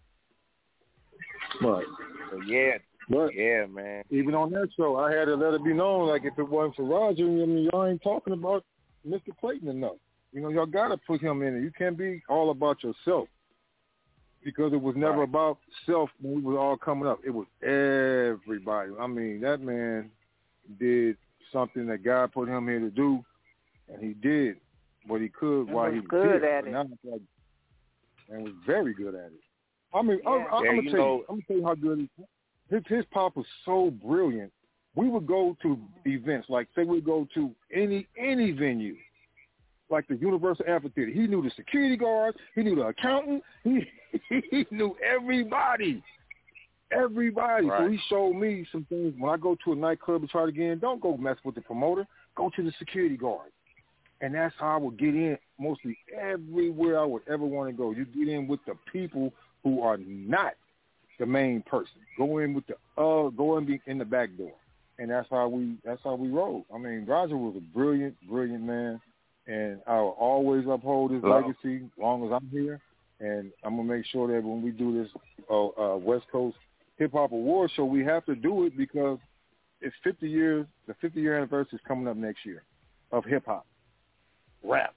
Speaker 7: Right.
Speaker 11: So yeah,
Speaker 7: but
Speaker 11: yeah, man.
Speaker 7: Even on that show, I had to let it be known, like, if it wasn't for Roger, I mean, y'all ain't talking about Mister Clayton enough. You know, y'all got to put him in it. You can't be all about yourself, because it was never right. about self when we were all coming up. It was everybody. I mean, that man did something that God put him here to do, and he did what he could while he was
Speaker 5: good
Speaker 7: here.
Speaker 5: at it.
Speaker 7: Like, and was very good at it. I mean,
Speaker 5: yeah.
Speaker 7: I'm, I'm,
Speaker 11: yeah,
Speaker 7: I'm gonna tell
Speaker 11: know,
Speaker 7: you, I'm gonna tell you how good he, his his pop was so brilliant. We would go to events, like say we go to any any venue, like the Universal Amphitheater. He knew the security guards, he knew the accountant, he he knew everybody, everybody.
Speaker 11: Right.
Speaker 7: So he showed me some things. When I go to a nightclub to try to get in, don't go mess with the promoter. Go to the security guard. And that's how I would get in mostly everywhere I would ever want to go. You get in with the people who are not the main person. Go in with the uh, go in, be in the back door, and that's how we that's how we roll. I mean, Roger was a brilliant, brilliant man, and I will always uphold his
Speaker 11: Hello.
Speaker 7: legacy as long as I'm here. And I'm gonna make sure that when we do this uh, uh, West Coast Hip Hop Award show, we have to do it because it's fifty years. The fifty year anniversary is coming up next year of hip hop. Rap,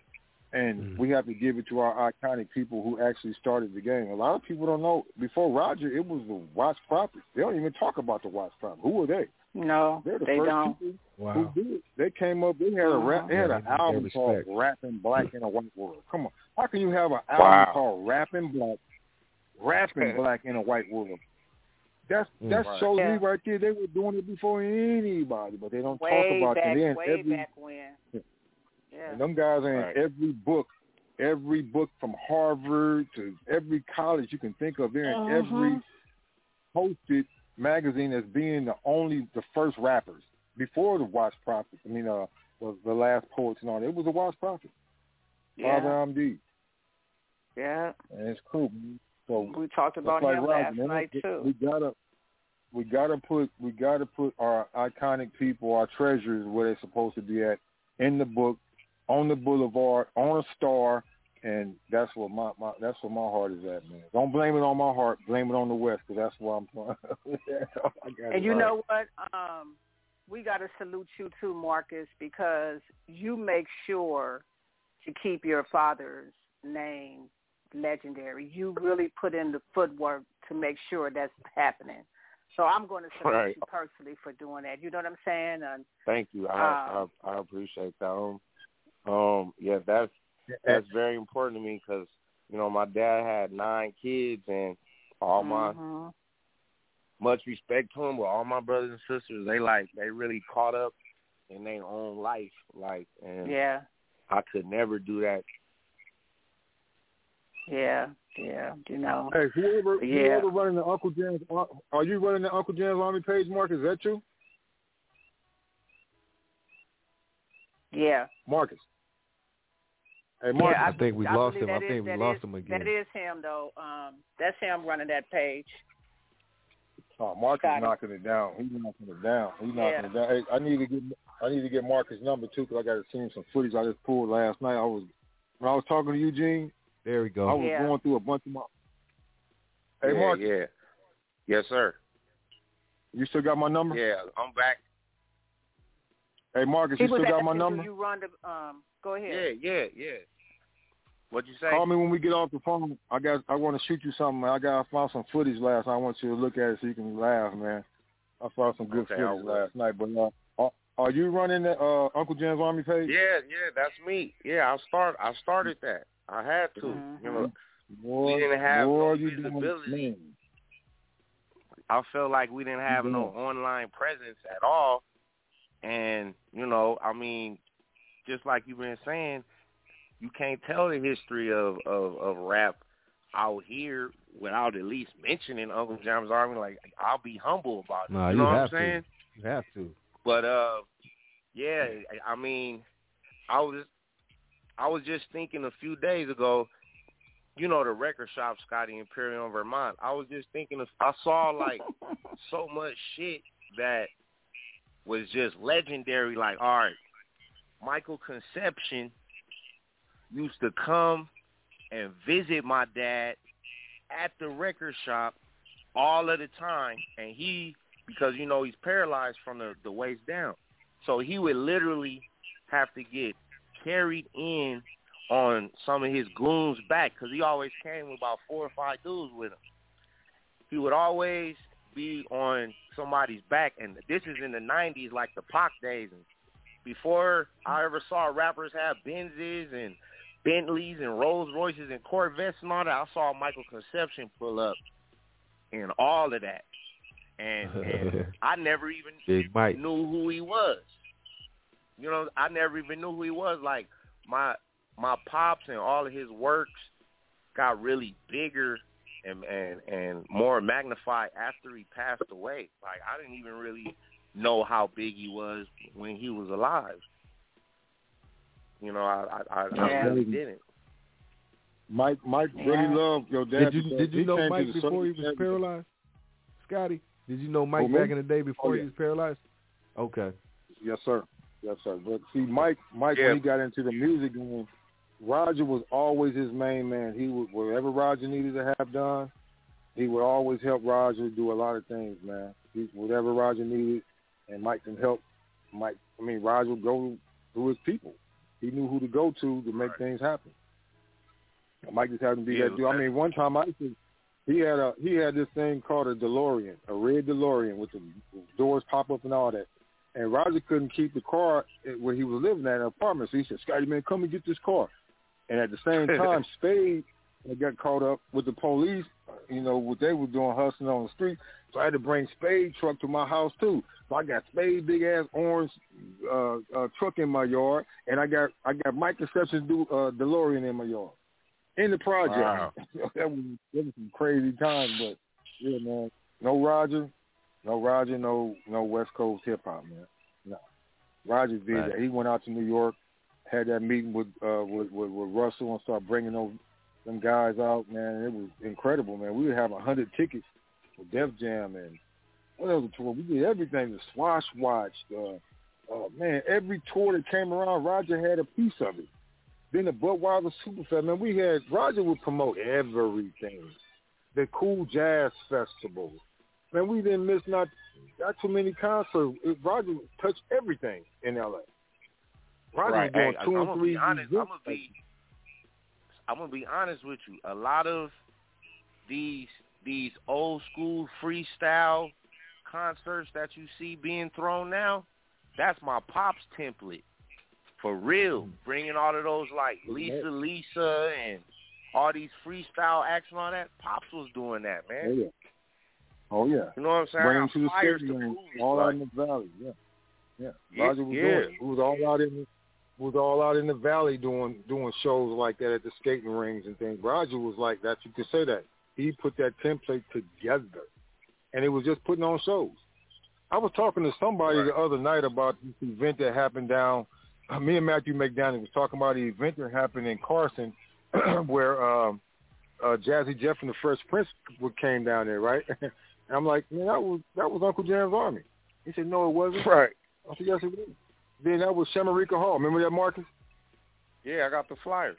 Speaker 7: and mm. we have to give it to our iconic people who actually started the game. A lot of people don't know. Before Roger, it was the Watts Prophets. They don't even talk about the Watts Prophets. Who were they?
Speaker 5: No,
Speaker 7: They're the
Speaker 5: they
Speaker 7: first
Speaker 5: don't.
Speaker 7: people
Speaker 6: wow.
Speaker 7: who did it. They came up. They had a rap. They had
Speaker 6: yeah,
Speaker 7: an album called "Rapping Black in a White World." Come on, how can you have an album
Speaker 11: wow.
Speaker 7: called "Rapping Black, Rapping Black in a White World"? That's
Speaker 6: mm.
Speaker 7: that
Speaker 11: right.
Speaker 7: shows
Speaker 5: yeah.
Speaker 7: me right there. They were doing it before anybody, but they don't
Speaker 5: way
Speaker 7: talk about
Speaker 5: back,
Speaker 7: it. And then
Speaker 5: way
Speaker 7: every,
Speaker 5: back when. Yeah.
Speaker 7: And them guys are in
Speaker 11: right. every
Speaker 7: book, every book from Harvard to every college you can think of. They're in
Speaker 5: uh-huh.
Speaker 7: every posted magazine as being the only, the first rappers before the Watts Prophets. I mean, uh, was the last poets and all that. It was the Watts Prophets.
Speaker 5: Yeah.
Speaker 7: Father M D.
Speaker 5: Yeah.
Speaker 7: And it's cool. So
Speaker 5: we talked about
Speaker 7: like
Speaker 5: him
Speaker 7: Roger,
Speaker 5: last
Speaker 7: man,
Speaker 5: night
Speaker 7: we,
Speaker 5: too.
Speaker 7: We gotta, we gotta put, we gotta put our iconic people, our treasures, where they're supposed to be at, in the book, on the boulevard, on a star, and that's what my, my that's what my heart is at, man. Don't blame it on my heart, blame it on the West, because that's where I'm from.
Speaker 5: And you know what? Um, we got to salute you too, Marcus, because you make sure to keep your father's name legendary. You really put in the footwork to make sure that's happening. So I'm going to salute
Speaker 11: right.
Speaker 5: you personally for doing that. You know what I'm saying? And,
Speaker 11: Thank you. I,
Speaker 5: um,
Speaker 11: I I appreciate that. Um, um, yeah, that's that's very important to me because you know my dad had nine kids and all my
Speaker 5: mm-hmm.
Speaker 11: much respect to him, but all my brothers and sisters they like they really caught up in their own life, like and
Speaker 5: yeah,
Speaker 11: I could never do that.
Speaker 5: Yeah, yeah, you know.
Speaker 7: Hey, whoever,
Speaker 5: yeah.
Speaker 7: whoever running the Uncle Jam's, are you running the Uncle Jam's Army page, Marcus? Is that you?
Speaker 5: Yeah.
Speaker 7: Marcus. Hey, Marcus.
Speaker 5: Yeah, I,
Speaker 6: I think we
Speaker 5: I
Speaker 6: lost him.
Speaker 5: I
Speaker 6: think
Speaker 5: is,
Speaker 6: we
Speaker 5: that
Speaker 6: lost
Speaker 5: is,
Speaker 6: him again.
Speaker 5: That is him, though. Um, that's him running that page.
Speaker 7: Oh, Marcus
Speaker 5: Got
Speaker 7: knocking it. it down. He's knocking it down. He's knocking
Speaker 5: yeah.
Speaker 7: it down. Hey, I need to get I need to get Marcus' number too because I got to see him some footage I just pulled last night. I was when I was talking to Eugene.
Speaker 6: There we go.
Speaker 7: I was
Speaker 5: yeah.
Speaker 7: going through a bunch of my. Hey,
Speaker 11: yeah,
Speaker 7: Marcus.
Speaker 11: Yeah. Yes, sir.
Speaker 7: You still got my number?
Speaker 11: Yeah, I'm back.
Speaker 7: Hey, Marcus,
Speaker 5: he
Speaker 7: you still got my
Speaker 5: asking,
Speaker 7: number?
Speaker 5: Do you run the? Um, go ahead.
Speaker 11: Yeah, yeah, yeah. What'd you say?
Speaker 7: Call me when we get off the phone. I got. I want to shoot you something. I got. I found some footage last night. I want you to look at it so you can laugh, man. I found some good
Speaker 11: Okay,
Speaker 7: footage last night. But uh, are, are you running the uh, Uncle Jam's Army page?
Speaker 11: Yeah, yeah, that's me. Yeah, I start. I started that. I had to.
Speaker 5: Mm-hmm.
Speaker 11: You know,
Speaker 7: Boy,
Speaker 11: we didn't have
Speaker 7: boy,
Speaker 11: no
Speaker 7: you
Speaker 11: visibility.
Speaker 7: doing,
Speaker 11: I felt like we didn't have no online presence at all. And, you know, I mean, just like you've been saying, you can't tell the history of, of, of rap out here without at least mentioning Uncle Jam's Army. Like, I'll be humble about it.
Speaker 6: Nah,
Speaker 11: you know
Speaker 6: you
Speaker 11: what
Speaker 6: have
Speaker 11: I'm saying?
Speaker 6: To. You have to.
Speaker 11: But uh, yeah, I mean, I was I was just thinking a few days ago. You know, the record shop, Scotty Imperium, Vermont. I was just thinking of, I saw like so much shit that was just legendary. Like, all right, Michael Conception used to come and visit my dad at the record shop all of the time. And he, because, you know, he's paralyzed from the, the waist down. So he would literally have to get carried in on some of his goons' back because he always came with about four or five dudes with him. He would always be on somebody's back, and this is in the nineties, like the Pac days. And before I ever saw rappers have Benzes and Bentleys and Rolls Royces and Corvettes and all that, I saw Michael Conception pull up in all of that. And, and I never even knew who he was. You know, I never even knew who he was. Like, my my pops and all of his works got really bigger and, and, and more magnified after he passed away. Like, I didn't even really know how big he was when he was alive. You know, I I, I, I really didn't.
Speaker 7: Mike Mike really
Speaker 11: Yeah.
Speaker 7: loved your dad.
Speaker 6: Did you did you know Mike before he was paralyzed? Scotty, did you know Mike
Speaker 7: Oh, me?
Speaker 6: back in the day before
Speaker 7: Oh,
Speaker 6: he
Speaker 7: yeah.
Speaker 6: was paralyzed? Okay.
Speaker 7: Yes, sir. Yes, sir. But see, Mike, Mike,
Speaker 11: Yeah.
Speaker 7: when he got into the music game, Roger was always his main man. He would, whatever Roger needed to have done, he would always help Roger do a lot of things, man. He, whatever Roger needed, and Mike can help. Mike, I mean, Roger would go through his people. He knew who to go to to make right. things happen. Mike just happened to be
Speaker 11: Yeah,
Speaker 7: that dude. I mean, one time I said he had a he had this thing called a DeLorean, a red DeLorean with the doors pop up and all that. And Roger couldn't keep the car where he was living at an apartment. So he said, Scotty, man, come and get this car. And at the same time, Spade got caught up with the police, you know, what they were doing, hustling on the street. So I had to bring Spade truck to my house, too. So I got Spade big-ass orange uh, uh, truck in my yard, and I got I got Mike Conception's do, uh, DeLorean in my yard. In the project.
Speaker 11: Wow.
Speaker 7: that, was, that was some crazy times, but, yeah, man, no Roger. No Roger, no no West Coast hip hop, man. No, Roger did right. that. He went out to New York, had that meeting with uh with, with, with Russell, and started bringing those them guys out. Man, it was incredible, man. We would have a hundred tickets for Def Jam and what else? Tour? We did everything. The Swash Watch, uh, uh, man, every tour that came around, Roger had a piece of it. Then the Budweiser Superfest, man, we had Roger would promote everything. The Cool Jazz Festival. Man, we didn't miss not not too many concerts. Roger touched everything in L A. Roger
Speaker 11: right.
Speaker 7: was doing
Speaker 11: hey,
Speaker 7: two
Speaker 11: I'm
Speaker 7: and three.
Speaker 11: Be honest, I'm gonna be I'm gonna be honest with you. A lot of these these old school freestyle concerts that you see being thrown now, that's my pops template. For real. Bringing all of those like Lisa Lisa and all these freestyle acts and all that. Pops was doing that, man.
Speaker 7: Oh, yeah. Oh, yeah.
Speaker 11: You know what I'm saying?
Speaker 7: Bring him to the
Speaker 11: stadium,
Speaker 7: all
Speaker 11: like.
Speaker 7: out in the valley, yeah. Yeah.
Speaker 11: yeah
Speaker 7: Roger was
Speaker 11: yeah.
Speaker 7: doing it. He was all out in the, was all out in the valley doing doing shows like that at the skating rings and things. Roger was like that. You could say that. He put that template together. And it was just putting on shows. I was talking to somebody right. the other night about this event that happened down. Uh, me and Matthew McDaniel was talking about the event that happened in Carson where um, uh, Jazzy Jeff and the Fresh Prince came down there, right? And I'm like, man, that was that was Uncle Jam's Army. He said, no, it wasn't.
Speaker 11: Right.
Speaker 7: I said, yes, it was. Then that was Shamarika Hall. Remember that, Marcus?
Speaker 11: Yeah, I got the flyer.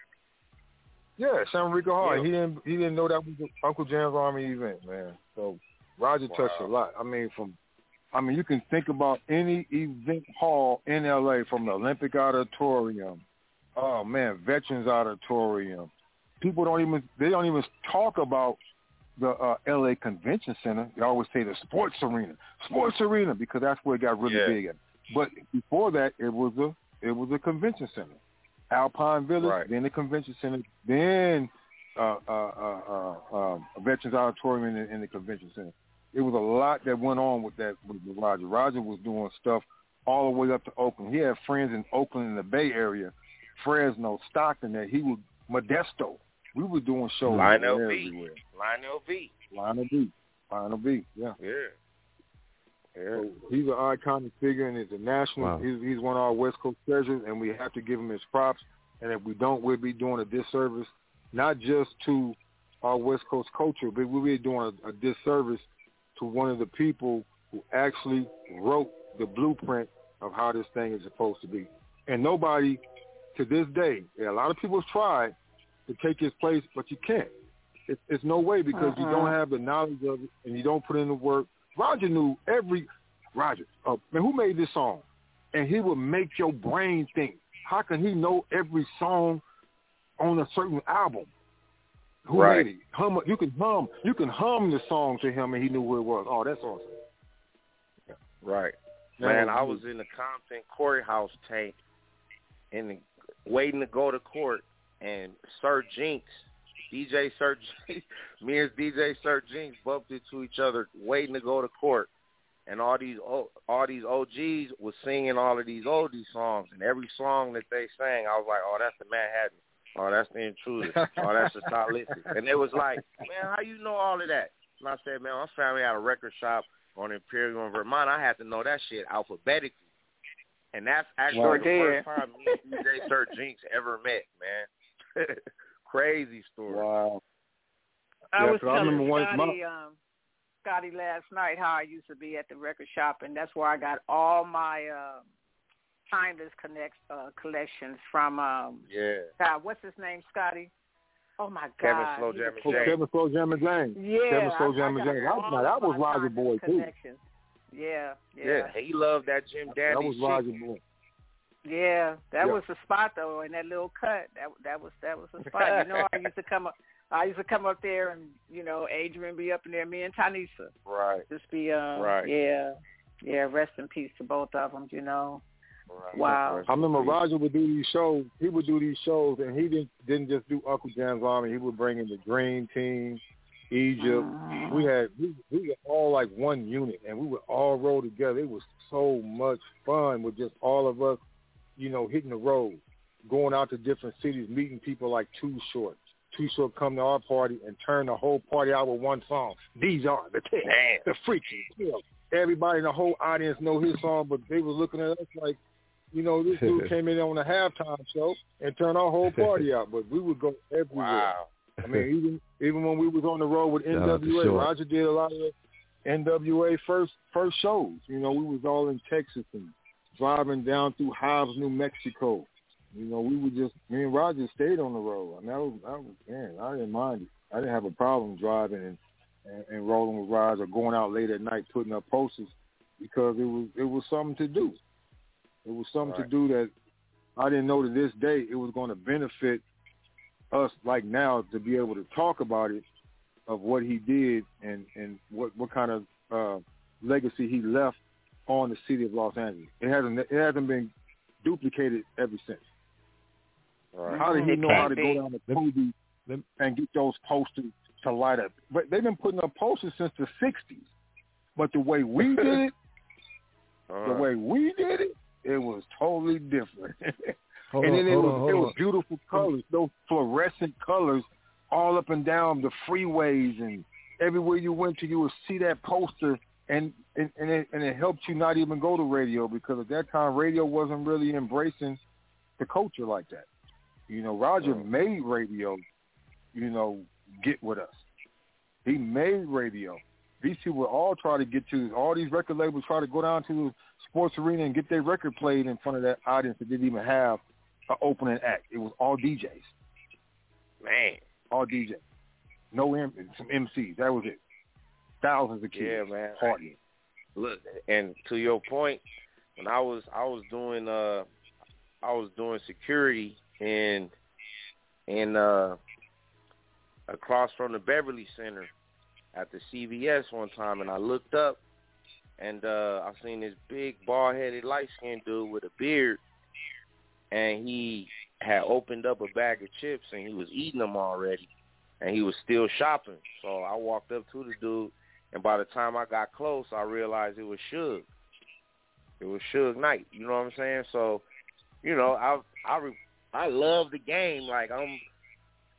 Speaker 7: Yeah, Shamarika Hall.
Speaker 11: Yeah.
Speaker 7: He didn't he didn't know that was the Uncle Jam's Army event, man. So Roger
Speaker 11: wow.
Speaker 7: touched a lot. I mean, from I mean, you can think about any event hall in L A, from the Olympic Auditorium, oh man, Veterans Auditorium. People don't even they don't even talk about the uh, L A Convention Center. They always say the sports arena, sports arena, because that's where it got really
Speaker 11: yeah.
Speaker 7: big at. But before that, it was a it was a convention center, Alpine Village,
Speaker 11: right.
Speaker 7: then the convention center, then uh, uh, uh, uh, uh, Veterans Auditorium in the, in the convention center. It was a lot that went on with that with Roger. Roger was doing stuff all the way up to Oakland. He had friends in Oakland in the Bay Area, Fresno, Stockton, that he would Modesto, We were doing shows
Speaker 11: Lionel V.
Speaker 7: everywhere.
Speaker 11: Lionel V.
Speaker 7: Lionel V. Lionel V. Yeah.
Speaker 11: Yeah. Yeah.
Speaker 7: So he's an iconic figure, and he's a national.
Speaker 6: Wow.
Speaker 7: He's, he's one of our West Coast treasures, and we have to give him his props. And if we don't, we'll be doing a disservice, not just to our West Coast culture, but we'll be doing a, a disservice to one of the people who actually wrote the blueprint of how this thing is supposed to be. And nobody, to this day, a lot of people have tried to take his place, but you can't. It, it's no way because uh-uh. you don't have the knowledge of it and you don't put in the work. Roger knew every – Roger, uh, man, who made this song? And he would make your brain think, how can he know every song on a certain album? Who
Speaker 11: right.
Speaker 7: made it? Hum, you can hum you can hum the song to him and he knew who it was. Oh, that's awesome.
Speaker 11: Yeah. Right. Man, I was in the Compton courthouse tank and waiting to go to court, and Sir Jinx, D J Sir Jinx, me and D J Sir Jinx bumped into each other waiting to go to court. And all these all these O Gs was singing all of these oldie songs, and every song that they sang, I was like, "Oh, that's the Manhattan. Oh, that's the Intruder. Oh, that's the Stylistic." And it was like, "Man, how you know all of that?" And I said, "Man, my family had a record shop on Imperial in Vermont. I had to know that shit alphabetically." And that's actually
Speaker 5: sure
Speaker 11: the
Speaker 5: did.
Speaker 11: first time me and D J Sir Jinx ever met, man. Crazy story.
Speaker 7: Wow.
Speaker 5: I
Speaker 7: yeah,
Speaker 5: was telling
Speaker 7: one,
Speaker 5: Scotty,
Speaker 7: my...
Speaker 5: um, Scotty last night how I used to be at the record shop, and that's where I got all my uh, timeless connect uh, collections from. Um,
Speaker 11: yeah.
Speaker 5: God, what's his name, Scotty? Oh my
Speaker 11: Kevin
Speaker 5: God.
Speaker 11: Slow Jammin'
Speaker 7: oh,
Speaker 11: James.
Speaker 7: Kevin Slow Jammin' James.
Speaker 5: Yeah.
Speaker 7: Kevin Slow
Speaker 5: I,
Speaker 7: Jammin'
Speaker 5: I
Speaker 7: James. That,
Speaker 5: all
Speaker 7: now, that was
Speaker 5: my
Speaker 7: Roger Boy too.
Speaker 5: Connections. Yeah, yeah.
Speaker 11: Yeah, he loved that Jim Dandy
Speaker 7: That was
Speaker 11: shit.
Speaker 7: Roger Boy.
Speaker 5: Yeah, that
Speaker 7: Yeah.
Speaker 5: was the spot though, in that little cut. That that was that was the spot. You know, I used to come up. I used to come up there, and you know, Adrian be up in there. Me and Tanisa.
Speaker 11: Right.
Speaker 5: Just be uh.
Speaker 11: Right.
Speaker 5: Yeah. Yeah. Rest in peace to both of them. You know.
Speaker 11: Right.
Speaker 5: Wow.
Speaker 7: I remember Roger would do these shows. He would do these shows, and he didn't didn't just do Uncle Jam's Army. He would bring in the Dream Team, Egypt.
Speaker 5: Uh,
Speaker 7: We had we, we were all like one unit, and we would all roll together. It was so much fun with just all of us, you know, hitting the road, going out to different cities, meeting people like Too Short. Too Short come to our party and turn the whole party out with one song. These are the kids, the freaky kills. Everybody in the whole audience know his song, but they were looking at us like, you know, this dude came in on a halftime show and turned our whole party out. But we would go everywhere.
Speaker 11: Wow.
Speaker 7: I mean, even even when we was on the road with N W A, Roger did a lot of N W A first first shows. You know, we was all in Texas and driving down through Hobbs, New Mexico. You know, we would just, me and Roger stayed on the road. I mean, that was, that was man, I didn't mind it. I didn't have a problem driving and, and, and rolling with rides or going out late at night putting up posters because it was it was something to do. It was something
Speaker 11: Right.
Speaker 7: to do that I didn't know to this day it was going to benefit us like now to be able to talk about it, of what he did and, and what, what kind of uh, legacy he left on the city of Los Angeles. It hasn't it hasn't been duplicated ever since.
Speaker 11: Right.
Speaker 7: How did he
Speaker 5: It
Speaker 7: know
Speaker 5: can't
Speaker 7: how to
Speaker 5: be.
Speaker 7: go down to Kobe and get those posters to light up? But they've been putting up posters since the sixties. But the way we did it,
Speaker 11: Uh-huh.
Speaker 7: the way we did it, it was totally different.
Speaker 6: Hold
Speaker 7: and
Speaker 6: on,
Speaker 7: then it
Speaker 6: hold
Speaker 7: was
Speaker 6: on, hold
Speaker 7: it was
Speaker 6: on.
Speaker 7: beautiful colors, those fluorescent colors all up and down the freeways, and everywhere you went to, you would see that poster, and and, and, it, and it helped you not even go to radio, because at that time radio wasn't really embracing the culture like that. You know, Roger
Speaker 11: Mm.
Speaker 7: made radio, you know, get with us. He made radio. These people would all try to get to, all these record labels try to go down to the sports arena and get their record played in front of that audience that didn't even have an opening act. It was all D Js.
Speaker 11: Man.
Speaker 7: All D Js. No M- some M Cs. That was it. Thousands of kids.
Speaker 11: Yeah, man.
Speaker 7: Partying.
Speaker 11: Look, and to your point, when I was I was doing uh I was doing security in in uh across from the Beverly Center at the C V S one time, and I looked up and uh I seen this big bald headed light skinned dude with a beard, and he had opened up a bag of chips and he was eating them already, and he was still shopping. So I walked up to the dude, and by the time I got close, I realized it was Suge. It was Suge Knight. You know what I'm saying? So, you know, I I I love the game. Like I'm,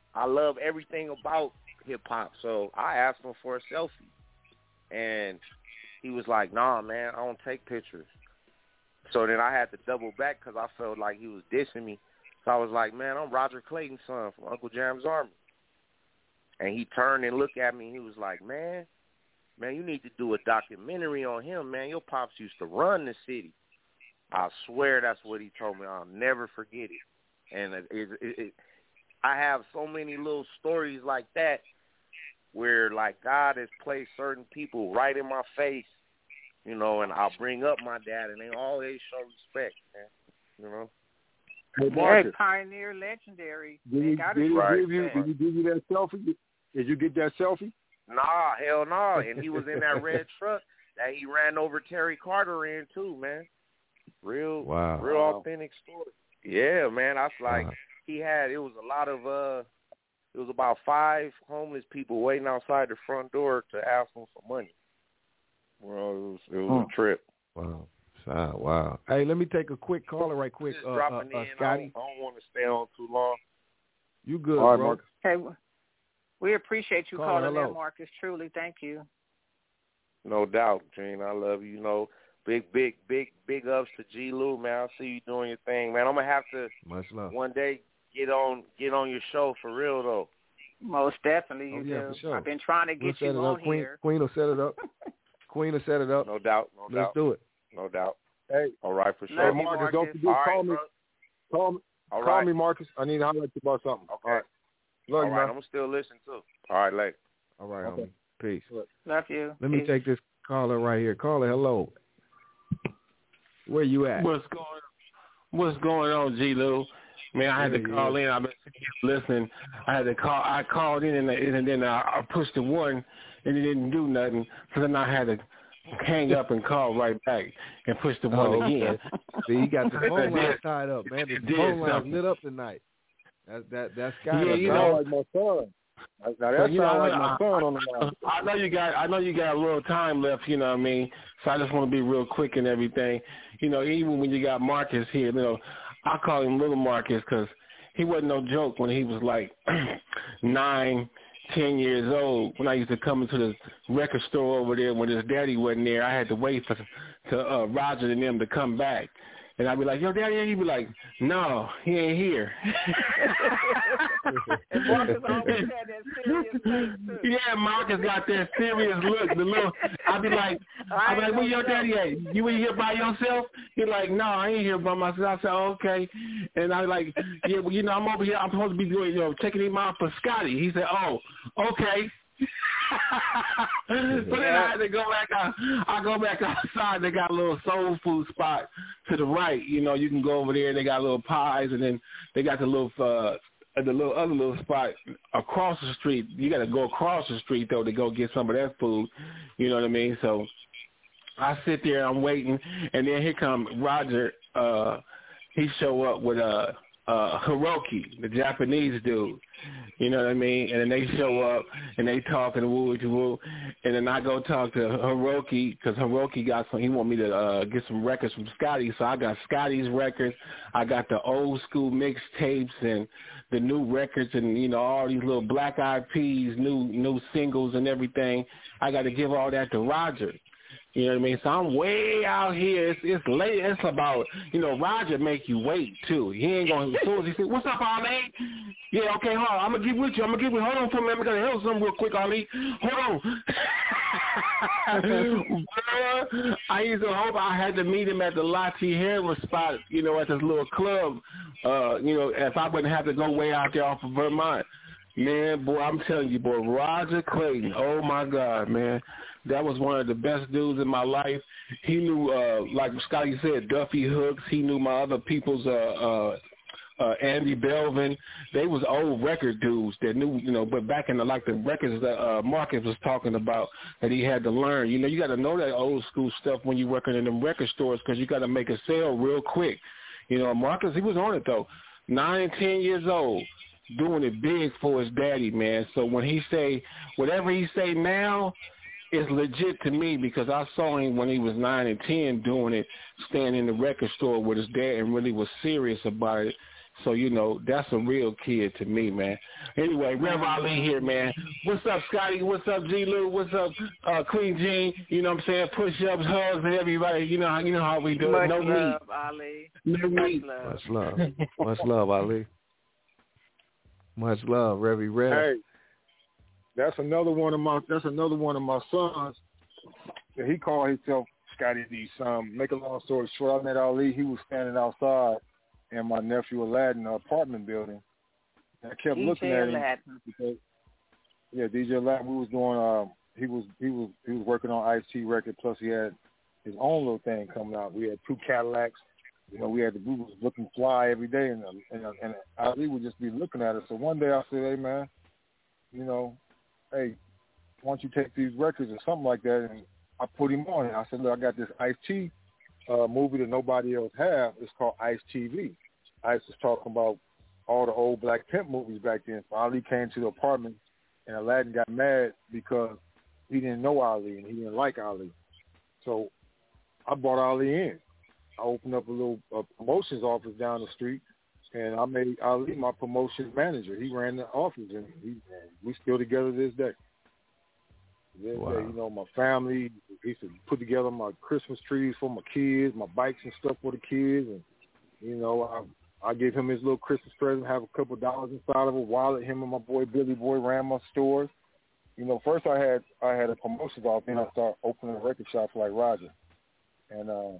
Speaker 11: I love everything about hip hop. So I asked him for a selfie, and he was like, "Nah, man, I don't take pictures." So then I had to double back because I felt like he was dissing me. So I was like, "Man, I'm Roger Clayton's son from Uncle Jam's Army." And he turned and looked at me, and he was like, man, man, you need to do a documentary on him, man. Your pops used to run the city. I swear that's what he told me. I'll never forget it. And it, it, it, it, I have so many little stories like that where, like, God has placed certain people right in my face, you know, and I'll bring up my dad, and they always show respect, man, you know.
Speaker 7: Hey,
Speaker 5: Marcus, pioneer, legendary.
Speaker 7: Did he, did, he
Speaker 11: right,
Speaker 7: give you, did he give you that selfie? Did you get that selfie?
Speaker 11: Nah, hell no. Nah. And he was in that red truck that he ran over Terry Carter in too, man. Real,
Speaker 6: wow.
Speaker 11: real authentic story. Yeah, man. I was like,
Speaker 6: wow.
Speaker 11: he had, it was a lot of, uh, it was about five homeless people waiting outside the front door to ask him for money. Well, it was, it was
Speaker 6: hmm.
Speaker 11: a trip.
Speaker 6: Wow. Wow. Wow. Hey, let me take a quick caller right quick.
Speaker 11: Just
Speaker 6: uh,
Speaker 11: dropping
Speaker 6: uh, uh,
Speaker 11: in.
Speaker 6: Scotty.
Speaker 11: I don't, I don't want to stay on too long.
Speaker 6: You good,
Speaker 7: All right,
Speaker 6: bro?
Speaker 7: Marcus.
Speaker 5: Hey, we appreciate you
Speaker 6: Caller,
Speaker 5: calling
Speaker 6: hello.
Speaker 5: in, Marcus. Truly, thank you.
Speaker 11: No doubt, Gene. I love you. You know, big, big, big, big ups to G. Lou, man. I see you doing your thing, man. I'm gonna have to
Speaker 6: Much love.
Speaker 11: one day get on, get on your show for real though.
Speaker 5: Most definitely, you
Speaker 6: oh, yeah,
Speaker 5: do.
Speaker 6: For sure.
Speaker 5: I've been trying to
Speaker 6: we'll
Speaker 5: get you
Speaker 6: it
Speaker 5: on
Speaker 6: up. Queen,
Speaker 5: here.
Speaker 6: Queen will set it up. Queen will set it up.
Speaker 11: No doubt. No
Speaker 6: Let's
Speaker 11: doubt.
Speaker 6: do it.
Speaker 11: No doubt.
Speaker 7: Hey,
Speaker 11: all right, for
Speaker 5: Love
Speaker 11: sure.
Speaker 5: you,
Speaker 7: Marcus,
Speaker 5: Marcus.
Speaker 7: don't forget,
Speaker 11: All
Speaker 7: call
Speaker 11: right,
Speaker 7: me.
Speaker 11: bro.
Speaker 7: Call me.
Speaker 11: All
Speaker 7: call
Speaker 11: right.
Speaker 7: me, Marcus. I need to holler at you about something.
Speaker 11: Okay.
Speaker 7: All right. Love
Speaker 11: all
Speaker 7: you,
Speaker 11: right,
Speaker 7: man.
Speaker 11: I'm still listening too. All right, later.
Speaker 6: All right,
Speaker 7: Okay.
Speaker 6: homie. Peace.
Speaker 5: Love you.
Speaker 6: Let
Speaker 5: Peace.
Speaker 6: me take this caller right here. Caller, hello. Where you at?
Speaker 12: What's going What's going on, G. Lou? Man, I had
Speaker 6: There
Speaker 12: to
Speaker 6: you
Speaker 12: call
Speaker 6: is.
Speaker 12: in. I've been listening. I had to call. I called in and, and then I, I pushed the one, and it didn't do nothing. So then I had to hang up and call right back and push the one
Speaker 6: Oh,
Speaker 12: again.
Speaker 6: See, you got the phone
Speaker 12: Yeah.
Speaker 6: lines tied up, man. The
Speaker 12: Did
Speaker 6: phone lines
Speaker 12: something.
Speaker 6: lit up tonight. That that that's Scotty.
Speaker 12: Yeah,
Speaker 7: That
Speaker 12: you
Speaker 7: sound
Speaker 12: know.
Speaker 7: like my son. Now that
Speaker 12: So,
Speaker 7: sounds
Speaker 12: you know,
Speaker 7: like
Speaker 12: I,
Speaker 7: my son on the line.
Speaker 12: I know you got. I know you got a little time left. You know what I mean. So I just want to be real quick and everything. You know, even when you got Marcus here, you know, I call him Little Marcus because he wasn't no joke when he was like nine, ten years old. When I used to come into the record store over there when his daddy wasn't there, I had to wait for to uh, Roger and them to come back. And I'd be like, yo, Daddy, and he'd be like, no, he ain't here.
Speaker 5: And Marcus always had that serious face, too.
Speaker 12: Yeah, Marcus got that serious look. The little, I'd be like, I'd be like, where your daddy at? You in here by yourself? He's like, no, I ain't here by myself. I said, okay. And I like, yeah, well, you know, I'm over here. I'm supposed to be doing, you know, taking him out for Scotty. He said, oh, okay. So then I had to go back out. I go back outside. They got a little soul food spot to the right. You know, you can go over there. They got little pies, and then they got the little uh, the little other little spot across the street. You got to go across the street though to go get some of that food. You know what I mean? So I sit there. I'm waiting, and then here come Roger. Uh, he show up with a. Uh, Hiroki, the Japanese dude, you know what I mean? And then they show up and they talking woo to woo, and then I go talk to Hiroki because Hiroki got some. He want me to uh, get some records from Scotty, so I got Scotty's records. I got the old school mixtapes and the new records, and you know all these little Black Eyed Peas, new new singles and everything. I got to give all that to Roger. You know what I mean? So I'm way out here. It's, it's late. It's about, you know, Roger make you wait, too. He ain't going to, as soon as he said, what's up, Ali? Yeah, okay, hold on. I'm going to get with you. I'm going to get with you. Hold on for a minute. I'm going to help something real quick, Ali. Hold on. I used to hope I had to meet him at the Lati Harris spot, you know, at this little club, uh, you know, if I wouldn't have to go way out there off of Vermont. Man, boy, I'm telling you, boy, Roger Clayton, oh, my God, man. That was one of the best dudes in my life. He knew, uh, like Scotty said, Duffy Hooks. He knew my other people's, uh, uh, uh, Andy Belvin. They was old record dudes that knew, you know, but back in the, like the records that uh, Marcus was talking about that he had to learn. You know, you got to know that old school stuff when you're working in them record stores because you got to make a sale real quick. You know, Marcus, he was on it, though. Nine and ten years old, doing it big for his daddy, man. So when he say, whatever he say now, it's legit to me because I saw him when he was nine and ten doing it, standing in the record store with his dad and really was serious about it. So, you know, that's a real kid to me, man. Anyway, Rev Ali here, man. What's up, Scotty? What's up, G. Lou? What's up, uh, Queen Jean? You know what I'm saying? Push-ups, hugs, and everybody. You know, you know how we do
Speaker 5: Much
Speaker 12: it. No
Speaker 5: love,
Speaker 12: meat.
Speaker 5: Ali.
Speaker 12: No meat.
Speaker 6: Much love. Much love, Ali. Much love, Revy Rev.
Speaker 7: Hey, that's another one of my. That's another one of my sons. He called himself Scotty D. Um, make a long story short, I met Ali. He was standing outside in my nephew Aladdin apartment building. And I kept
Speaker 5: D J
Speaker 7: looking at him
Speaker 5: Aladdin.
Speaker 7: because, yeah, D J Aladdin. We was doing. Um, he was he was he was working on Ice-T record. Plus, he had his own little thing coming out. We had two Cadillacs. You know, we had the we was looking fly every day, and and, and Ali would just be looking at us. So one day I said, "Hey, man, you know, hey, why don't you take these records or something like that?" And I put him on it. I said, "Look, I got this Ice-T uh, movie that nobody else have. It's called Ice T V." Ice was talking about all the old Black Pimp movies back then. So Ali came to the apartment, and Aladdin got mad because he didn't know Ali and he didn't like Ali. So I brought Ali in. I opened up a little uh, promotions office down the street, and I made Ali my promotions manager. He ran the office, and he, we still together this day. This
Speaker 6: Wow.
Speaker 7: day, you know, my family, he used to put together my Christmas trees for my kids, my bikes and stuff for the kids, and, you know, I, I gave him his little Christmas present, have a couple of dollars inside of a wallet. Him and my boy Billy Boy ran my stores. You know, first I had I had a promotions office, then I started opening record shops like Roger. And, uh,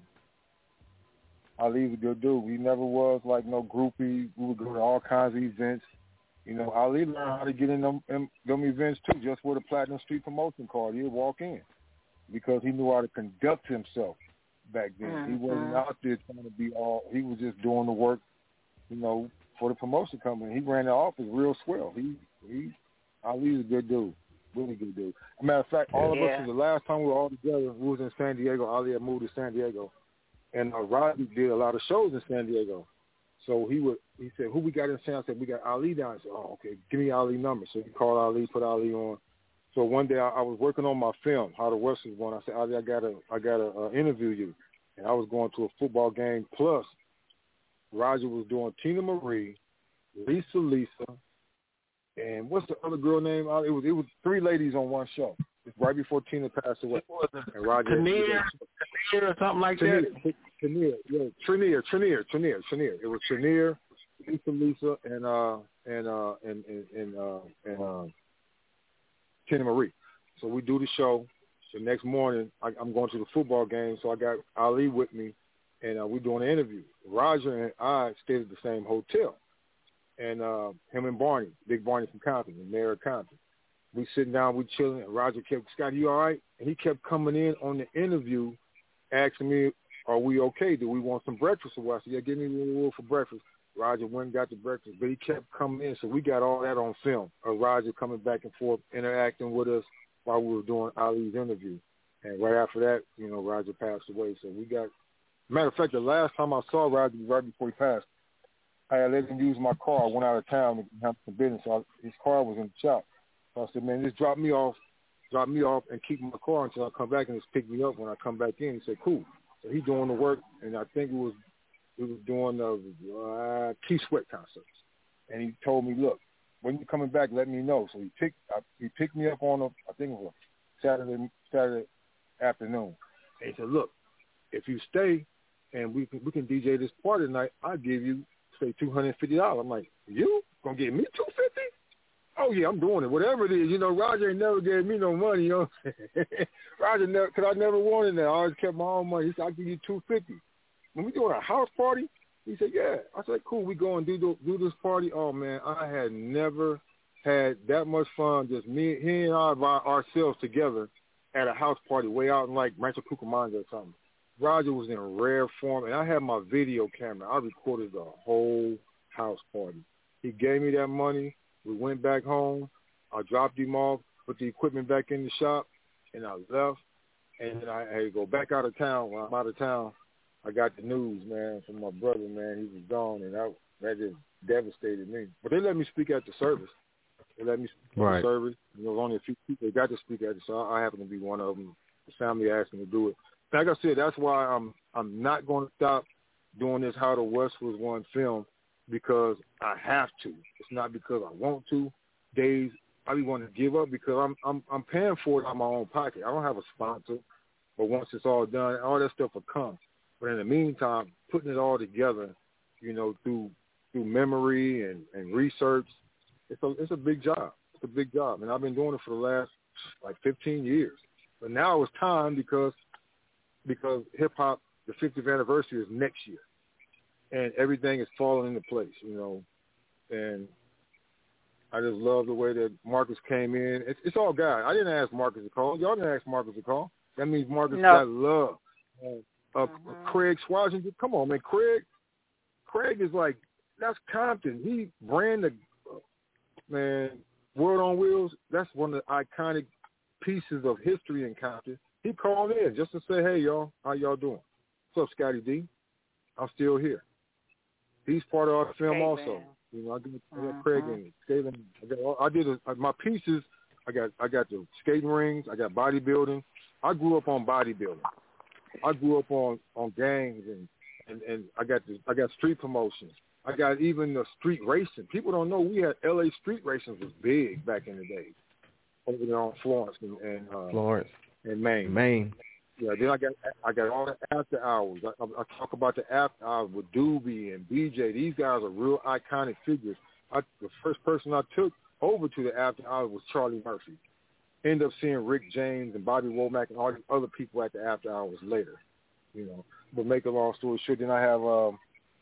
Speaker 7: Ali's a good dude. He never was like no groupie. We would go to all kinds of events. You know, Ali learned how to get in them, in them events too, just with a Platinum Street promotion card. He'd walk in because he knew how to conduct himself back then. Mm-hmm. He wasn't out there trying to be all. He was just doing the work, you know, for the promotion company. He ran the office real swell. He he Ali's a good dude, really good dude. As a matter of fact, all
Speaker 5: yeah.
Speaker 7: of us, the last time we were all together, we was in San Diego. Ali had moved to San Diego. And uh, Rodney did a lot of shows in San Diego. So he would, he said, who we got in San? I said, we got Ali down. I said, oh, okay, give me Ali number. So he called Ali, put Ali on. So one day I, I was working on my film, How the West Was Born. I said, Ali, I got to I gotta uh, interview you. And I was going to a football game. Plus, Roger was doing Tina Marie, Lisa Lisa, and what's the other girl name? It was, it was three ladies on one show. Right before Tina passed away. And Roger
Speaker 12: Trinier, Trinier or something like
Speaker 7: Trinier,
Speaker 12: that?
Speaker 7: Trinier, yeah, Trinier, Trinier, Trinier, Trinier. It was Trinier, Lisa, Lisa, and uh, and uh, and and and, uh, and uh, Tina Marie. So we do the show. The next morning, I, I'm going to the football game, so I got Ali with me, and uh, we're doing an interview. Roger and I stayed at the same hotel, and uh, him and Barney, Big Barney from Compton, the mayor of Compton. We sitting down, we chilling, and Roger kept, Scott, you all right? And he kept coming in on the interview, asking me, are we okay? Do we want some breakfast or what? I said, yeah, give me a little for breakfast. Roger went and got the breakfast, but he kept coming in, so we got all that on film, of Roger coming back and forth, interacting with us while we were doing Ali's interview. And right after that, you know, Roger passed away. So we got, matter of fact, the last time I saw Roger was right before he passed. I had let him use my car. I went out of town to have some business, so I, his car was in the shop. So I said, man, just drop me off, drop me off and keep my car until I come back and just pick me up when I come back in. He said, cool. So he's doing the work, and I think it was we was doing the uh, Keith Sweat concerts. And he told me, look, when you're coming back, let me know. So he picked I, he picked me up on a, I think it was a Saturday Saturday afternoon. And he said, look, if you stay and we can we can D J this party tonight, I'll give you say two hundred fifty dollars. I'm like, you gonna give me two hundred fifty dollars? Oh, yeah, I'm doing it. Whatever it is. You know, Roger ain't never gave me no money, you know. Roger never, because I never wanted that. I always kept my own money. He said, I'll give you two hundred fifty dollars. When we doing a house party, he said, yeah. I said, cool, we go and do, the, do this party. Oh, man, I had never had that much fun, just me, he and I by ourselves together at a house party way out in like Rancho Cucamonga or something. Roger was in rare form, and I had my video camera. I recorded the whole house party. He gave me that money. We went back home. I dropped him off, put the equipment back in the shop, and I left. And then I had to go back out of town. When I'm out of town, I got the news, man, from my brother, man. He was gone, and that, that just devastated me. But they let me speak at the service. They let me speak
Speaker 6: right.
Speaker 7: at the service. You know, only a few people they got to speak at it, so I happen to be one of them. The family asked me to do it. Like I said, that's why I'm I'm not going to stop doing this How the West Was Won film, because I have to. It's not because I want to. Days I be wanting to give up because I'm I'm I'm paying for it out of my own pocket. I don't have a sponsor, but once it's all done, all that stuff will come. But in the meantime, putting it all together, you know, through through memory and, and research, it's a it's a big job. It's a big job, and I've been doing it for the last like fifteen years. But now it's time because because hip hop, the fiftieth anniversary is next year, and everything is falling into place, you know, and I just love the way that Marcus came in. It's, it's all God. I didn't ask Marcus to call. Y'all didn't ask Marcus to call. That means Marcus
Speaker 5: no.
Speaker 7: got love. Uh, uh,
Speaker 5: mm-hmm.
Speaker 7: Craig Swashington, come on, man. Craig, Craig is like, that's Compton. He ran the, uh, man, World on Wheels. That's one of the iconic pieces of history in Compton. He called in just to say, hey, y'all, how y'all doing? What's up, Scotty D? I'm still here. He's part of our film
Speaker 5: Amen.
Speaker 7: also. You know, I got, I got
Speaker 5: uh-huh.
Speaker 7: Craig in skating. I, got, I did a, my pieces. I got I got the skating rings. I got bodybuilding. I grew up on bodybuilding. I grew up on, on gangs and, and, and I got the, I got street promotions. I got even the street racing. People don't know we had L A street racing was big back in the day over there on Florence and, and uh,
Speaker 6: Florence
Speaker 7: and Maine.
Speaker 6: Maine.
Speaker 7: Yeah, then I got I got all the after hours. I, I talk about the after hours with Doobie and B J. These guys are real iconic figures. I, the first person I took over to the after hours was Charlie Murphy. End up seeing Rick James and Bobby Womack and all these other people at the after hours later. You know, but make a long story short, then I have um,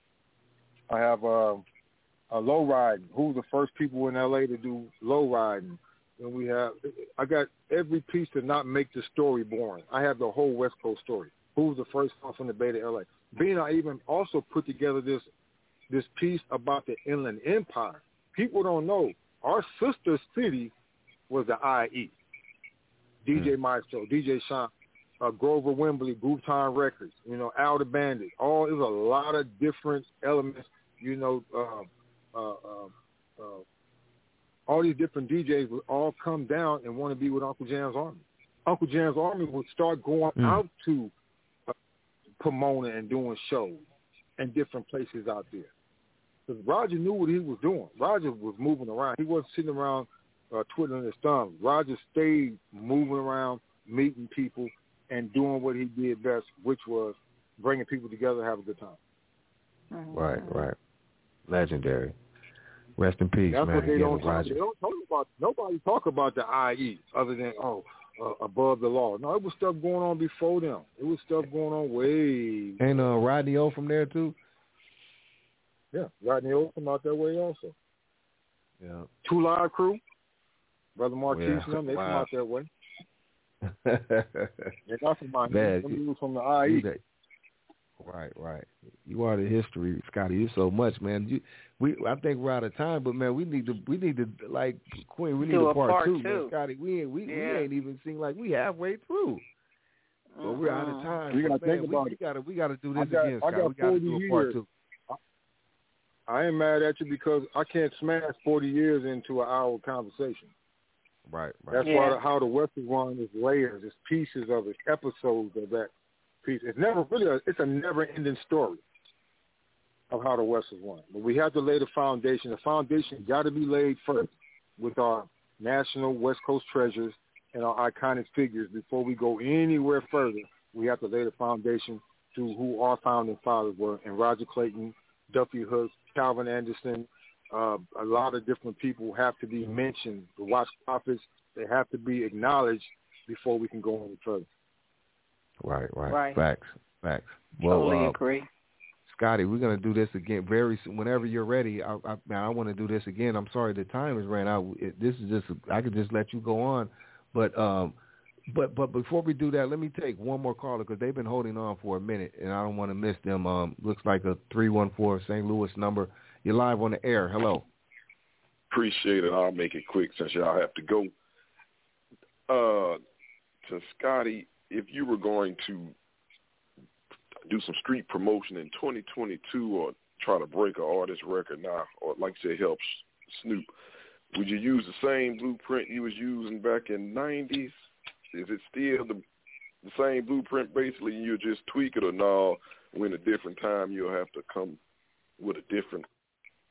Speaker 7: I have uh, a low riding. Who was the first people in L A to do low riding? And we have, I got every piece to not make the story boring. I have the whole West Coast story. Who was the first one from the Bay to L A? Being I even also put together this this piece about the Inland Empire. People don't know our sister city was the I E. D J mm. Maestro, D J Sean, uh, Grover Wembley, Groove Time Records, you know, Al the Bandit. All it was a lot of different elements. You know, uh, uh, uh, uh, all these different D Js would all come down and want to be with Uncle Jam's Army. Uncle Jam's Army would start going mm. out to uh, Pomona and doing shows in different places out there. Because Roger knew what he was doing. Roger was moving around. He wasn't sitting around uh, twiddling his thumbs. Roger stayed moving around, meeting people, and doing what he did best, which was bringing people together and have a good time.
Speaker 6: Right, right. Legendary. Rest in peace,
Speaker 7: That's
Speaker 6: man.
Speaker 7: What they,
Speaker 6: Again,
Speaker 7: don't talk, they don't talk about. Nobody talk about the I E other than oh, uh, above the law. No, it was stuff going on before them. It was stuff going on way.
Speaker 6: And uh, Rodney O from there too.
Speaker 7: Yeah, Rodney O from out that way also.
Speaker 6: Yeah.
Speaker 7: Two Live Crew, Brother Marquise
Speaker 6: yeah.
Speaker 7: and them, they
Speaker 6: wow.
Speaker 7: from out that way. They're not from my man, he was from the I E.
Speaker 6: Right, right. You are the history, Scotty. You're so much, man. You, we, I think we're out of time, but man, we need to, we need to, like Queen, we need
Speaker 5: Do
Speaker 6: a
Speaker 5: a
Speaker 6: part,
Speaker 5: part
Speaker 6: two,
Speaker 5: two.
Speaker 6: man. Scotty. We ain't, we,
Speaker 5: yeah.
Speaker 6: we ain't even seen like we halfway through, but mm-hmm. we're out of time.
Speaker 7: We gotta
Speaker 6: man,
Speaker 7: think about
Speaker 6: we,
Speaker 7: it.
Speaker 6: We gotta, we gotta do this
Speaker 7: got,
Speaker 6: again, Scotty.
Speaker 7: We
Speaker 6: gotta do a part
Speaker 7: years.
Speaker 6: two.
Speaker 7: I ain't mad at you because I can't smash forty years into an hour conversation.
Speaker 6: Right, right.
Speaker 7: That's
Speaker 6: yeah.
Speaker 7: why the, how the West is one is layers, it's pieces of it, episodes of that piece. It's never really, a, it's a never-ending story of how the West is won. But we have to lay the foundation. The foundation got to be laid first with our national West Coast treasures and our iconic figures before we go anywhere further. We have to lay the foundation to who our founding fathers were, and Roger Clayton, Duffy Hooks, Calvin Anderson. Uh, a lot of different people have to be mentioned. The Watch Prophets, they have to be acknowledged before we can go any further.
Speaker 6: Right, right,
Speaker 5: right.
Speaker 6: Facts, facts. Well,
Speaker 5: totally
Speaker 6: uh,
Speaker 5: agree.
Speaker 6: Scotty, we're gonna do this again very soon. Whenever you're ready, I, I, I want to do this again. I'm sorry the time has ran out. It, this is just I could just let you go on, but um, but but before we do that, let me take one more caller because they've been holding on for a minute, and I don't want to miss them. Um, looks like a three one four Saint Louis number. You're live on the air. Hello.
Speaker 13: Appreciate it. I'll make it quick since y'all have to go. Uh, to Scotty, if you were going to do some street promotion in twenty twenty-two or try to break an artist record now, or like you said, help Snoop, would you use the same blueprint you was using back in nineties? Is it still the the same blueprint basically? You just tweak it, or no, when a different time you'll have to come with a different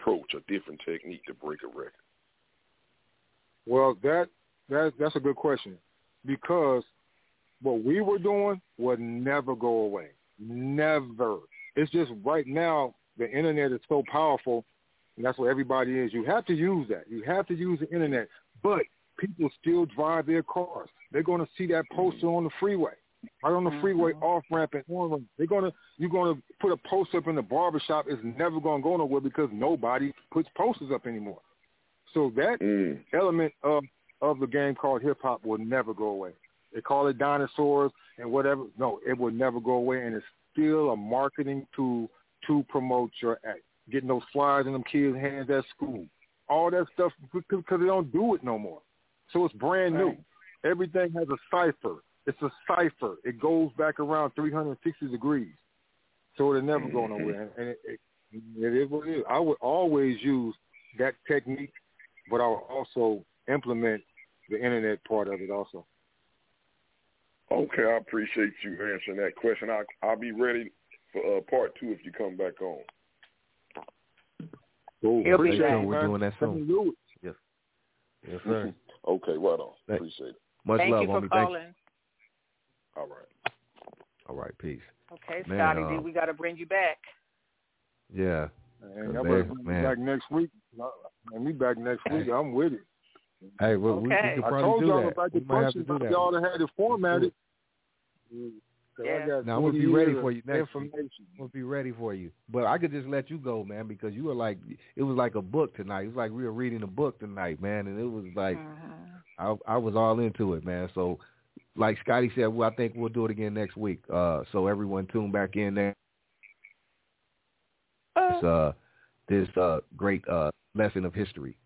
Speaker 13: approach, a different technique to break a record?
Speaker 7: Well, that that that's a good question, because what we were doing would never go away. Never. It's just right now the internet is so powerful, and that's what everybody is. You have to use that. You have to use the internet. But people still drive their cars. They're going to see that poster on the freeway, right on the freeway, off-ramp and on. They're going to, you're going to put a poster up in the barbershop. It's never going to go nowhere because nobody puts posters up anymore. So that mm. element of, of the game called hip-hop will never go away. They call it dinosaurs and whatever. No, it will never go away, and it's still a marketing tool to promote your act. Getting those flyers in them kids' hands at school. All that stuff, because they don't do it no more. So it's brand new. Right. Everything has a cipher. It's a cipher. It goes back around three hundred sixty degrees. So it'll never go nowhere. And it, it, it is what it is. I would always use that technique, but I would also implement the internet part of it also.
Speaker 13: Okay, I appreciate you answering that question. I'll, I'll be ready for uh, part two if you come back on.
Speaker 7: Cool.
Speaker 6: He'll be back. We're doing that soon.
Speaker 7: Do
Speaker 6: yes. Yes, sir.
Speaker 13: Okay, right on. Appreciate it.
Speaker 6: Much
Speaker 5: Thank
Speaker 6: love,
Speaker 5: you for
Speaker 6: homie.
Speaker 5: calling.
Speaker 6: Thank
Speaker 13: you. All right.
Speaker 6: All right, peace.
Speaker 5: Okay,
Speaker 6: man,
Speaker 5: Scotty
Speaker 6: uh,
Speaker 5: D, we got to bring you back.
Speaker 6: Yeah.
Speaker 7: And y'all better bring me back next week. And me back next week. I'm with it.
Speaker 6: Hey, well,
Speaker 5: okay.
Speaker 6: we, we could
Speaker 7: I
Speaker 6: probably
Speaker 7: told
Speaker 6: do
Speaker 7: y'all
Speaker 6: that.
Speaker 7: if I could
Speaker 6: we might have to
Speaker 7: punch
Speaker 6: do
Speaker 7: it,
Speaker 6: that.
Speaker 7: y'all have had it formatted.
Speaker 5: Yeah.
Speaker 6: Now, I'm going to be ready for you next week. I'm going to be ready for you. But I could just let you go, man, because you were like, it was like a book tonight. It was like we were reading a book tonight, man, and it was like, uh-huh. I, I was all into it, man. So, like Scotty said, well, I think we'll do it again next week. Uh, so everyone tune back in there. Uh, this, uh, this uh, great uh, lesson of history.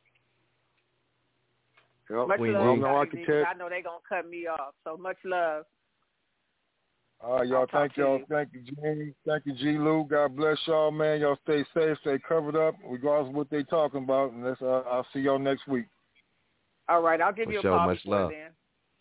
Speaker 7: Yep.
Speaker 5: Much
Speaker 7: Queen
Speaker 5: love,
Speaker 7: no architect.
Speaker 5: I know they're going to cut me off, so much love.
Speaker 7: All right, y'all. Thank y'all. You. Thank you, Jimmy. Thank you, G. Lou. God bless y'all, man. Y'all stay safe, stay covered up, regardless of what they talking about. And let's, uh, I'll see y'all next week.
Speaker 5: All right, I'll give
Speaker 6: For
Speaker 5: you a
Speaker 6: sure.
Speaker 5: call
Speaker 6: Much
Speaker 5: before
Speaker 6: love.
Speaker 5: then.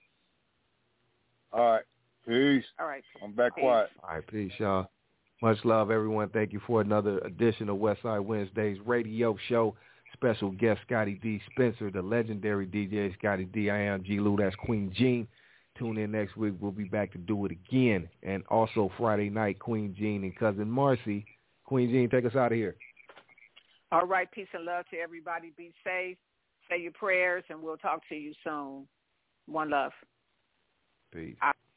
Speaker 7: All right. Peace.
Speaker 5: All right.
Speaker 7: I'm back
Speaker 5: peace.
Speaker 7: quiet.
Speaker 6: All right, peace, y'all. Much love, everyone. Thank you for another edition of Westside Wednesdays radio show. Special guest Scotty D. Spencer, the legendary D J Scotty D. I am G. Lou. That's Queen Jean. Tune in next week. We'll be back to do it again. And also Friday night, Queen Jean and Cousin Marcy. Queen Jean, take us out of here.
Speaker 5: All right. Peace and love to everybody. Be safe. Say your prayers, and we'll talk to you soon. One love.
Speaker 6: Peace.
Speaker 5: I-